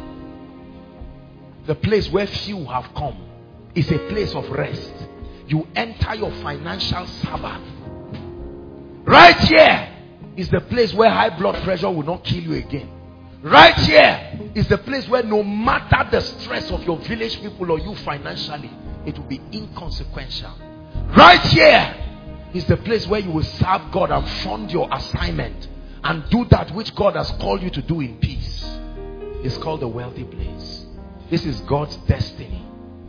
The place where few have come is a place of rest. You enter your financial Sabbath. Right here is the place where high blood pressure will not kill you again. Right here is the place where no matter the stress of your village people or you financially, it will be inconsequential. Right here is the place where you will serve God and fund your assignment and do that which God has called you to do in peace. It's called the wealthy place. This is God's destiny.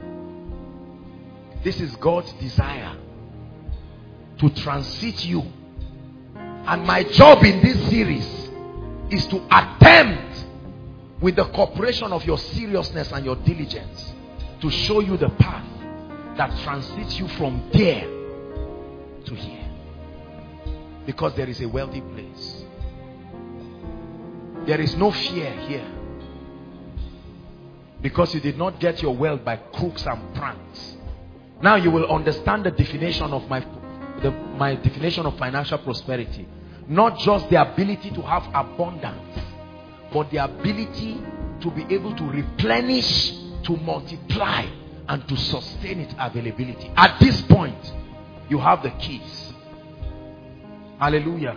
This is God's desire to transit you. And my job in this series is to attempt, with the cooperation of your seriousness and your diligence, to show you the path that transits you from there to here. Because there is a wealthy place. There is no fear here. Because you did not get your wealth by crooks and pranks. Now you will understand the definition of my definition of financial prosperity. Not just the ability to have abundance, but the ability to be able to replenish, to multiply, and to sustain its availability. At this point, you have the keys. Hallelujah.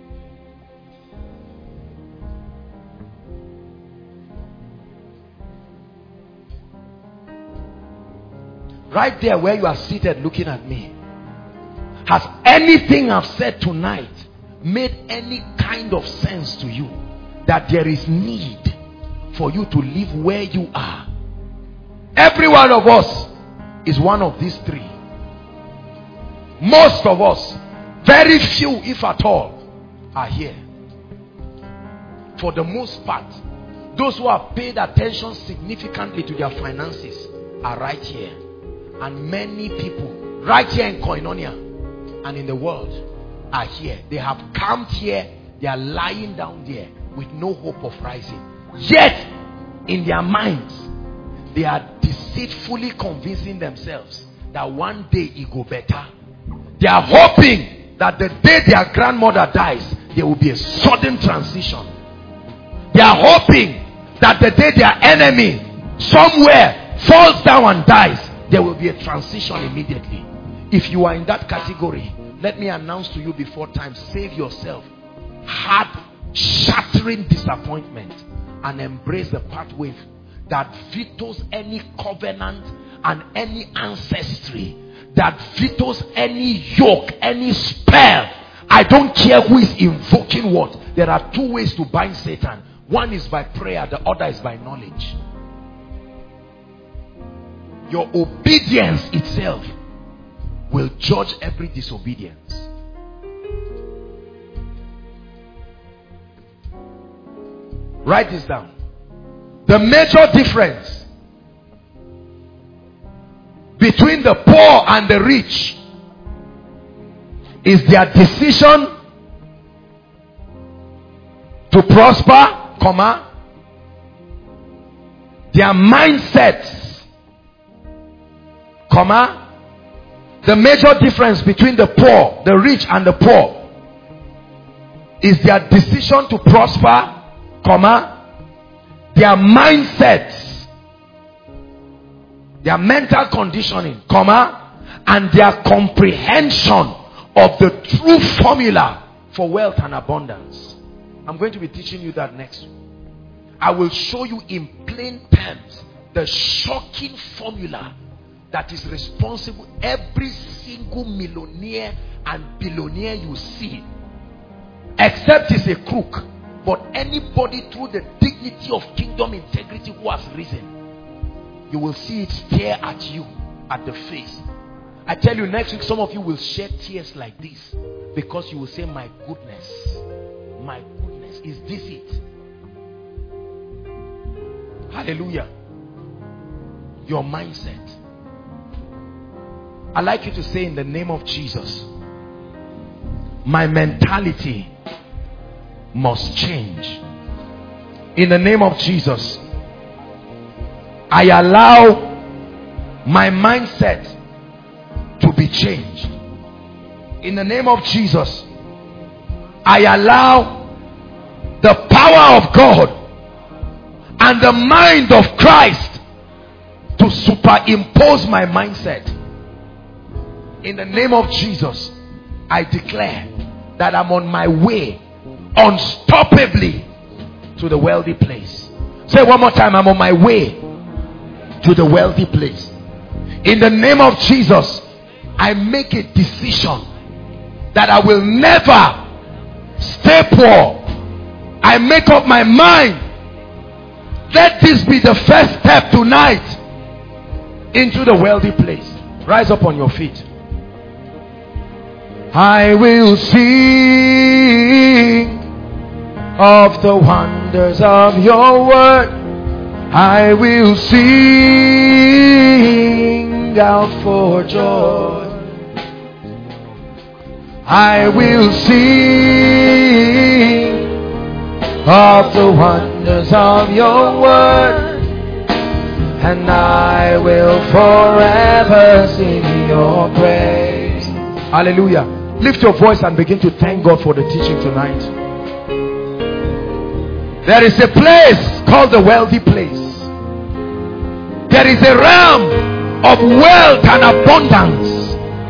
Right there where you are seated looking at me, has anything I've said tonight made any kind of sense to you? That there is need for you to live where you are? Every one of us is one of these three. Most of us, very few if at all, are here. For the most part, those who have paid attention significantly to their finances are right here. And many people right here in Koinonia and in the world are here. They have camped here. They are lying down there with no hope of rising. Yet, in their minds, they are deceitfully convincing themselves that one day it will be better. They are hoping that the day their grandmother dies, there will be a sudden transition. They are hoping that the day their enemy somewhere falls down and dies, there will be a transition immediately. If you are in that category, let me announce to you before time, save yourself heart-shattering disappointment and embrace the pathway that vetoes any covenant and any ancestry, that vetoes any yoke, any spell. I don't care who is invoking what. There are two ways to bind Satan. One is by prayer, the other is by knowledge. Your obedience itself will judge every disobedience. Write this down. The major difference between the poor and the rich is their decision to prosper, their mindsets, the major difference between the poor, the rich and the poor is their decision to prosper, their mindsets, their mental conditioning, and their comprehension of the true formula for wealth and abundance. I'm going to be teaching you that next week. I will show you in plain terms the shocking formula that is responsible. Every single millionaire and billionaire you see, except he's a crook, but anybody through the dignity of kingdom integrity who has risen, you will see it stare at you at the face. I tell you, next week some of you will shed tears like this, because you will say, my goodness, is this it? Hallelujah. Your mindset. I like you to say, in the name of Jesus, my mentality must change. In the name of Jesus, I allow my mindset to be changed. In the name of Jesus, I allow the power of God and the mind of Christ to superimpose my mindset. In the name of Jesus, I declare that I'm on my way unstoppably to the wealthy place. Say one more time, I'm on my way to the wealthy place. In the name of Jesus, I make a decision that I will never stay poor. I make up my mind. Let this be the first step tonight into the wealthy place. Rise up on your feet. I will sing of the wonders of your word. I will sing out for joy. I will sing of the wonders of your word, and I will forever sing your praise. Hallelujah. Lift your voice and begin to thank God for the teaching tonight. There is a place called the wealthy place. There is a realm of wealth and abundance.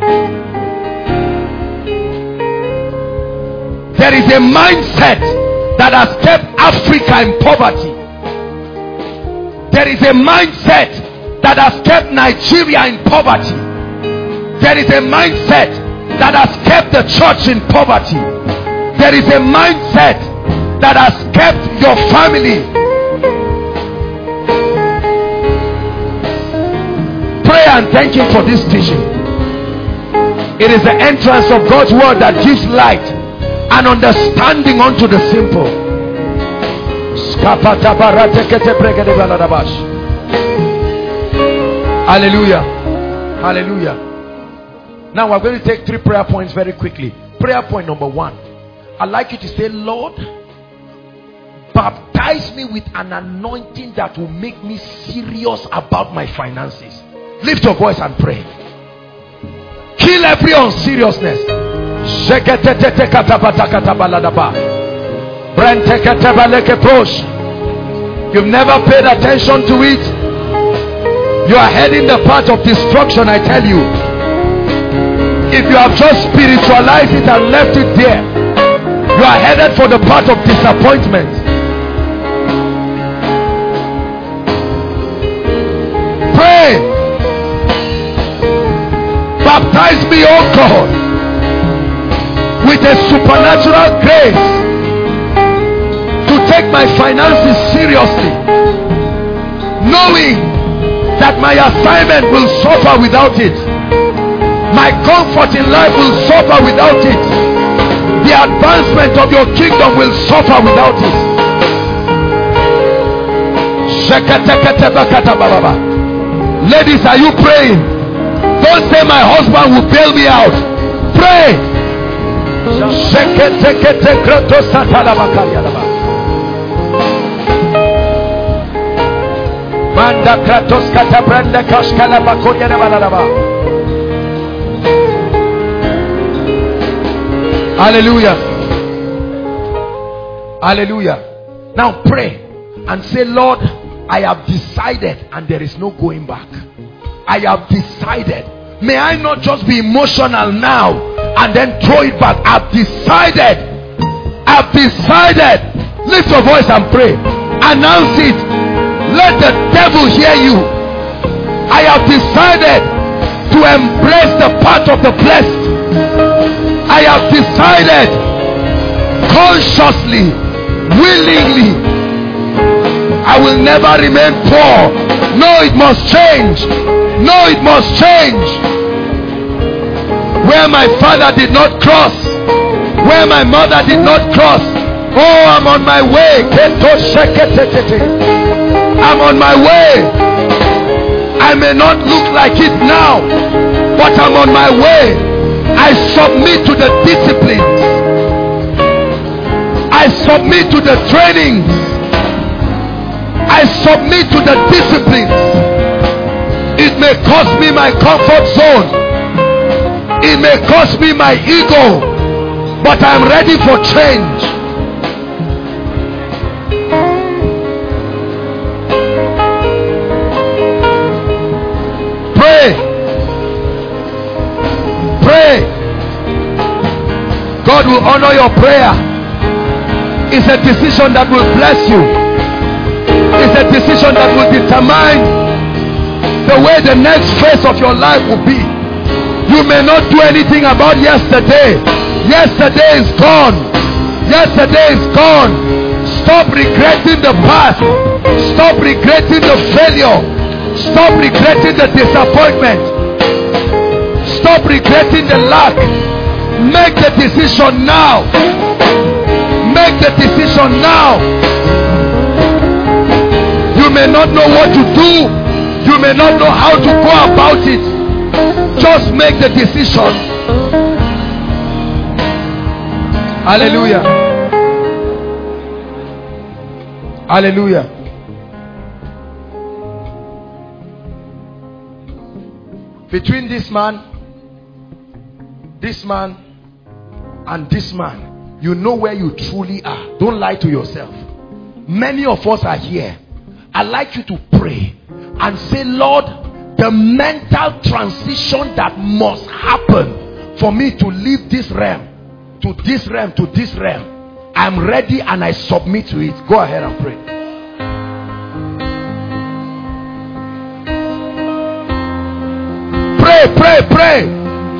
There is a mindset that has kept Africa in poverty. There is a mindset that has kept Nigeria in poverty. There is a mindset that has kept the church in poverty. There is a mindset that has kept your family. Pray and thank him for this teaching. It is the entrance of God's word that gives light and understanding unto the simple. Hallelujah. Hallelujah. Now we're going to take 3 prayer points very quickly. Prayer point number 1. I'd like you to say, Lord, baptize me with an anointing that will make me serious about my finances. Lift your voice and pray. Kill every unseriousness. You've never paid attention to it. You are heading the path of destruction, I tell you. If you have just spiritualized it and left it there, you are headed for the path of disappointment. Pray. Baptize me, oh God, with a supernatural grace to take my finances seriously, knowing that my assignment will suffer without it. My comfort in life will suffer without it. The advancement of your kingdom will suffer without it. Ladies, are you praying? Don't say my husband will bail me out. Pray. Hallelujah. Hallelujah. Now pray and say, Lord, I have decided and there is no going back. I have decided. May I not just be emotional now and then throw it back. I've decided. I've decided. Lift your voice and pray. Announce it. Let the devil hear you. I have decided to embrace the path of the blessed. I have decided consciously, willingly, I will never remain poor. No, it must change. No, it must change. Where my father did not cross, where my mother did not cross, oh, I'm on my way. I'm on my way. I may not look like it now, but I'm on my way. I submit to the disciplines. I submit to the trainings. I submit to the disciplines. It may cost me my comfort zone. It may cost me my ego, but I'm ready for change. Pray. Pray. God will honor your prayer. It's a decision that will bless you. It's a decision that will determine the way the next phase of your life will be. You may not do anything about yesterday. Yesterday is gone. Yesterday is gone. Stop regretting the past. Stop regretting the failure. Stop regretting the disappointment. Stop regretting the lack. Make the decision now. Make the decision now. You may not know what to do. You may not know how to go about it. Just make the decision. Hallelujah. Hallelujah. Between this man, and this man, you know where you truly are. Don't lie to yourself. Many of us are here. I'd like you to pray and say, Lord, the mental transition that must happen for me to leave this realm to this realm to this realm, I'm ready and I submit to it. Go ahead and pray. Pray.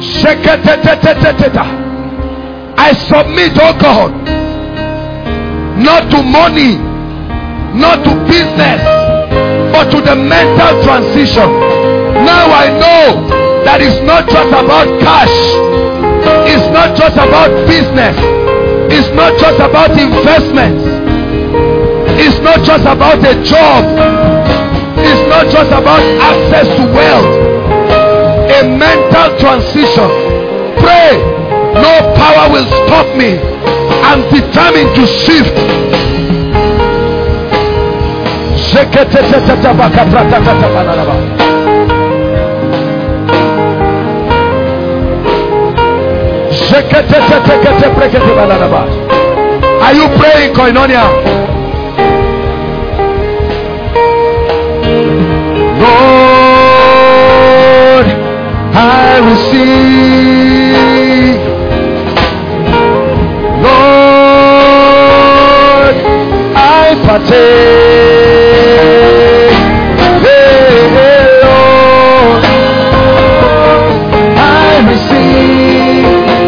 I submit, oh God, not to money, not to business, but to the mental transition. Now I know that it's not just about cash, it's not just about business, it's not just about investments, it's not just about a job, it's not just about access to wealth. A mental transition. Pray. No power will stop me. I'm determined to shift. Are you praying, Koinonia? Lord, I receive. Lord, I partake. Hey, Lord, I receive.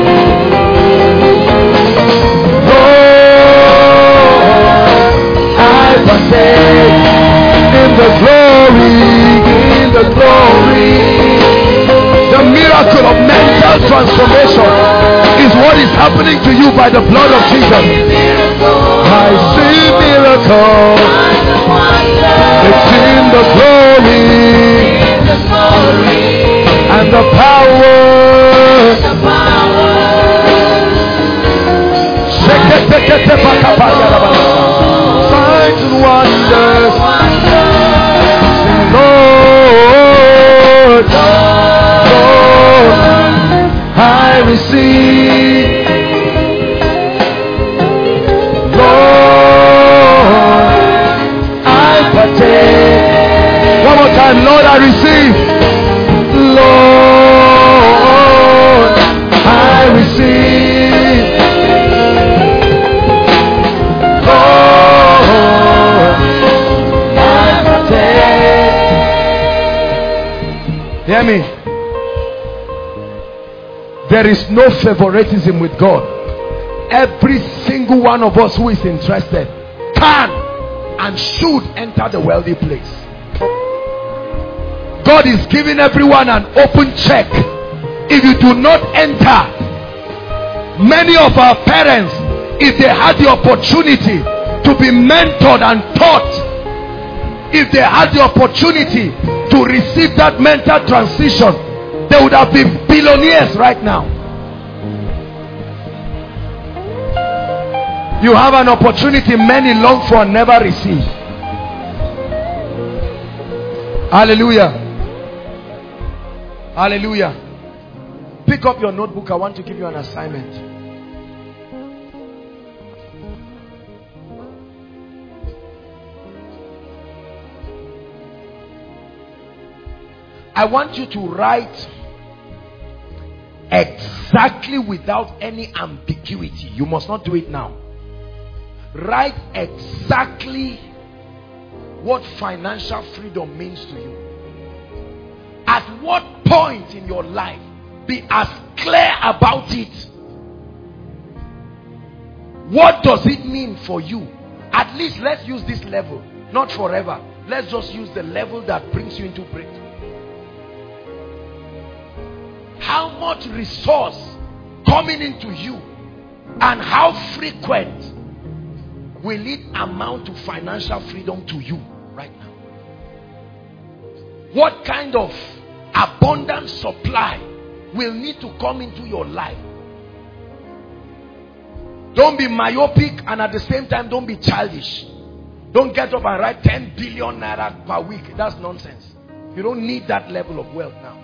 Lord, I partake in the glory. The miracle of mental transformation is what is happening to you by the blood of Jesus. I see miracles. It's in the glory and the power. Signs and wonders. Lord, I receive. Lord, I partake. One more time. Lord, I receive. Lord, I receive. Lord, I partake. Hear me. There is no favoritism with God. Every single one of us who is interested can and should enter the wealthy place. God is giving everyone an open check. If you do not enter, many of our parents, if they had the opportunity to be mentored and taught, if they had the opportunity to receive that mental transition, they would have been billionaires right now. You have an opportunity many long for and never receive. Hallelujah. Hallelujah. Pick up your notebook. I want to give you an assignment. I want you to write exactly without any ambiguity. You must not do it now. Write exactly what financial freedom means to you. At what point in your life, be as clear about it. What does it mean for you? At least let's use this level, not forever. Let's just use the level that brings you into breakthrough. How much resource coming into you and how frequent will it amount to financial freedom to you right now? What kind of abundant supply will need to come into your life? Don't be myopic, and at the same time don't be childish. Don't get up and write 10 billion naira per week. That's nonsense. You don't need that level of wealth now.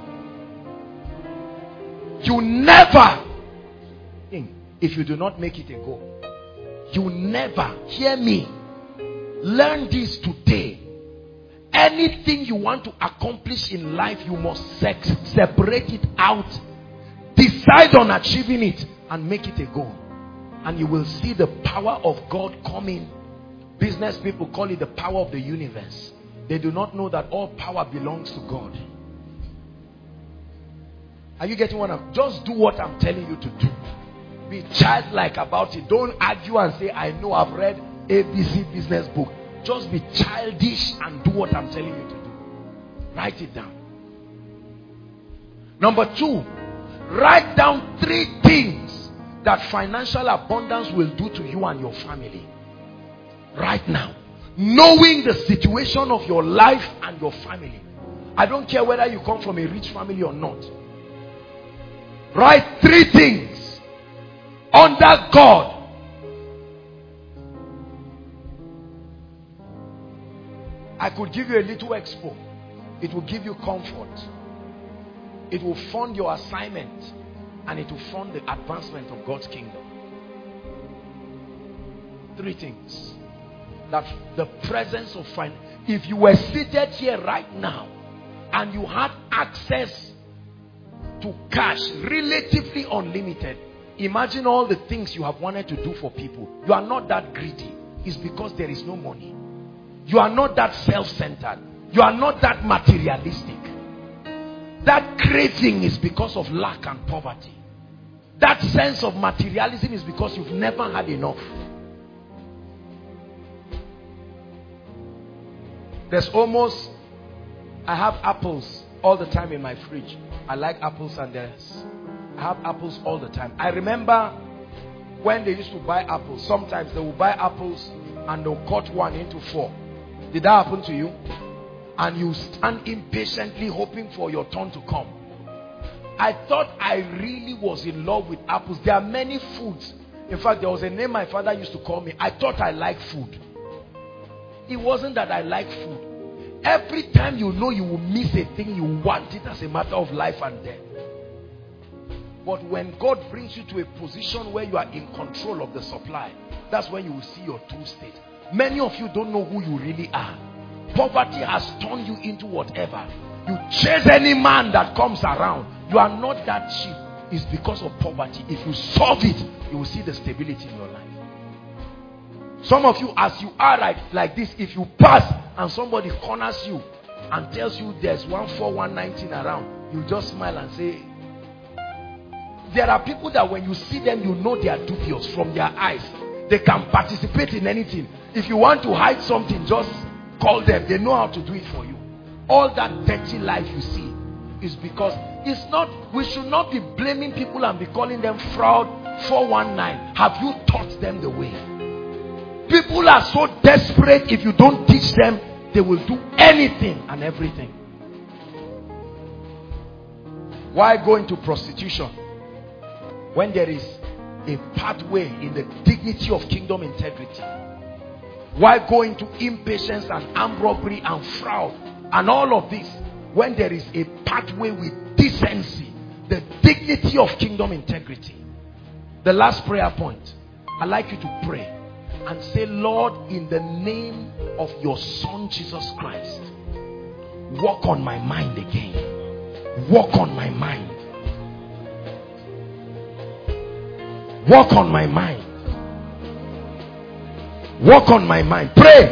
You never think, if you do not make it a goal, you never, hear me, learn this today. Anything you want to accomplish in life, you must separate it out, decide on achieving it, and make it a goal. And you will see the power of God coming. Business people call it the power of the universe. They do not know that all power belongs to God. Are you getting what I'm? Just do what I'm telling you to do. Be childlike about it. Don't argue and say, I know, I've read ABC business book. Just be childish and do what I'm telling you to do. Write it down. Number 2, write down 3 things that financial abundance will do to you and your family. Right now. Knowing the situation of your life and your family. I don't care whether you come from a rich family or not. Write 3 things under God. I could give you a little expo. It will give you comfort. It will fund your assignment, and it will fund the advancement of God's kingdom. 3 things. That the presence of finance. If you were seated here right now and you had access to cash, relatively unlimited, imagine all the things you have wanted to do for people. You are not that greedy. It's because there is no money. You are not that self-centered. You are not that materialistic. That craving is because of lack and poverty. That sense of materialism is because you've never had enough. I have apples all the time in my fridge. I like apples, and I have apples all the time. I remember when they used to buy apples, sometimes they would buy apples and they'll cut one into 4. Did that happen to you? And you stand impatiently hoping for your turn to come. I thought I really was in love with apples. There are many foods. In fact, there was a name my father used to call me. I thought I liked food. It wasn't that I like food. Every time you know you will miss a thing, you want it as a matter of life and death. But when God brings you to a position where you are in control of the supply, that's when you will see your true state. Many of you don't know who you really are. Poverty has turned you into whatever. You chase any man that comes around. You are not that cheap. It's because of poverty. If you solve it, you will see the stability in your life. Some of you, as you are like this, if you pass and somebody corners you and tells you there's 14119 around, you just smile and say, there are people that when you see them, you know they are dubious from their eyes. They can participate in anything. If you want to hide something, just call them. They know how to do it for you. All that dirty life you see is because it's not, we should not be blaming people and be calling them fraud, 419. Have you taught them the way? People are so desperate, if you don't teach them, they will do anything and everything. Why go into prostitution when there is a pathway in the dignity of kingdom integrity? Why go into impatience and armed robbery and fraud and all of this when there is a pathway with decency, the dignity of kingdom integrity? The last prayer point, I'd like you to pray and say, Lord, in the name of your Son Jesus Christ, walk on my mind again. Walk on my mind. Walk on my mind. Walk on my mind. Pray.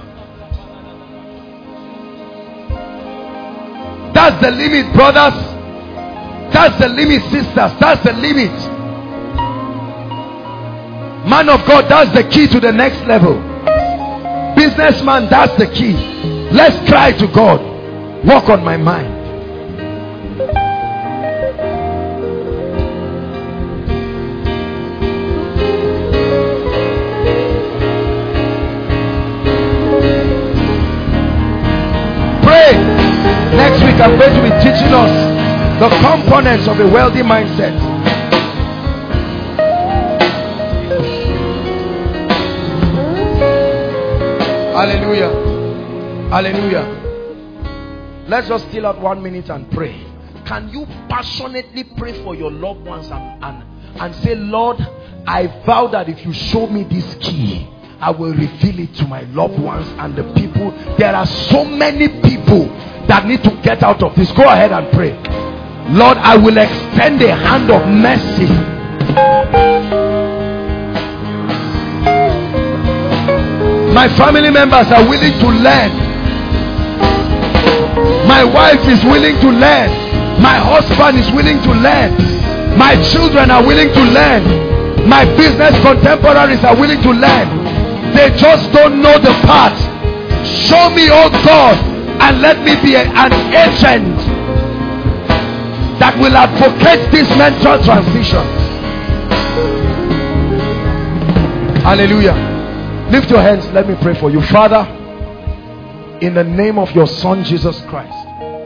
That's the limit, brothers. That's the limit, sisters. That's the limit. Man of God, that's the key to the next level. Businessman, that's the key. Let's cry to God. Walk on my mind. Pray. Next week I'm going to be teaching us the components of a wealthy mindset. Hallelujah. Hallelujah. Let's just still out 1 minute and pray. Can you passionately pray for your loved ones and say, Lord, I vow that if you show me this key, I will reveal it to my loved ones and the people. There are so many people that need to get out of this. Go ahead and pray. Lord, I will extend a hand of mercy. My family members are willing to learn. My wife is willing to learn. My husband is willing to learn. My children are willing to learn. My business contemporaries are willing to learn. They just don't know the path. Show me, oh God, and let me be an agent that will advocate this mental transition. Hallelujah. Lift your hands. Let me pray for you. Father, in the name of your Son Jesus Christ,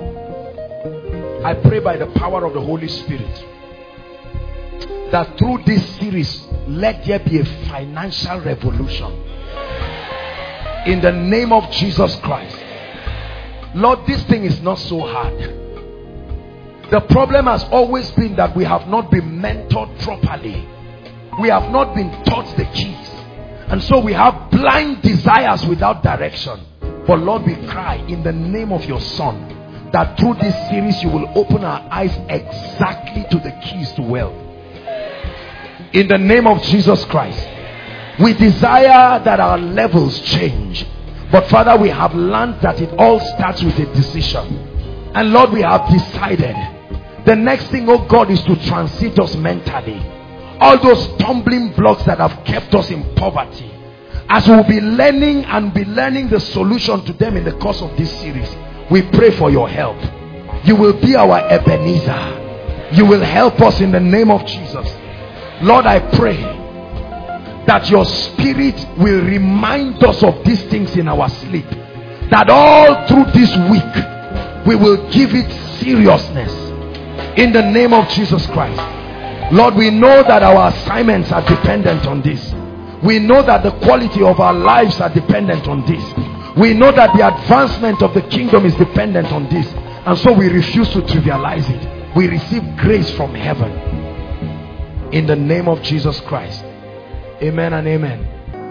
I pray by the power of the Holy Spirit that through this series, let there be a financial revolution. In the name of Jesus Christ. Lord, this thing is not so hard. The problem has always been that we have not been mentored properly. We have not been taught the keys. And so we have blind desires without direction. But Lord, we cry in the name of your Son that through this series you will open our eyes exactly to the keys to wealth. In the name of Jesus Christ. We desire that our levels change. But Father, we have learned that it all starts with a decision. And Lord, we have decided the next thing, oh God, is to transit us mentally. All those stumbling blocks that have kept us in poverty, as we'll be learning and be learning the solution to them in the course of this series, we pray for your help. You will be our Ebenezer. You will help us in the name of Jesus. Lord, I pray that your Spirit will remind us of these things in our sleep, that all through this week we will give it seriousness in the name of Jesus Christ. Lord, we know that our assignments are dependent on this. We know that the quality of our lives are dependent on this. We know that the advancement of the kingdom is dependent on this. And so we refuse to trivialize it. We receive grace from heaven in the name of Jesus Christ. Amen and amen.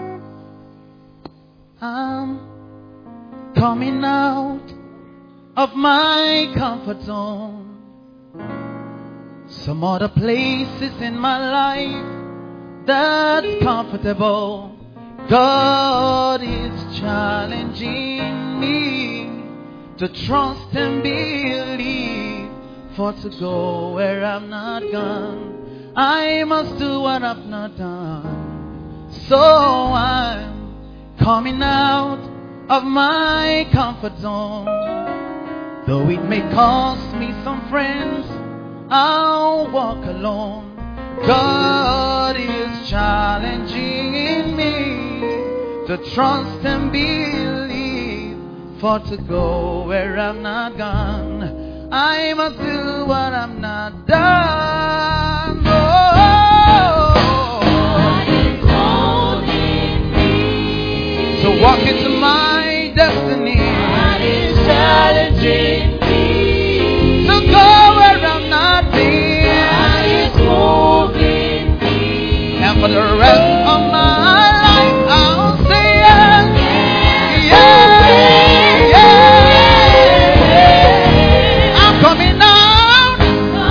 I'm coming out of my comfort zone. Some other places in my life that's comfortable. God is challenging me to trust and believe, for to go where I'm not gone, I must do what I've not done. So I'm coming out of my comfort zone. Though it may cost me some friends, I'll walk alone. God is challenging me to trust and believe, for to go where I'm not gone, I must do what I'm not done. To walk into my destiny. God is challenging me to go where I'm not been. God is moving me, and for the rest of my life I'll say yes, yes, yes. I'm coming out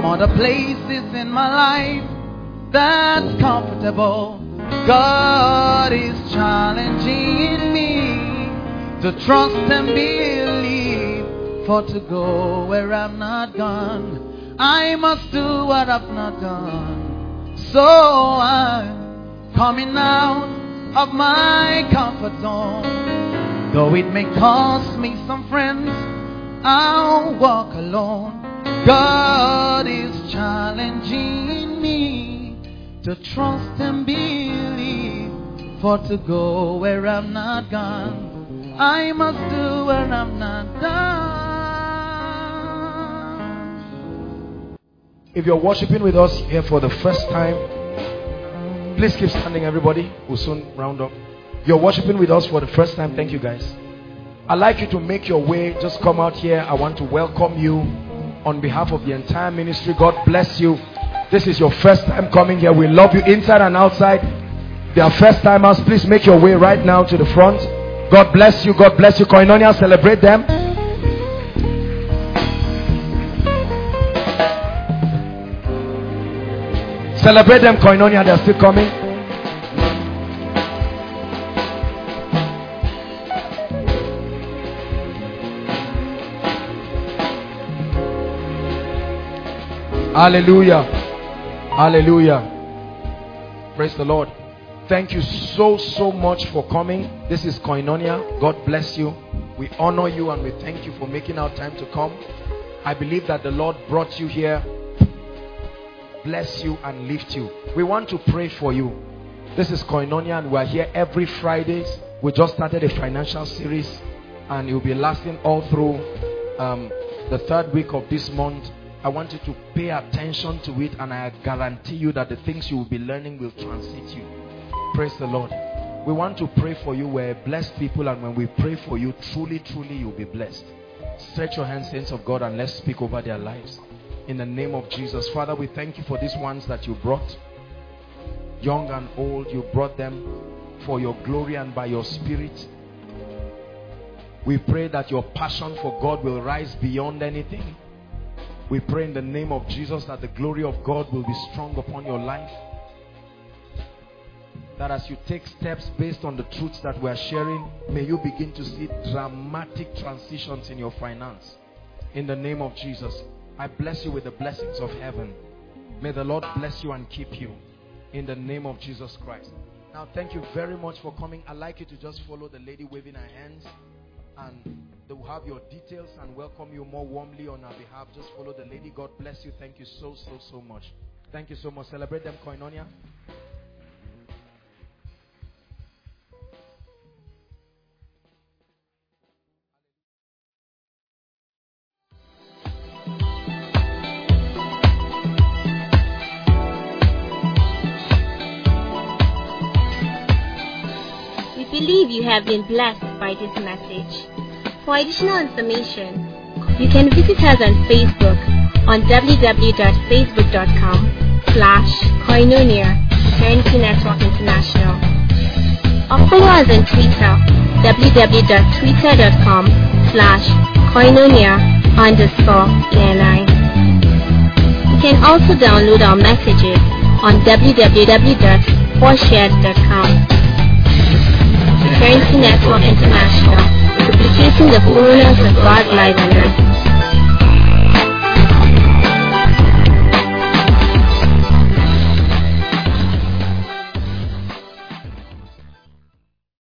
some other places in my life that's comfortable. God is challenging me to trust and believe, for to go where I'm not gone, I must do what I've not done. So I'm coming out of my comfort zone. Though it may cost me some friends, I'll walk alone. God is challenging me to trust and believe, for to go where I'm not gone, I must do where I'm not done. If you're worshiping with us here for the first time, please keep standing, everybody. We'll soon round up. You're worshiping with us for the first time. Thank you, guys. I'd like you to make your way. Just come out here. I want to welcome you on behalf of the entire ministry. God bless you. This is your first time coming here. We love you inside and outside. They are first timers. Please make your way right now to the front. God bless you. God bless you. Koinonia, celebrate them. Celebrate them, Koinonia. They're still coming. Hallelujah. Hallelujah. Praise the Lord. Thank you so much for coming. This is Koinonia. God bless you. We honor you and we thank you for making our time to come. I believe that the Lord brought you here, bless you and lift you. We want to pray for you. This is Koinonia and we are here every Fridays. We just started a financial series and it will be lasting all through the third week of this month. I want you to pay attention to it, and I guarantee you that the things you will be learning will transit you. Praise the Lord. We want to pray for you. We're blessed people, and when we pray for you, truly you'll be blessed. Stretch your hands, saints of God, and let's speak over their lives. In the name of Jesus. Father, we thank you for these ones that you brought. Young and old, you brought them for your glory and by your spirit. We pray that your passion for God will rise beyond anything. We pray in the name of Jesus that the glory of God will be strong upon your life. That as you take steps based on the truths that we are sharing, may you begin to see dramatic transitions in your finance. In the name of Jesus, I bless you with the blessings of heaven. May the Lord bless you and keep you. In the name of Jesus Christ. Now, thank you very much for coming. I'd like you to just follow the lady waving her hands, and they will have your details and welcome you more warmly on our behalf. Just follow the lady. God bless you. Thank you so much. Thank you so much. Celebrate them, Koinonia. We believe you have been blessed by this message. For additional information, you can visit us on Facebook on www.facebook.com/Koinonia Eternity Network International, or follow us on Twitter www.twitter.com/Koinonia_ENI. You can also download our messages on www.forshared.com. Eternity Network International, duplicating the fullness of God's life on earth.